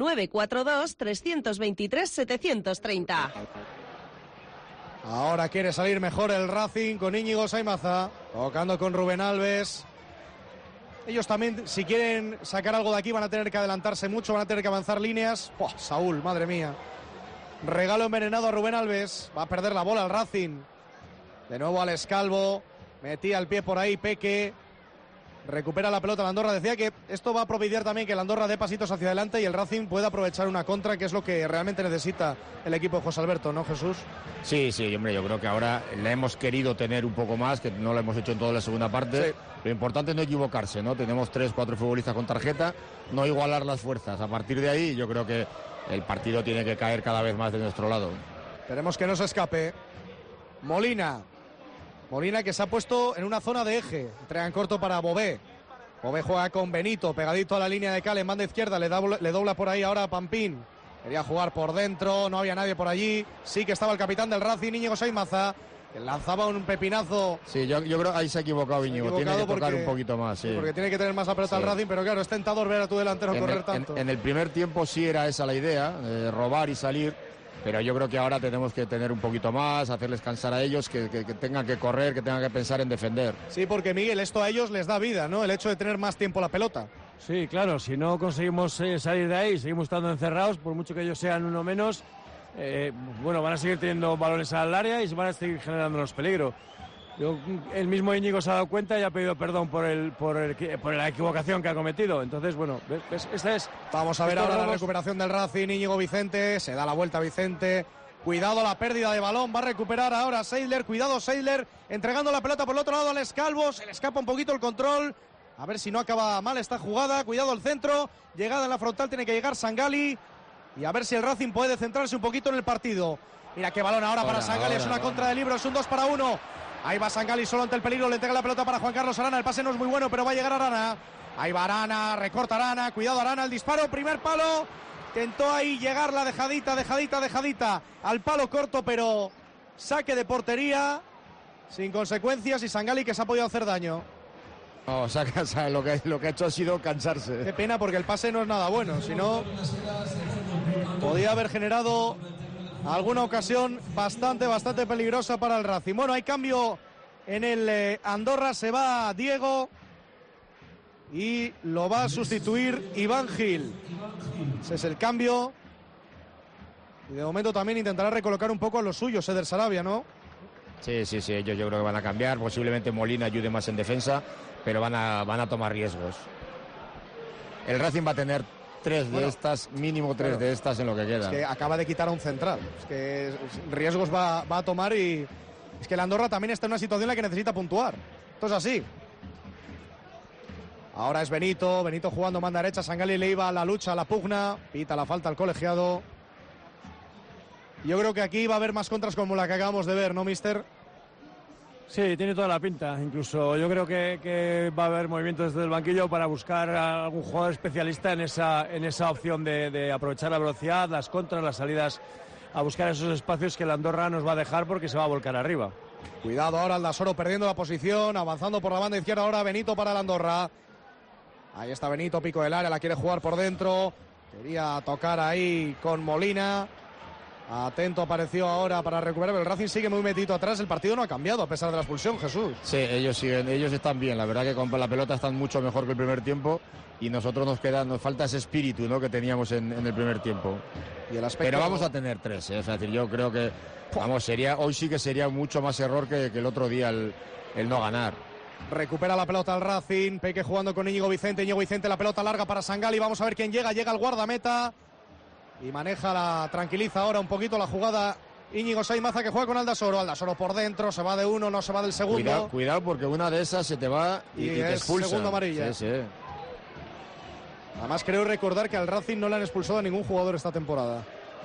942-323-730.
Ahora quiere salir mejor el Racing con Íñigo Saimaza, tocando con Rubén Alves. Ellos también, si quieren sacar algo de aquí, van a tener que adelantarse mucho, van a tener que avanzar líneas. Saúl, madre mía. Regalo envenenado a Rubén Alves. Va a perder la bola el Racing. De nuevo Alex Calvo. Metía el pie por ahí Peque. Recupera la pelota la Andorra. Decía que esto va a propiciar también que la Andorra dé pasitos hacia adelante y el Racing pueda aprovechar una contra, que es lo que realmente necesita el equipo de José Alberto, ¿no, Jesús?
Sí, hombre, yo creo que ahora la hemos querido tener un poco más, que no lo hemos hecho en toda la segunda parte. Sí. Lo importante es no equivocarse, ¿no? Tenemos 3-4 futbolistas con tarjeta, no igualar las fuerzas. A partir de ahí yo creo que el partido tiene que caer cada vez más de nuestro lado.
Esperemos que no se escape. Molina que se ha puesto en una zona de eje. Entrega en corto para Bové. Bové juega con Benito, pegadito a la línea de Cal en banda izquierda. Le dobla por ahí ahora a Pampín. Quería jugar por dentro, no había nadie por allí. Sí que estaba el capitán del Racing, Íñigo Saimaza, que lanzaba un pepinazo.
Sí, yo creo que ahí se ha equivocado Íñigo. Tiene que tocar un poquito más. Sí.
Porque tiene que tener más la pelota el Racing, pero claro, es tentador ver a tu delantero correr tanto.
En el primer tiempo sí era esa la idea, robar y salir. Pero yo creo que ahora tenemos que tener un poquito más, hacerles cansar a ellos, que tengan que correr, que tengan que pensar en defender.
Sí, porque Miguel, esto a ellos les da vida, ¿no? El hecho de tener más tiempo la pelota.
Sí, claro, si no conseguimos salir de ahí, seguimos estando encerrados, por mucho que ellos sean uno menos, bueno, van a seguir teniendo balones al área y se van a seguir generándonos peligro. El mismo Íñigo se ha dado cuenta y ha pedido perdón por la equivocación que ha cometido. Entonces, bueno, esta es...
Vamos a ver ahora la recuperación del Racing. Íñigo Vicente, se da la vuelta Vicente. Cuidado la pérdida de balón, va a recuperar ahora Seidler. Cuidado Seidler, entregando la pelota por el otro lado al Escalvo. Se le escapa un poquito el control. A ver si no acaba mal esta jugada. Cuidado el centro, llegada en la frontal, tiene que llegar Sangali. Y a ver si el Racing puede centrarse un poquito en el partido. Mira qué balón ahora para Sangali, es una contra de Libro, es un 2-1. Ahí va Sangali solo ante el peligro, le entrega la pelota para Juan Carlos Arana, el pase no es muy bueno, pero va a llegar Arana. Ahí va Arana, recorta Arana, cuidado Arana, el disparo, primer palo. Tentó ahí llegar la dejadita al palo corto, pero saque de portería, sin consecuencias, y Sangali que se ha podido hacer daño.
No, lo que ha hecho ha sido cansarse.
Qué pena porque el pase no es nada bueno, si no podía haber generado alguna ocasión bastante peligrosa para el Racing. Bueno, hay cambio en el Andorra, se va Diego y lo va a sustituir Iván Gil. Ese es el cambio. Y de momento también intentará recolocar un poco a los suyos, Eder Sarabia, ¿no?
Sí, ellos yo creo que van a cambiar. Posiblemente Molina ayude más en defensa, pero van a tomar riesgos. El Racing va a tener mínimo tres de estas en lo que queda.
Es que acaba de quitar a un central. Es que riesgos va a tomar y es que el Andorra también está en una situación en la que necesita puntuar. Esto es así. Ahora es Benito jugando manda derecha, Sangali le iba a la lucha, a la pugna, pita la falta al colegiado. Yo creo que aquí va a haber más contras como la que acabamos de ver, ¿no, mister?
Sí, tiene toda la pinta. Incluso yo creo que va a haber movimientos desde el banquillo para buscar a algún jugador especialista en esa opción de aprovechar la velocidad, las contras, las salidas, a buscar esos espacios que el Andorra nos va a dejar porque se va a volcar arriba.
Cuidado ahora Aldasoro perdiendo la posición, avanzando por la banda izquierda ahora Benito para el Andorra. Ahí está Benito, pico del área, la quiere jugar por dentro. Quería tocar ahí con Molina. Atento apareció ahora para recuperar, pero el Racing sigue muy metido atrás. El partido no ha cambiado a pesar de la expulsión, Jesús.
Sí, ellos están bien. La verdad que con la pelota están mucho mejor que el primer tiempo y nosotros nos falta ese espíritu, ¿no?, que teníamos en el primer tiempo.
Y el aspecto...
Pero vamos a tener 3, ¿eh? Es decir, yo creo que hoy sí que sería mucho más error que el otro día el no ganar.
Recupera la pelota al Racing, Peque jugando con Íñigo Vicente, la pelota larga para Sangali, vamos a ver quién llega el guardameta y tranquiliza ahora un poquito la jugada Íñigo Saimaza, que juega con Aldasoro por dentro, se va de uno, no se va del segundo.
Cuidado porque una de esas se te va y te expulsa.
Segundo amarilla.
Sí.
Además creo recordar que al Racing no le han expulsado a ningún jugador esta temporada.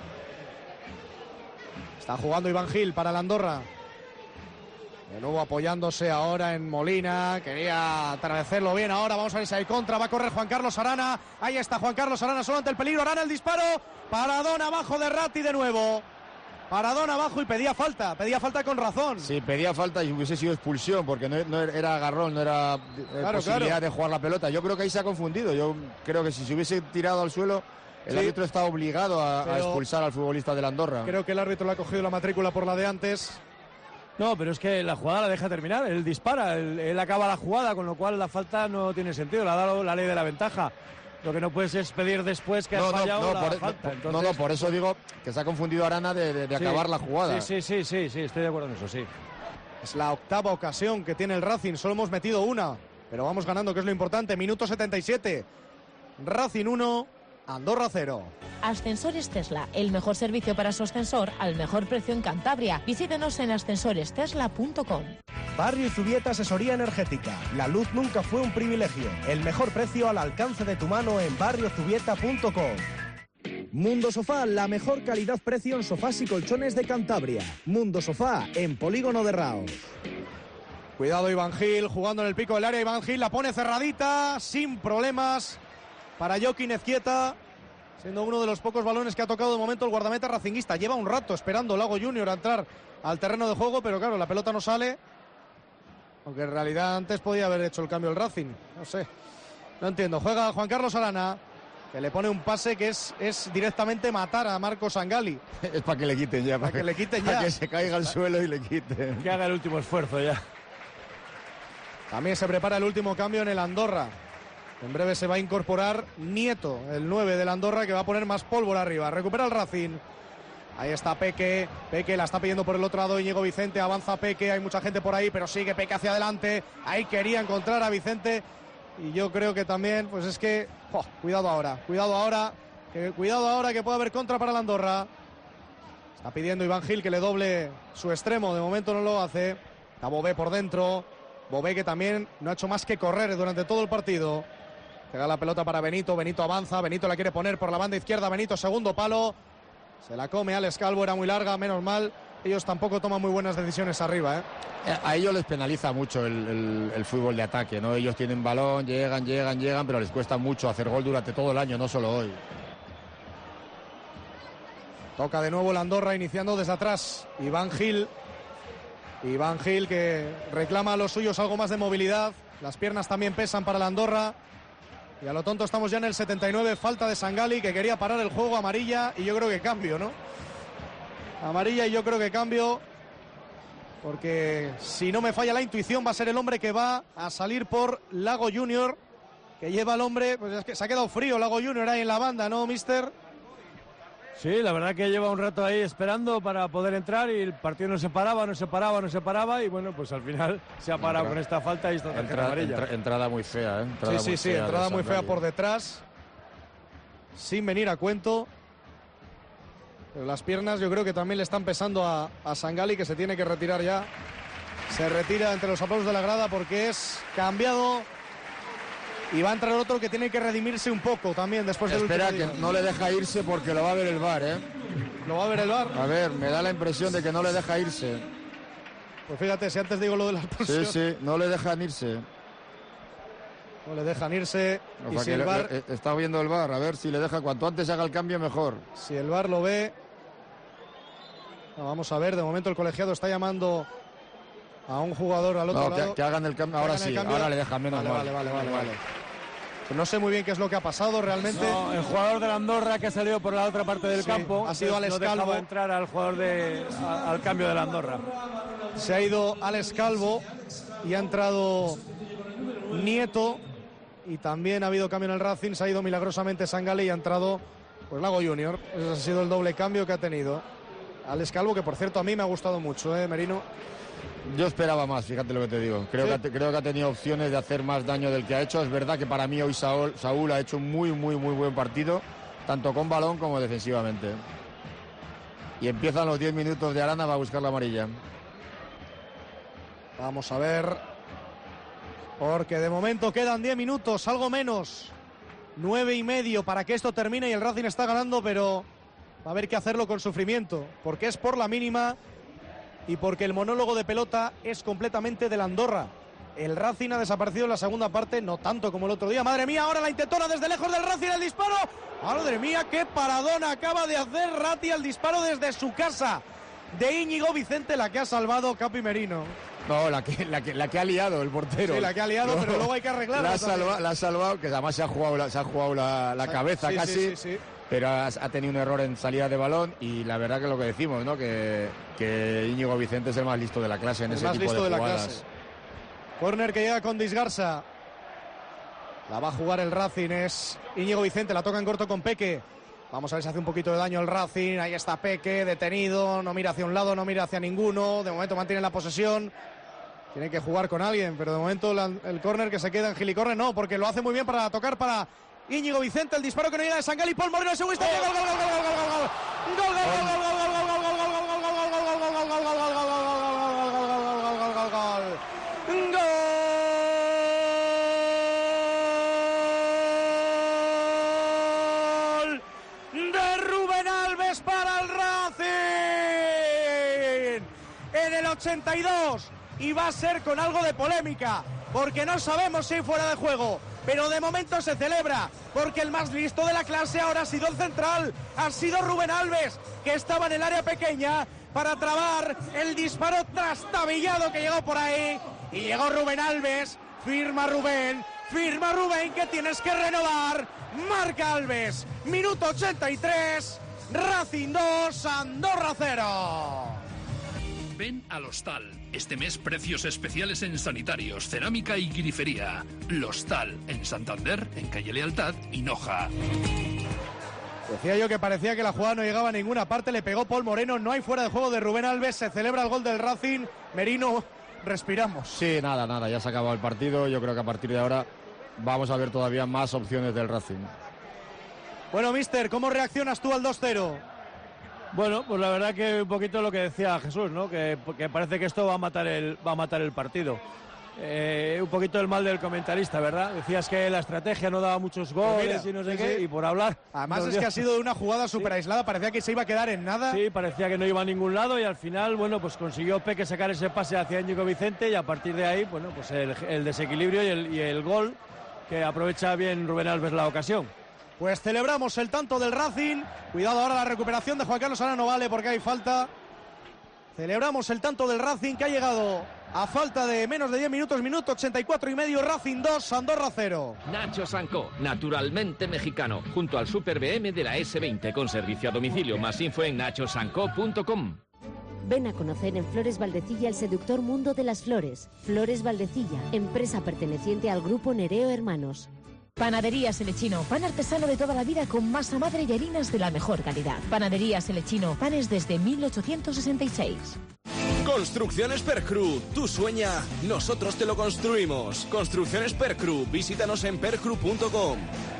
Está jugando Iván Gil para el Andorra. De nuevo apoyándose ahora en Molina. Quería atraveserlo bien ahora. Vamos a ver si hay contra. Va a correr Juan Carlos Arana. Ahí está Juan Carlos Arana solo ante el peligro. Arana el disparo. Paradón abajo de Ratti de nuevo. Paradón abajo y pedía falta con razón.
Sí, pedía falta y hubiese sido expulsión porque no era agarrón, no era posibilidad de jugar la pelota. Yo creo que ahí se ha confundido. Yo creo que si se hubiese tirado al suelo, el árbitro está obligado a expulsar al futbolista del Andorra.
Creo que el árbitro le ha cogido la matrícula por la de antes.
No, pero es que la jugada la deja terminar, él dispara, él acaba la jugada, con lo cual la falta no tiene sentido, le ha dado la ley de la ventaja. Lo que no puedes es pedir después que has fallado la falta. Entonces...
por eso digo que se ha confundido Arana de acabar la jugada.
Sí, estoy de acuerdo en eso, sí.
Es la octava ocasión que tiene el Racing, solo hemos metido una, pero vamos ganando, que es lo importante. Minuto 77, Racing 1, Andorra 0.
Ascensores Tesla, el mejor servicio para su ascensor al mejor precio en Cantabria. Visítenos en ascensorestesla.com.
Barrio Zubieta Asesoría Energética. La luz nunca fue un privilegio. El mejor precio al alcance de tu mano en barriozubieta.com. Mundo Sofá, la mejor calidad-precio en sofás y colchones de Cantabria. Mundo Sofá, en Polígono de Raos.
Cuidado Iván Gil, jugando en el pico del área. Iván Gil la pone cerradita, sin problemas, para Joaquín Ezquieta, siendo uno de los pocos balones que ha tocado de momento el guardameta racinguista. Lleva un rato esperando Lago Junior a entrar al terreno de juego, pero claro, la pelota no sale. Aunque en realidad antes podía haber hecho el cambio el Racing. No sé, no entiendo. Juega Juan Carlos Arana, que le pone un pase que es directamente matar a Marco Sangali.
Es para que le quiten ya.
Para que le quiten ya.
Para que se caiga al suelo y le quiten.
Que haga el último esfuerzo ya.
También se prepara el último cambio en el Andorra. En breve se va a incorporar Nieto, el 9 de la Andorra, que va a poner más pólvora arriba. Recupera el Racing. Ahí está Peque. Peque la está pidiendo por el otro lado Íñigo Vicente. Avanza Peque. Hay mucha gente por ahí, pero sigue Peque hacia adelante. Ahí quería encontrar a Vicente. Y yo creo que también, pues es que... cuidado ahora que puede haber contra para la Andorra. Está pidiendo Iván Gil que le doble su extremo. De momento no lo hace. Está Bové por dentro. Bové que también no ha hecho más que correr durante todo el partido. Pega la pelota para Benito. Benito avanza. Benito la quiere poner por la banda izquierda. Benito, segundo palo. Se la come Alex Calvo. Era muy larga, menos mal. Ellos tampoco toman muy buenas decisiones arriba,
A ellos les penaliza mucho el fútbol de ataque, ¿no? Ellos tienen balón, llegan, pero les cuesta mucho hacer gol durante todo el año, no solo hoy.
Toca de nuevo la Andorra, iniciando desde atrás. Iván Gil que reclama a los suyos algo más de movilidad. Las piernas también pesan para la Andorra. Y a lo tonto estamos ya en el 79. Falta de Sangali, que quería parar el juego. Amarilla, y yo creo que cambio, ¿no? Amarilla, y yo creo que cambio. Porque si no me falla la intuición, va a ser el hombre que va a salir por Lago Junior. Que lleva al hombre, pues es que se ha quedado frío Lago Junior ahí en la banda, ¿no, mister?
Sí, la verdad que lleva un rato ahí esperando para poder entrar y el partido no se paraba y bueno, pues al final se ha parado con esta falta y esta tarjeta amarilla.
Entrada muy fea, ¿eh?
Entrada muy fea por detrás, sin venir a cuento. Pero las piernas yo creo que también le están pesando a Sangali, que se tiene que retirar ya. Se retira entre los aplausos de la grada porque es cambiado. Y va a entrar otro que tiene que redimirse un poco también después del último día.
Espera, que no le deja irse porque lo va a ver el VAR, ¿eh?
¿Lo va a ver el VAR?
A ver, me da la impresión de que no le deja irse.
Pues fíjate, si antes digo lo de la expulsión...
Sí, no le dejan irse.
No le dejan irse.
O
y
sea,
si el VAR...
Está viendo el VAR, a ver si le deja. Cuanto antes haga el cambio, mejor.
Si el VAR lo ve... Vamos a ver, de momento el colegiado está llamando a un jugador al otro lado.
Que hagan el cambio, ahora sí, ahora le dejan menos mal.
Vale. No sé muy bien qué es lo que ha pasado realmente.
No, el jugador de la Andorra que ha salido por la otra parte del campo
ha sido Alex Calvo.
No dejaba entrar al jugador al cambio de la Andorra.
Se ha ido Alex Calvo y ha entrado Nieto, y también ha habido cambio en el Racing. Se ha ido milagrosamente Sangali y ha entrado pues Lago Junior. Ese ha sido el doble cambio que ha tenido Alex Calvo, que por cierto a mí me ha gustado mucho, Merino.
Yo esperaba más, fíjate lo que te digo. Creo que ha tenido opciones de hacer más daño del que ha hecho. Es verdad que para mí hoy Saúl ha hecho un muy buen partido, tanto con balón como defensivamente. Y empiezan los 10 minutos de Arana para buscar la amarilla.
Vamos a ver, porque de momento quedan 10 minutos, algo menos. 9:30 para que esto termine y el Racing está ganando, pero va a haber que hacerlo con sufrimiento, porque es por la mínima. Y porque el monólogo de pelota es completamente de la Andorra. El Racing ha desaparecido en la segunda parte, no tanto como el otro día. Madre mía, ahora la intentona desde lejos del Racing, el disparo. Madre mía, qué paradón acaba de hacer Ratti al disparo desde su casa. De Íñigo Vicente, la que ha salvado Capi Merino.
No, la que ha liado el portero.
Sí, la que ha liado, pero luego hay que arreglarla.
La ha salvado, que además se ha jugado la cabeza casi. Sí. Pero ha tenido un error en salida de balón y la verdad que lo que decimos, ¿no? Que Íñigo Vicente es el más listo de la clase en ese tipo de jugadas.
Córner que llega con Disgarza. La va a jugar el Racing, es Íñigo Vicente, la toca en corto con Peque. Vamos a ver si hace un poquito de daño el Racing. Ahí está Peque, detenido, no mira hacia un lado, no mira hacia ninguno. De momento mantiene la posesión. Tiene que jugar con alguien, pero de momento el córner que se queda en Gilicorre no, porque lo hace muy bien para tocar para Íñigo Vicente, el disparo que no llega de Sangali, Paul Moreno, ese gol, gol, de Rubén Alves para el Racing en el 82, y va a ser con algo de polémica, porque no sabemos si hay fuera de juego. Pero de momento se celebra, porque el más listo de la clase ahora ha sido el central, ha sido Rubén Alves, que estaba en el área pequeña para trabar el disparo trastabillado que llegó por ahí. Y llegó Rubén Alves, firma Rubén, que tienes que renovar. Marca Alves, minuto 83, Racing 2, Andorra 0.
Ven al Hostal. Este mes precios especiales en sanitarios, cerámica y grifería. Hostal, en Santander, en calle Lealtad y Noja.
Decía yo que parecía que la jugada no llegaba a ninguna parte, le pegó Paul Moreno, no hay fuera de juego de Rubén Alves, se celebra el gol del Racing. Merino, respiramos.
Sí, nada, ya se ha acabado el partido. Yo creo que a partir de ahora vamos a ver todavía más opciones del Racing.
Bueno, mister, ¿cómo reaccionas tú al 2-0?
Bueno, pues la verdad que un poquito lo que decía Jesús, ¿no? Que parece que esto va a matar el partido. Un poquito el mal del comentarista, ¿verdad? Decías que la estrategia no daba muchos goles, pues mira, y no sé qué, y por hablar...
Además es que ha sido de una jugada súper aislada, parecía que se iba a quedar en nada.
Sí, parecía que no iba a ningún lado y al final, bueno, pues consiguió Peque sacar ese pase hacia Íñigo Vicente y a partir de ahí, bueno, pues el desequilibrio y el gol que aprovecha bien Rubén Alves la ocasión.
Pues celebramos el tanto del Racing. Cuidado ahora la recuperación de Juan Carlos Arana, no vale porque hay falta. Celebramos el tanto del Racing que ha llegado a falta de menos de 10 minutos, minuto 84 y medio, Racing 2, Andorra 0.
Nacho Sancó, naturalmente mexicano, junto al Super BM de la S20 con servicio a domicilio. Más info en nachosancó.com.
Ven a conocer en Flores Valdecilla el seductor mundo de las flores. Flores Valdecilla, empresa perteneciente al grupo Nereo Hermanos.
Panaderías El Echino, pan artesano de toda la vida con masa madre y harinas de la mejor calidad. Panaderías El Echino, panes desde 1866.
Construcciones Percru, tú sueña, nosotros te lo construimos. Construcciones Percru, visítanos en percru.com.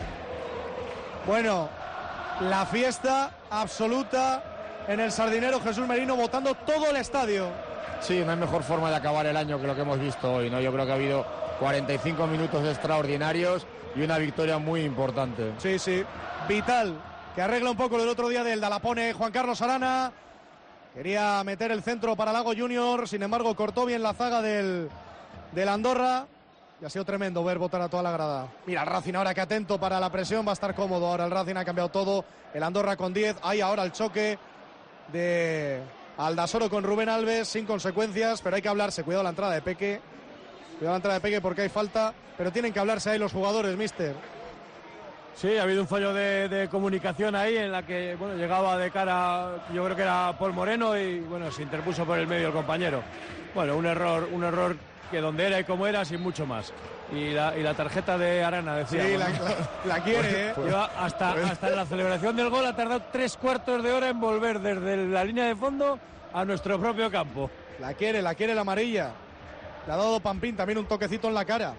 Bueno, la fiesta absoluta en el Sardinero, Jesús Merino botando todo el estadio.
Sí, no hay mejor forma de acabar el año que lo que hemos visto hoy, ¿no? Yo creo que ha habido 45 minutos extraordinarios y una victoria muy importante.
Sí, vital, que arregla un poco lo del otro día del la pone Juan Carlos Arana. Quería meter el centro para Lago Junior, sin embargo cortó bien la zaga del Andorra. Y ha sido tremendo ver votar a toda la grada. Mira, el Racing ahora que atento para la presión, va a estar cómodo. Ahora el Racing ha cambiado todo. El Andorra con 10. Hay ahora el choque de Aldasoro con Rubén Alves, sin consecuencias, pero hay que hablarse. Cuidado la entrada de Peque. Cuidado la entrada de Peque porque hay falta. Pero tienen que hablarse ahí los jugadores, mister.
Sí, ha habido un fallo de comunicación ahí en la que, bueno, llegaba de cara, yo creo que era Paul Moreno y, bueno, se interpuso por el medio el compañero. Bueno, un error que donde era y como era, sin mucho más. Y la tarjeta de Arana, decía.
Sí, la quiere, ¿eh?
Lleva hasta la celebración del gol ha tardado 3/4 de hora en volver desde la línea de fondo a nuestro propio campo.
La quiere la amarilla. Le ha dado Pampín también un toquecito en la cara.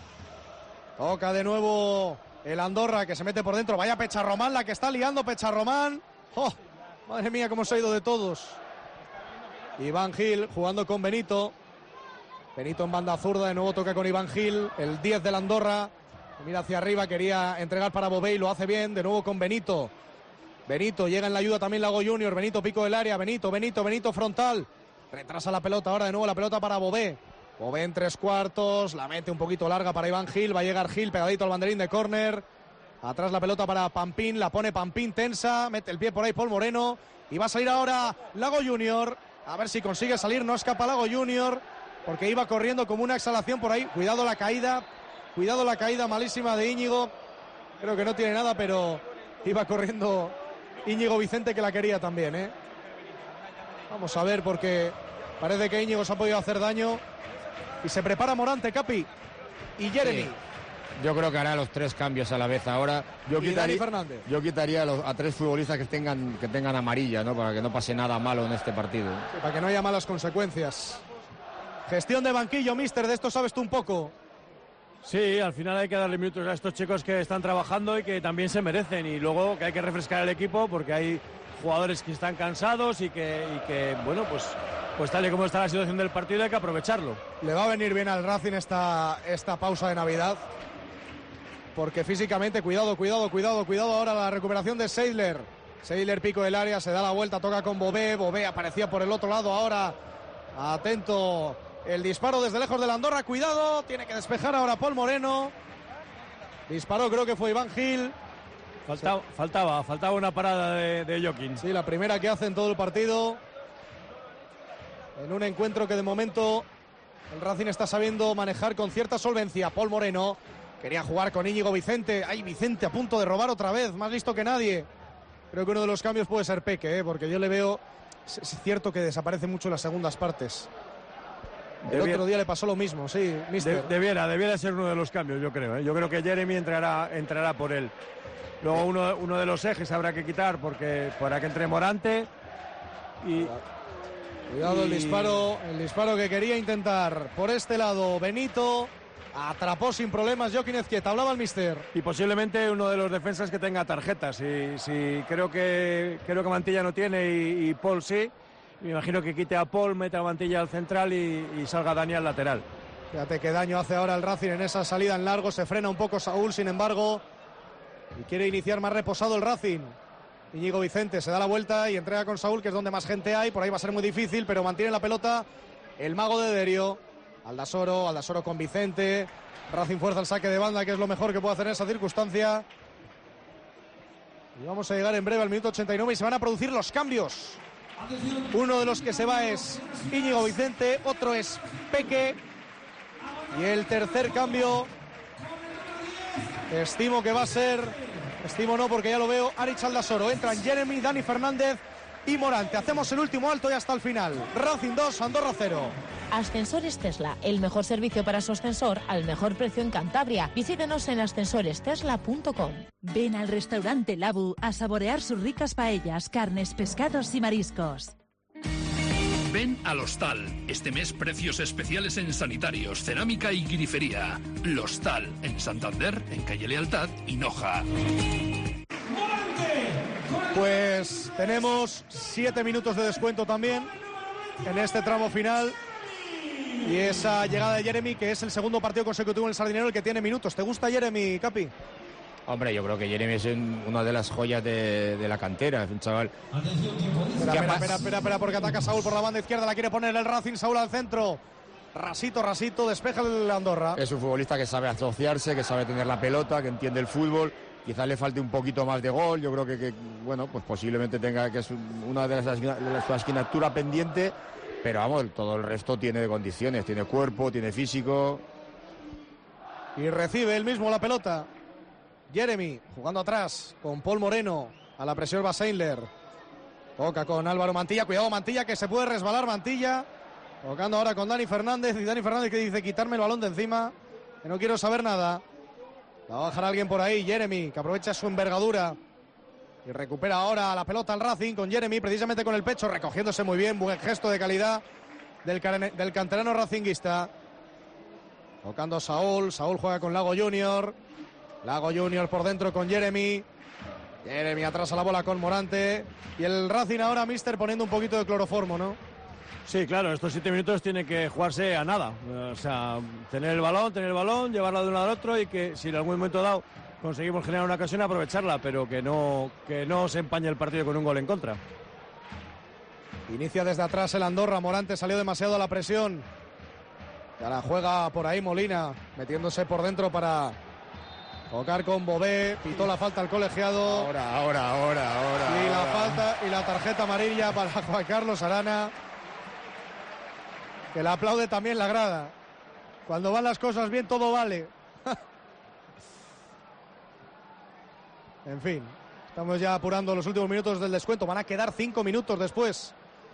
Toca de nuevo el Andorra que se mete por dentro. Vaya Pecharromán la que está liando Pecharromán. ¡Oh! Madre mía, cómo se ha ido de todos. Iván Gil jugando con Benito. Benito en banda zurda, de nuevo toca con Iván Gil, el 10 del Andorra. Mira hacia arriba, quería entregar para Bobé y lo hace bien, de nuevo con Benito. Benito, llega en la ayuda también Lago Junior. Benito, pico del área, Benito frontal. Retrasa la pelota, ahora de nuevo la pelota para Bobé. Bobé en 3/4, la mete un poquito larga para Iván Gil, va a llegar Gil pegadito al banderín de córner. Atrás la pelota para Pampín, la pone Pampín tensa, mete el pie por ahí Paul Moreno y va a salir ahora Lago Junior. A ver si consigue salir, no escapa Lago Junior porque iba corriendo como una exhalación por ahí. Cuidado la caída malísima de Íñigo. Creo que no tiene nada, pero iba corriendo Íñigo Vicente que la quería también, ¿eh? Vamos a ver porque parece que Íñigo se ha podido hacer daño. Y se prepara Morante, Capi y Jeremy.
Sí. Yo creo que hará los 3 cambios a la vez ahora. Yo quitaría a 3 futbolistas que tengan amarilla, ¿no? Para que no pase nada malo en este partido.
Sí, para que no haya malas consecuencias. Gestión de banquillo, mister, de esto sabes tú un poco.
Sí, al final hay que darle minutos a estos chicos que están trabajando y que también se merecen. Y luego que hay que refrescar el equipo porque hay jugadores que están cansados y que bueno, pues tal y como está la situación del partido hay que aprovecharlo.
Le va a venir bien al Racing esta pausa de Navidad. Porque físicamente, cuidado ahora la recuperación de Seidler. Seidler pico del área, se da la vuelta, toca con Bobé. Bobé aparecía por el otro lado ahora. Atento el disparo desde lejos de la Andorra. Cuidado, tiene que despejar ahora Paul Moreno. Disparó, creo que fue Iván Gil.
Faltaba una parada de Joaquín.
Sí, la primera que hace en todo el partido. En un encuentro que de momento el Racing está sabiendo manejar con cierta solvencia. Paul Moreno quería jugar con Íñigo Vicente. ¡Ay, Vicente a punto de robar otra vez! Más listo que nadie. Creo que uno de los cambios puede ser Peque, porque yo le veo es cierto que desaparece mucho en las segundas partes. El otro día le pasó lo mismo, sí, mister.
Debiera ser uno de los cambios, yo creo. Yo creo que Jeremy entrará por él. Luego uno de los ejes habrá que quitar para que entre Morante.
Cuidado el disparo que quería intentar. Por este lado, Benito atrapó sin problemas Joaquín Ezquieta. Hablaba el mister.
Y posiblemente uno de los defensas que tenga tarjetas. Si creo que Mantilla no tiene y Paul sí. Me imagino que quite a Paul, meta a Mantilla al central y salga Dani al lateral.
Fíjate qué daño hace ahora el Racing en esa salida en largo. Se frena un poco Saúl, sin embargo, y quiere iniciar más reposado el Racing. Íñigo Vicente se da la vuelta y entrega con Saúl, que es donde más gente hay. Por ahí va a ser muy difícil, pero mantiene la pelota el mago de Derio. Aldasoro con Vicente. Racing fuerza el saque de banda, que es lo mejor que puede hacer en esa circunstancia. Y vamos a llegar en breve al minuto 89 y se van a producir los cambios. Uno de los que se va es Íñigo Vicente, otro es Peque. Y el tercer cambio, estimo que va a ser, estimo no porque ya lo veo, Arich Aldasoro. Entran Jeremy, Dani Fernández y Morante. Hacemos el último alto y hasta el final. Racing 2, Andorra 0.
Ascensores Tesla, el mejor servicio para su ascensor al mejor precio en Cantabria. Visítenos en ascensorestesla.com.
Ven al restaurante Labu a saborear sus ricas paellas, carnes, pescados y mariscos.
Ven al Hostal. Este mes precios especiales en sanitarios, cerámica y grifería. El Hostal en Santander, en calle Lealtad y Noja.
Pues tenemos 7 minutos de descuento también en este tramo final. Y esa llegada de Jeremy, que es el segundo partido consecutivo en el Sardinero, el que tiene minutos. ¿Te gusta Jeremy, Capi?
Hombre, yo creo que Jeremy es una de las joyas de la cantera. Es un chaval.
Espera, porque ataca Saúl por la banda izquierda. La quiere poner el Racing. Saúl al centro. Rasito, despeja el Andorra.
Es un futbolista que sabe asociarse, que sabe tener la pelota, que entiende el fútbol. Quizás le falte un poquito más de gol. Yo creo que bueno, pues posiblemente tenga que es una de su asignatura pendiente. Pero vamos, todo el resto tiene de condiciones. Tiene cuerpo, tiene físico.
Y recibe él mismo la pelota. Jeremy jugando atrás con Paul Moreno. A la presión va Seidler. Toca con Álvaro Mantilla. Cuidado Mantilla, que se puede resbalar Mantilla. Tocando ahora con Dani Fernández. Y Dani Fernández que dice quitarme el balón de encima. Que no quiero saber nada. La va a bajar alguien por ahí. Jeremy, que aprovecha su envergadura. Y recupera ahora la pelota al Racing con Jeremy, precisamente con el pecho, recogiéndose muy bien. Buen gesto de calidad del canterano racinguista. Tocando Saúl. Saúl juega con Lago Junior. Lago Junior por dentro con Jeremy. Jeremy atrás a la bola con Morante. Y el Racing ahora, mister, poniendo un poquito de cloroformo, ¿no?
Sí, claro, estos 7 minutos tiene que jugarse a nada. O sea, tener el balón, llevarlo de un lado al otro y que si en algún momento dado conseguimos generar una ocasión, aprovecharla, pero que no se empañe el partido con un gol en contra.
Inicia desde atrás el Andorra. Morante salió demasiado a la presión. Y ahora juega por ahí Molina, metiéndose por dentro para tocar con Bové. Pitó la falta al colegiado.
Ahora.
Y la falta y la tarjeta amarilla para Juan Carlos Arana, que le aplaude también la grada. Cuando van las cosas bien, todo vale. En fin, estamos ya apurando los últimos minutos del descuento. Van a quedar 5 minutos después.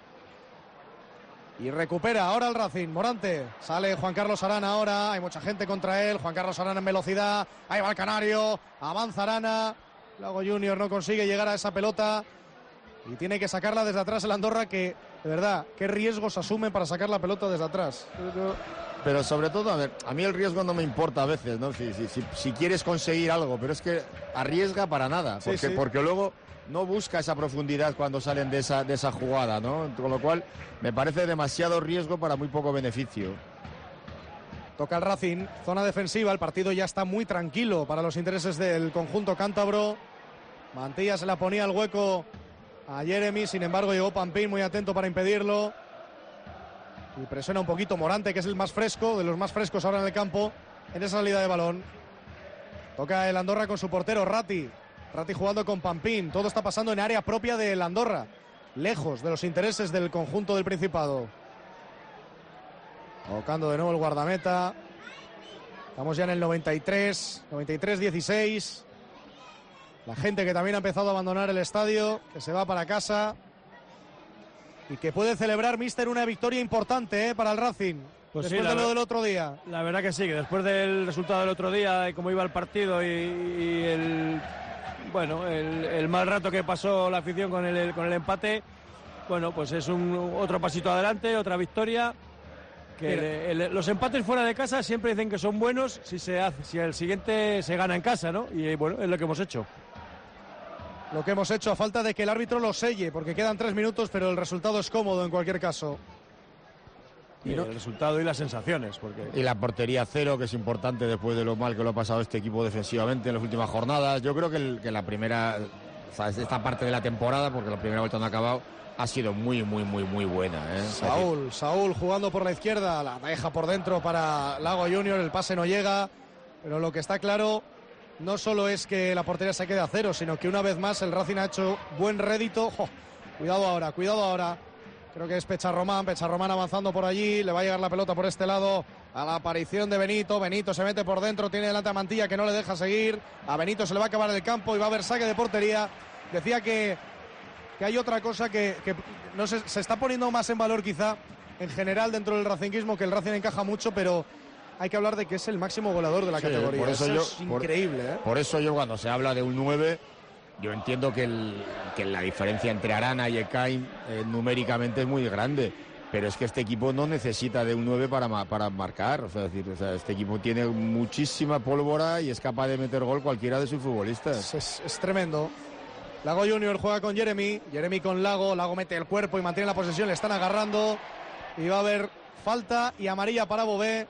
Y recupera ahora el Racing. Morante. Sale Juan Carlos Arana ahora. Hay mucha gente contra él. Juan Carlos Arana en velocidad. Ahí va el Canario. Avanza Arana. Lago Junior no consigue llegar a esa pelota. Y tiene que sacarla desde atrás el Andorra, que, de verdad, qué riesgos asumen para sacar la pelota desde atrás.
Pero sobre todo, a mí el riesgo no me importa a veces, ¿no? Si quieres conseguir algo, pero es que arriesga para nada, porque luego no busca esa profundidad cuando salen de esa jugada, ¿no? Con lo cual me parece demasiado riesgo para muy poco beneficio.
Toca el Racing, zona defensiva, el partido ya está muy tranquilo para los intereses del conjunto cántabro. Mantilla se la ponía al hueco a Jeremy, sin embargo llegó Pampín muy atento para impedirlo. Y presiona un poquito Morante, que es el más fresco, de los más frescos ahora en el campo, en esa salida de balón. Toca el Andorra con su portero Ratti jugando con Pampín. Todo está pasando en área propia del Andorra, lejos de los intereses del conjunto del Principado. Tocando de nuevo el guardameta. Estamos ya en el 93-16. La gente que también ha empezado a abandonar el estadio, que se va para casa. Y que puede celebrar, míster, una victoria importante para el Racing.
Pues
después de lo del otro día.
La verdad que sí, que después del resultado del otro día y cómo iba el partido y el mal rato que pasó la afición con el empate, bueno, pues es otro pasito adelante, otra victoria. Los empates fuera de casa siempre dicen que son buenos si el siguiente se gana en casa, ¿no? Y bueno, es lo que hemos hecho.
Lo que hemos hecho a falta de que el árbitro lo selle, porque quedan 3 minutos, pero el resultado es cómodo en cualquier caso.
Y el resultado y las sensaciones.
Y la portería 0, que es importante después de lo mal que lo ha pasado este equipo defensivamente en las últimas jornadas. Yo creo que la primera, o sea, esta parte de la temporada, porque la primera vuelta no ha acabado, ha sido muy buena.
Saúl jugando por la izquierda, la deja por dentro para Lago Junior, el pase no llega, pero lo que está claro no solo es que la portería se quede a 0, sino que una vez más el Racing ha hecho buen rédito. Cuidado ahora. Creo que es Pecharromán avanzando por allí, le va a llegar la pelota por este lado a la aparición de Benito. Benito se mete por dentro, tiene delante a Mantilla que no le deja seguir. A Benito se le va a acabar el campo y va a haber saque de portería. Decía que hay otra cosa que no sé, se está poniendo más en valor quizá en general dentro del racinguismo, que el Racing encaja mucho, pero hay que hablar de que es el máximo goleador de la categoría.
Por eso
es increíble.
Por eso yo, cuando se habla de un 9, yo entiendo que la diferencia entre Arana y Ekain numéricamente es muy grande, pero es que este equipo no necesita de un 9 para marcar. O sea, este equipo tiene muchísima pólvora y es capaz de meter gol cualquiera de sus futbolistas.
Es tremendo. Lago Junior juega con Jeremy con Lago mete el cuerpo y mantiene la posesión, le están agarrando y va a haber falta y amarilla para Bové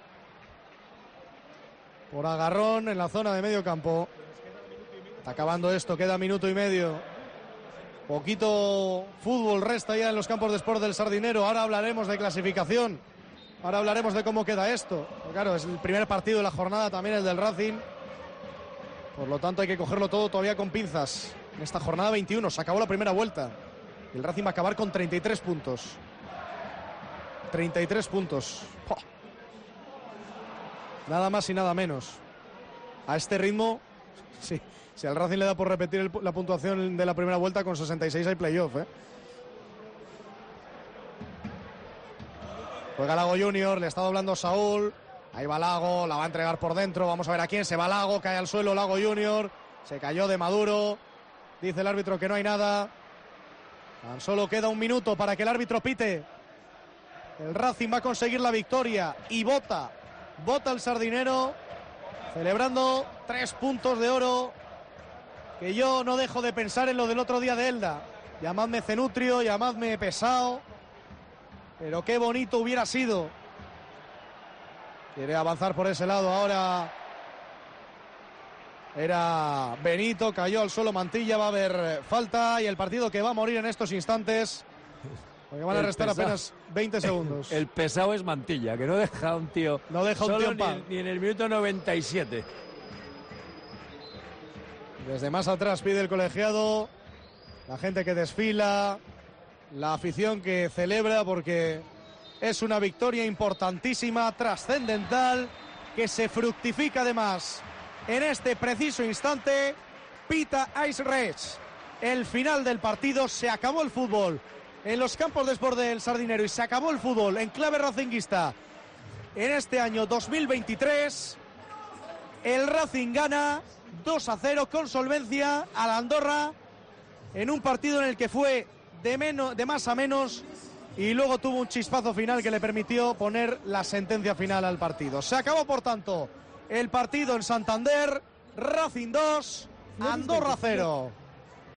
por agarrón en la zona de medio campo. Está acabando esto, queda minuto y medio. Poquito fútbol resta ya en los campos de Sport del Sardinero. Ahora hablaremos de clasificación, ahora hablaremos de cómo queda esto. Pero claro, es el primer partido de la jornada, también el del Racing, por lo tanto hay que cogerlo todo todavía con pinzas. En esta jornada 21 se acabó la primera vuelta. El Racing va a acabar con 33 puntos. 33 puntos. ¡Oh! Nada más y nada menos. A este ritmo, sí, si al Racing le da por repetir la puntuación de la primera vuelta, con 66 hay playoff, ¿eh? Juega Lago Junior, le está doblando Saúl. Ahí va Lago, la va a entregar por dentro. Vamos a ver a quién se va Lago, cae al suelo Lago Junior. Se cayó de Maduro. Dice el árbitro que no hay nada. Tan solo queda un minuto para que el árbitro pite. El Racing va a conseguir la victoria y vota el Sardinero, celebrando 3 puntos de oro. Que yo no dejo de pensar en lo del otro día de Elda. Llamadme cenutrio, llamadme pesado, pero qué bonito hubiera sido. Quiere avanzar por ese lado ahora. Era Benito, cayó al suelo Mantilla, va a haber falta y el partido que va a morir en estos instantes, porque van a restar apenas 20 segundos.
El pesado es Mantilla, que no deja a un tío.
No deja un tío
ni en el minuto 97.
Desde más atrás pide el colegiado, la gente que desfila, la afición que celebra, porque es una victoria importantísima, trascendental, que se fructifica además. En este preciso instante pita Ice Reds. El final del partido, se acabó el fútbol en los campos de Sport del Sardinero y se acabó el fútbol en clave racinguista. En este año 2023 el Racing gana 2-0 con solvencia al Andorra en un partido en el que fue de más a menos y luego tuvo un chispazo final que le permitió poner la sentencia final al partido. Se acabó, por tanto, el partido en Santander. Racing 2, Andorra 0.